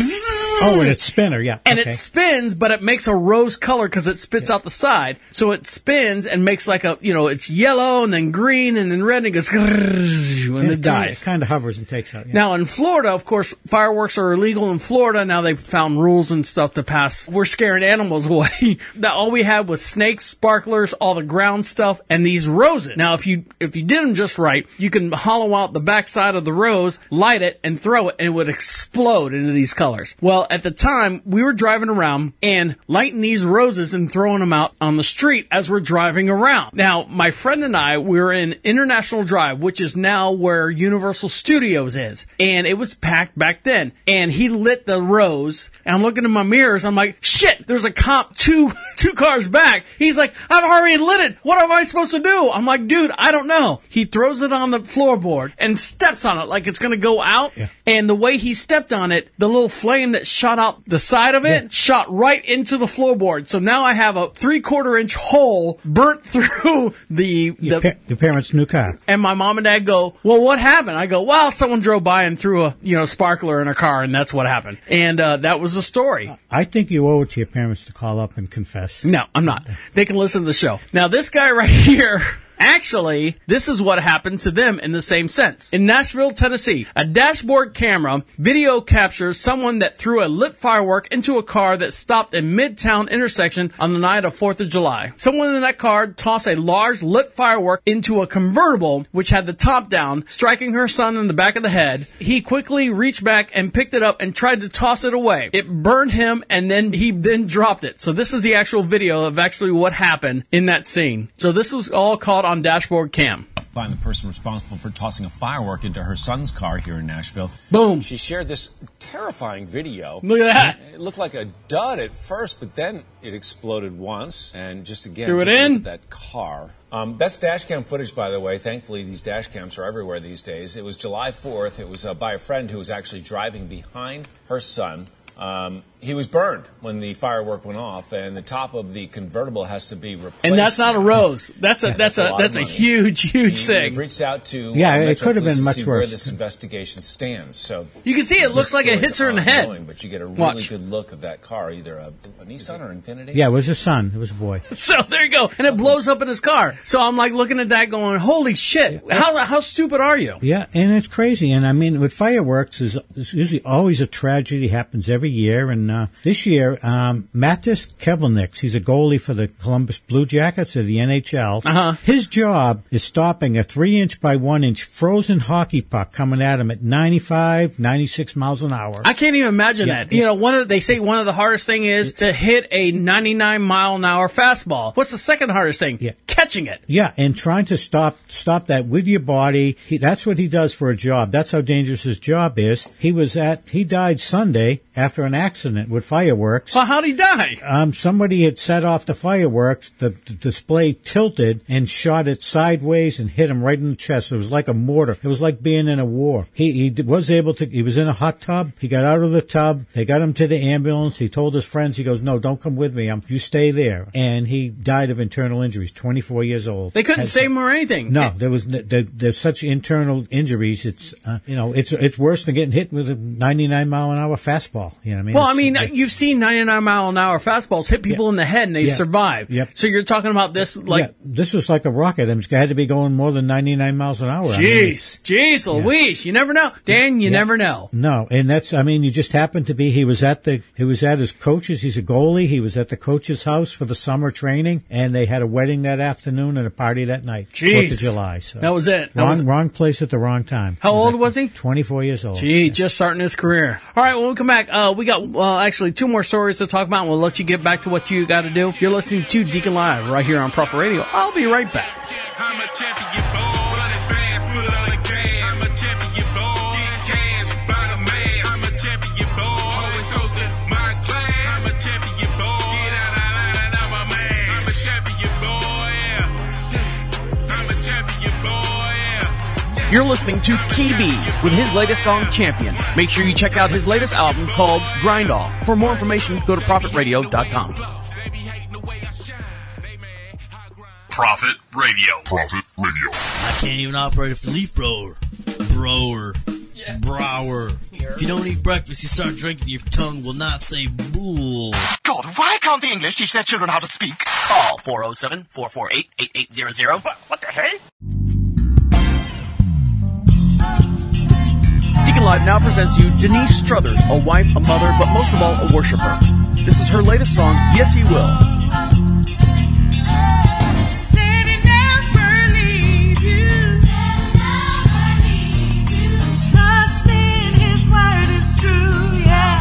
Oh, and it's spinner, yeah. And okay. it spins, but it makes a rose color because it spits out the side. So it spins and makes like a, you know, it's yellow and then green and then red and it goes... And it dies. It kind of hovers and takes out. Yeah. Now, in Florida, of course, fireworks are illegal in Florida. Now they've found rules and stuff to pass. We're scaring animals away. Now, all we had was snakes, sparklers, all the ground stuff, and these roses. Now, if you if you did them just right, you can hollow out the backside of the rose, light it, and throw it, and it would explode into these colors. Well, at the time, we were driving around and lighting these roses and throwing them out on the street as we're driving around. Now, my friend and I, we were in International Drive, which is now where Universal Studios is. And it was packed back then. And he lit the rose, and I'm looking in my mirrors, I'm like, shit, there's a cop two, two cars back. He's like, I've already lit it. What am I supposed to do? I'm like, dude, I don't know. He throws it on the floorboard and steps on it like it's going to go out. Yeah. And the way he stepped on it, the little flame that shot out the side of it Yeah. shot right into the floorboard. So now I have a three quarter inch hole burnt through the, Your, the pa- your parents' new car. and my mom and dad go, well, what happened? I go, well, someone drove by and threw a, you know, sparkler in a car, and that's what happened. And uh, that was the story. I think you owe it to your parents to call up and confess. No, I'm not. They can listen to the show. Now, this guy right here... Actually, this is what happened to them in the same sense. In Nashville, Tennessee, a dashboard camera video captures someone that threw a lit firework into a car that stopped in Midtown intersection on the night of fourth of July. Someone in that car tossed a large lit firework into a convertible, which had the top down, striking her son in the back of the head. He quickly reached back and picked it up and tried to toss it away. It burned him, and then he then dropped it. So this is the actual video of actually what happened in that scene. So this was all caught on dashboard cam. Find the person responsible for tossing a firework into her son's car here in Nashville. Boom. She shared this terrifying video. Look at that. It looked like a dud at first, but then it exploded once. And just again, Threw it take a look in. at that car. Um, that's dash cam footage, by the way. Thankfully, these dash cams are everywhere these days. It was July fourth. It was uh, by a friend who was actually driving behind her son Um, he was burned when the firework went off, and the top of the convertible has to be replaced. And that's not a rose. That's a Yeah, that's, that's a a lot that's of a money. huge huge He- thing. We've reached out to Yeah, uh, it Metro could have Police been to much see where worse. this investigation stands. So You can see it this looks like it story's hits her in the head. ongoing, but you get a really Watch. good look of that car, either a, a Nissan or Infiniti. Yeah, it was a son. It was a boy. So there you go, and it blows up in his car. So I'm like looking at that, going, "Holy shit! How how stupid are you?" Yeah, and it's crazy. And I mean, with fireworks, is is usually always a tragedy. Happens every year. And uh, this year, um, Matis Kevliniks, he's a goalie for the Columbus Blue Jackets of the N H L. Uh-huh. His job is stopping a three-inch by one-inch frozen hockey puck coming at him at ninety-five, ninety-six miles an hour. I can't even imagine Yeah. that. You know, one of the, they say one of the hardest thing is to hit a ninety-nine mile an hour fastball. What's the second hardest thing? Yeah. Catching it. Yeah, and trying to stop stop that with your body. He, that's what he does for a job. That's how dangerous his job is. He was at he died Sunday after an accident with fireworks. Well, how'd he die? Um, somebody had set off the fireworks. The, the display tilted and shot it sideways and hit him right in the chest. It was like a mortar. It was like being in a war. He, he d- was able to, he was in a hot tub. He got out of the tub. They got him to the ambulance. He told his friends, he goes, no, don't come with me. I'm, you stay there. And he died of internal injuries, twenty-four years old. They couldn't Had- save him or anything. No, there was, n- there, there's such internal injuries. It's, uh, you know, it's, it's worse than getting hit with a ninety-nine mile an hour fastball. You know what I mean? Well, I It's- mean, it- you've seen ninety-nine mile an hour fastballs hit people in the head and they Yeah. survive. Yep. So you're talking about this like, yeah, this was like a rocket. It had to be going more than ninety-nine miles an hour. I mean, jeez, jeez Louise, you never know. Dan, you Yeah. never know. No, and that's, I mean, you just happened to be, he was at the, he was at his coach's, he's a goalie, he was at the coach's house for the summer training, and they had a wedding that afternoon and a party that night. Jeez. fourth of July. So. That was it. That Wrong, was- wrong place at the wrong time. How old was he? twenty-four years old. Gee, just starting his career. All right, when we come back, uh, we got uh, actually two more stories to talk about, and we'll let you get back to what you got to do. You're listening to Deacon Live right here on Prophet Radio. I'll be right back. I'm a champion, boy. Run it fast, put it on the gas. I'm a champion, boy. Get cash by the man. I'm a champion, boy. Always coasting my class. I'm a champion, boy. Get out, out, out, out of my man. I'm a champion, boy. Yeah. Yeah. I'm a champion, boy. Yeah. You're listening to Key Bees with his latest song, Champion. Make sure you check out his latest album called Grind All. For more information, go to prophet radio dot com. Prophet Radio. Prophet Radio. I can't even operate a leaf blower. Brower. Brower. If you don't eat breakfast, you start drinking, your tongue will not say bull. God, why can't the English teach their children how to speak? Call four oh seven, four four eight, eight eight zero zero. What, what the hell? Deacon Live now presents you Denise Struthers, a wife, a mother, but most of all, a worshiper. This is her latest song, Yes He Will. Said he never leave you. Trust in his word is true, yeah.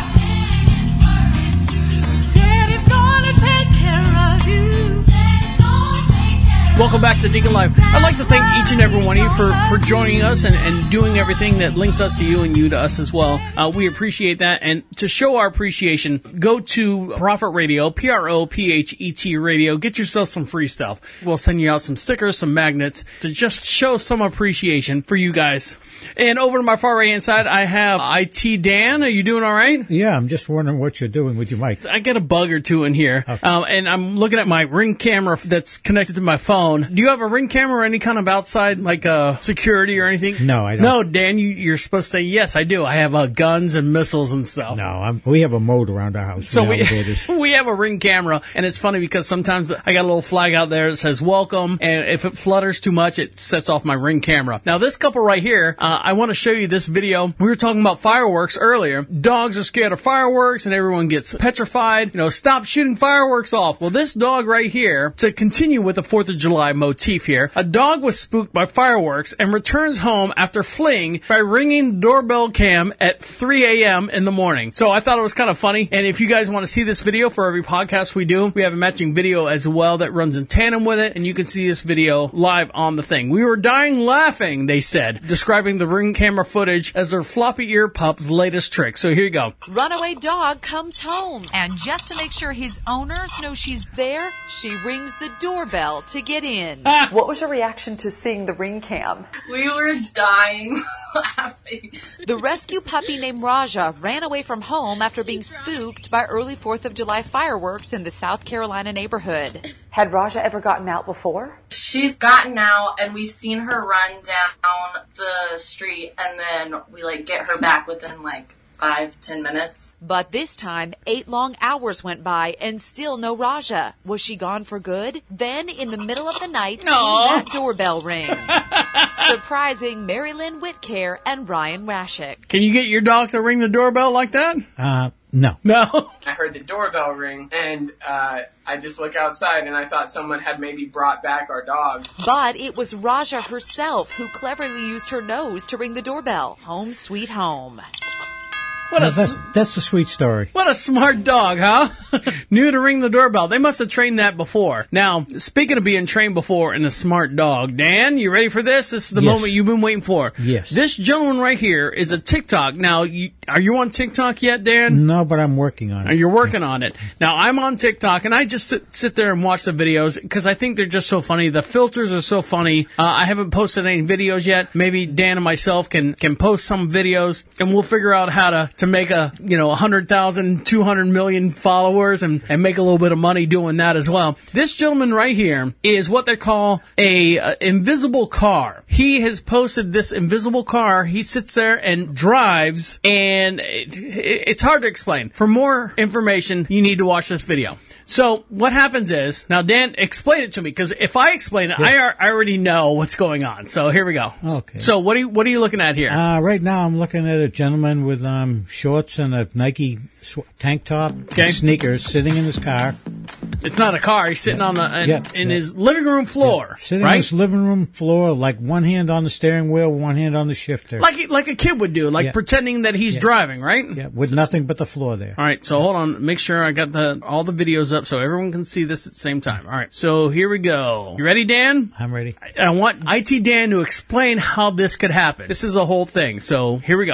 Said he's gonna take care of you. Welcome back to Deacon Live. I'd like to thank each and every one of you for, for joining us and, and doing everything that links us to you and you to us as well. Uh, we appreciate that. And to show our appreciation, go to Prophet Radio, P R O P H E T Radio. Get yourself some free stuff. We'll send you out some stickers, some magnets to just show some appreciation for you guys. And over to my far right hand side, I have I T Dan. Are you doing all right? Yeah, I'm just wondering what you're doing with your mic. I get a bug or two in here. Um, and I'm looking at my Ring camera that's connected to my phone. Do you have a Ring camera or any kind of outside, like, uh, security or anything? No, I don't. No, Dan, you, you're supposed to say, yes, I do. I have, uh, guns and missiles and stuff. No, I'm, we have a moat around our house. So in we, elevators. we have a Ring camera, and it's funny because sometimes I got a little flag out there that says welcome, and if it flutters too much, it sets off my Ring camera. Now, this couple right here, uh, I want to show you this video. We were talking about fireworks earlier. Dogs are scared of fireworks, and everyone gets petrified. You know, stop shooting fireworks off. Well, this dog right here, to continue with the fourth of July motif here, a dog was spooked by fireworks and returns home after fleeing by ringing doorbell cam at three a.m. in the morning. So I thought it was kind of funny. And if you guys want to see this video for every podcast we do, we have a matching video as well that runs in tandem with it. And you can see this video live on the thing. We were dying laughing, they said, describing the Ring camera footage as their floppy ear pup's latest trick. So here you go. Runaway dog comes home, and just to make sure his owners know she's there, she rings the doorbell to get get in. What was your reaction to seeing the ring cam? We were dying laughing. The rescue puppy named Raja ran away from home after being spooked by early fourth of July fireworks in the South Carolina neighborhood. Had Raja ever gotten out before? She's gotten out, and we've seen her run down the street, and then we, like, get her back within, like, five, ten minutes. But this time, eight long hours went by and still no Raja. Was she gone for good? Then, in the middle of the night, came that doorbell ring. Surprising Mary Lynn Whitcare and Ryan Rashik. Can you get your dog to ring the doorbell like that? Uh, no. No? I heard the doorbell ring, and uh, I just look outside, and I thought someone had maybe brought back our dog. But it was Raja herself who cleverly used her nose to ring the doorbell. Home sweet home. What Well, a that's, that's the sweet story. What a smart dog, huh? Knew to ring the doorbell. They must have trained that before. Now, speaking of being trained before and a smart dog, Dan, you ready for this? This is the Yes. moment you've been waiting for. Yes. This gentleman right here is a TikTok. Now, you, are you on TikTok yet, Dan? No, but I'm working on Or it. you're working on it. Now, I'm on TikTok, and I just sit, sit there and watch the videos because I think they're just so funny. The filters are so funny. Uh, I haven't posted any videos yet. Maybe Dan and myself can, can post some videos, and we'll figure out how to, to make a, you know, one hundred thousand, two hundred million followers and, and make a little bit of money doing that as well. This gentleman right here is what they call a uh, invisible car. He has posted this invisible car. He sits there and drives, and it, it, it's hard to explain. For more information, you need to watch this video. So what happens is, now Dan, explain it to me, because if I explain it, I, ar- I already know what's going on. So here we go. Okay. So what are you, what are you looking at here? Uh, right now, I'm looking at a gentleman with um, shorts and a Nike sw- tank top, Okay. and sneakers, sitting in his car. It's not a car. He's sitting on the in, Yeah, in yeah. his living room floor, Sitting right? on his living room floor, like one hand on the steering wheel, one hand on the shifter. Like like a kid would do, like Yeah. pretending that he's Yeah. driving, right? Yeah, with nothing but the floor there. All right, so hold on. Make sure I got the all the videos up so everyone can see this at the same time. All right, so here we go. You ready, Dan? I'm ready. I, I want I T Dan to explain how this could happen. This is a whole thing. So here we go.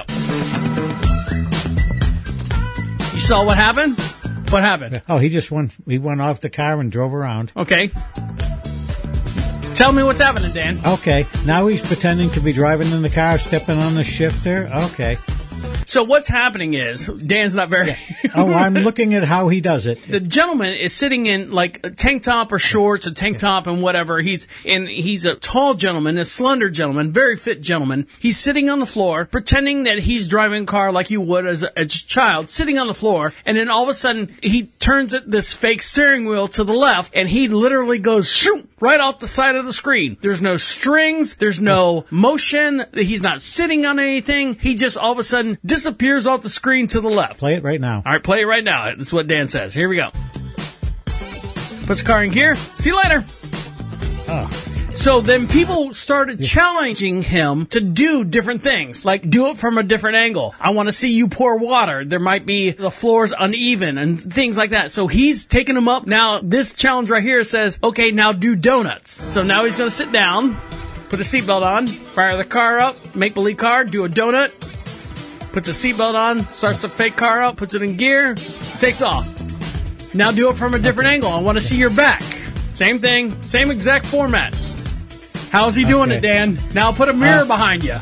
You saw what happened? What happened? Oh, he just went. He went off the car and drove around. Okay. Tell me what's happening, Dan. Okay, now he's pretending to be driving in the car, stepping on the shifter. Okay. So what's happening is Dan's not very. Oh, I'm looking at how he does it. The gentleman is sitting in like a tank top or shorts, a tank top and whatever. He's and he's a tall gentleman, a slender gentleman, very fit gentleman. He's sitting on the floor, pretending that he's driving a car like you would as a, as a child, sitting on the floor. And then all of a sudden, he turns it, this fake steering wheel to the left, and he literally goes shoot right off the side of the screen. There's no strings, there's no motion. He's not sitting on anything. He just all of a sudden disappears off the screen to the left. Play it right now. All right, play it right now. That's what Dan says. Here we go. Puts the car in gear. See you later. Oh. So then people started challenging him to do different things, like do it from a different angle. I want to see you pour water. There might be the floor's uneven and things like that. So he's taking them up. Now, this challenge right here says, okay, now do donuts. So now he's going to sit down, put a seatbelt on, fire the car up, make-believe car, do a donut, puts a seatbelt on, starts the fake car up, puts it in gear, takes off. Now do it from a different angle. I want to see your back. Same thing, same exact format. How's he doing Okay. it, Dan? Now put a mirror Uh, behind you.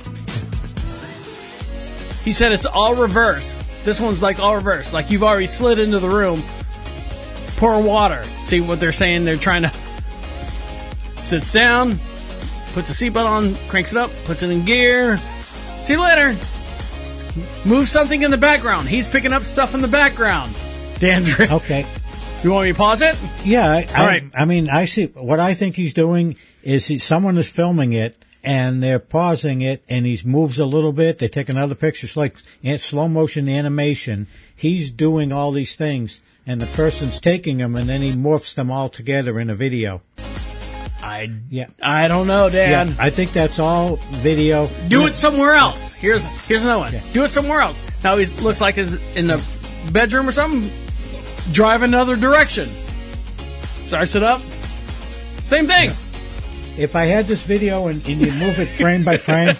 He said it's all reverse. This one's like all reverse. Like you've already slid into the room. Pour water. See what they're saying? They're trying to... Sits down, puts the seatbelt on, cranks it up, puts it in gear. See you later. Move something in the background. He's picking up stuff in the background. Dan's re- Okay. You want me to pause it? Yeah. I, All I, right. I mean, I see. What I think he's doing is he, someone is filming it and they're pausing it, and he moves a little bit. They take another picture. It's like in slow motion animation. He's doing all these things, and the person's taking them, and then he morphs them all together in a video. I Yeah. I don't know, Dan. Yeah, I think that's all video. Do it somewhere else. Here's here's another one. Do it somewhere else. Now he looks like he's in the bedroom or something. Drive another direction. Starts it up. Same thing. If I had this video and, and you move it frame by frame,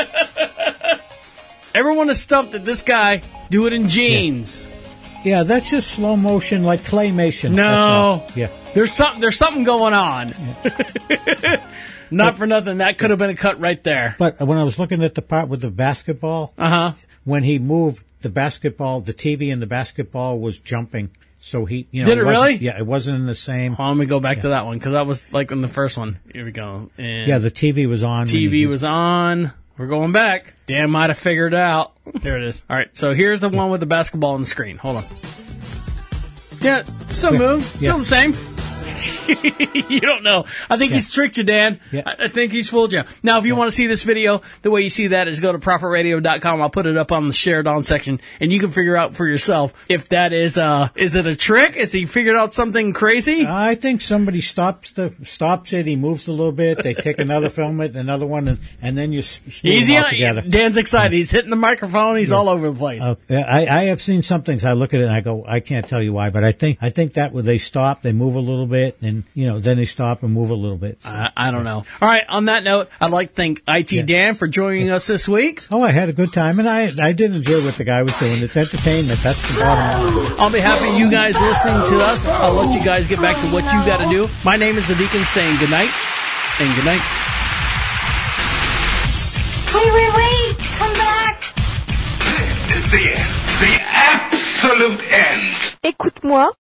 Everyone is stumped that this guy do it in jeans. yeah, that's just slow motion, like claymation. No. That's all. Yeah. There's something. There's something going on. Not but, for nothing. That could have been a cut right there. But when I was looking at the part with the basketball, uh huh, when he moved the basketball, the T V and the basketball was jumping. So he, you know, did it, it really? Yeah, it wasn't in the same. Well, let me go back yeah. to that one because that was like in the first one. Here we go. And yeah, the T V was on. T V was on. We're going back. Dan might have figured it out. There it is. All right, so here's the one with the basketball on the screen. Hold on. Yeah, still yeah. move. Still yeah. the same. You don't know. I think yeah. he's tricked you, Dan. Yeah. I, I think he's fooled you. Now, if you yeah. want to see this video, the way you see that is go to profit radio dot com. I'll put it up on the shared on section, and you can figure out for yourself if that is uh is it a trick? Is he figured out something crazy? I think somebody stops the stops it. He moves a little bit. They take another film it, another one, and, and then you smooth Easy them all on, together. Dan's excited. He's hitting the microphone. He's yeah. all over the place. Uh, I, I have seen some things. I look at it and I go, I can't tell you why, but I think I think that when they stop, they move a little bit, and you know, then they stop and move a little bit. So. I, I don't know. All right. On that note, I'd like to thank I T yeah. Dan for joining yeah. us this week. Oh, I had a good time, and I I did enjoy what the guy was doing. It's entertainment. That's the bottom line. On behalf of you guys listening to us, I'll let you guys get back to what you got to do. My name is the Deacon saying good night and good night. Wait, wait, wait! Come back! This is the end. The absolute end. Écoute-moi.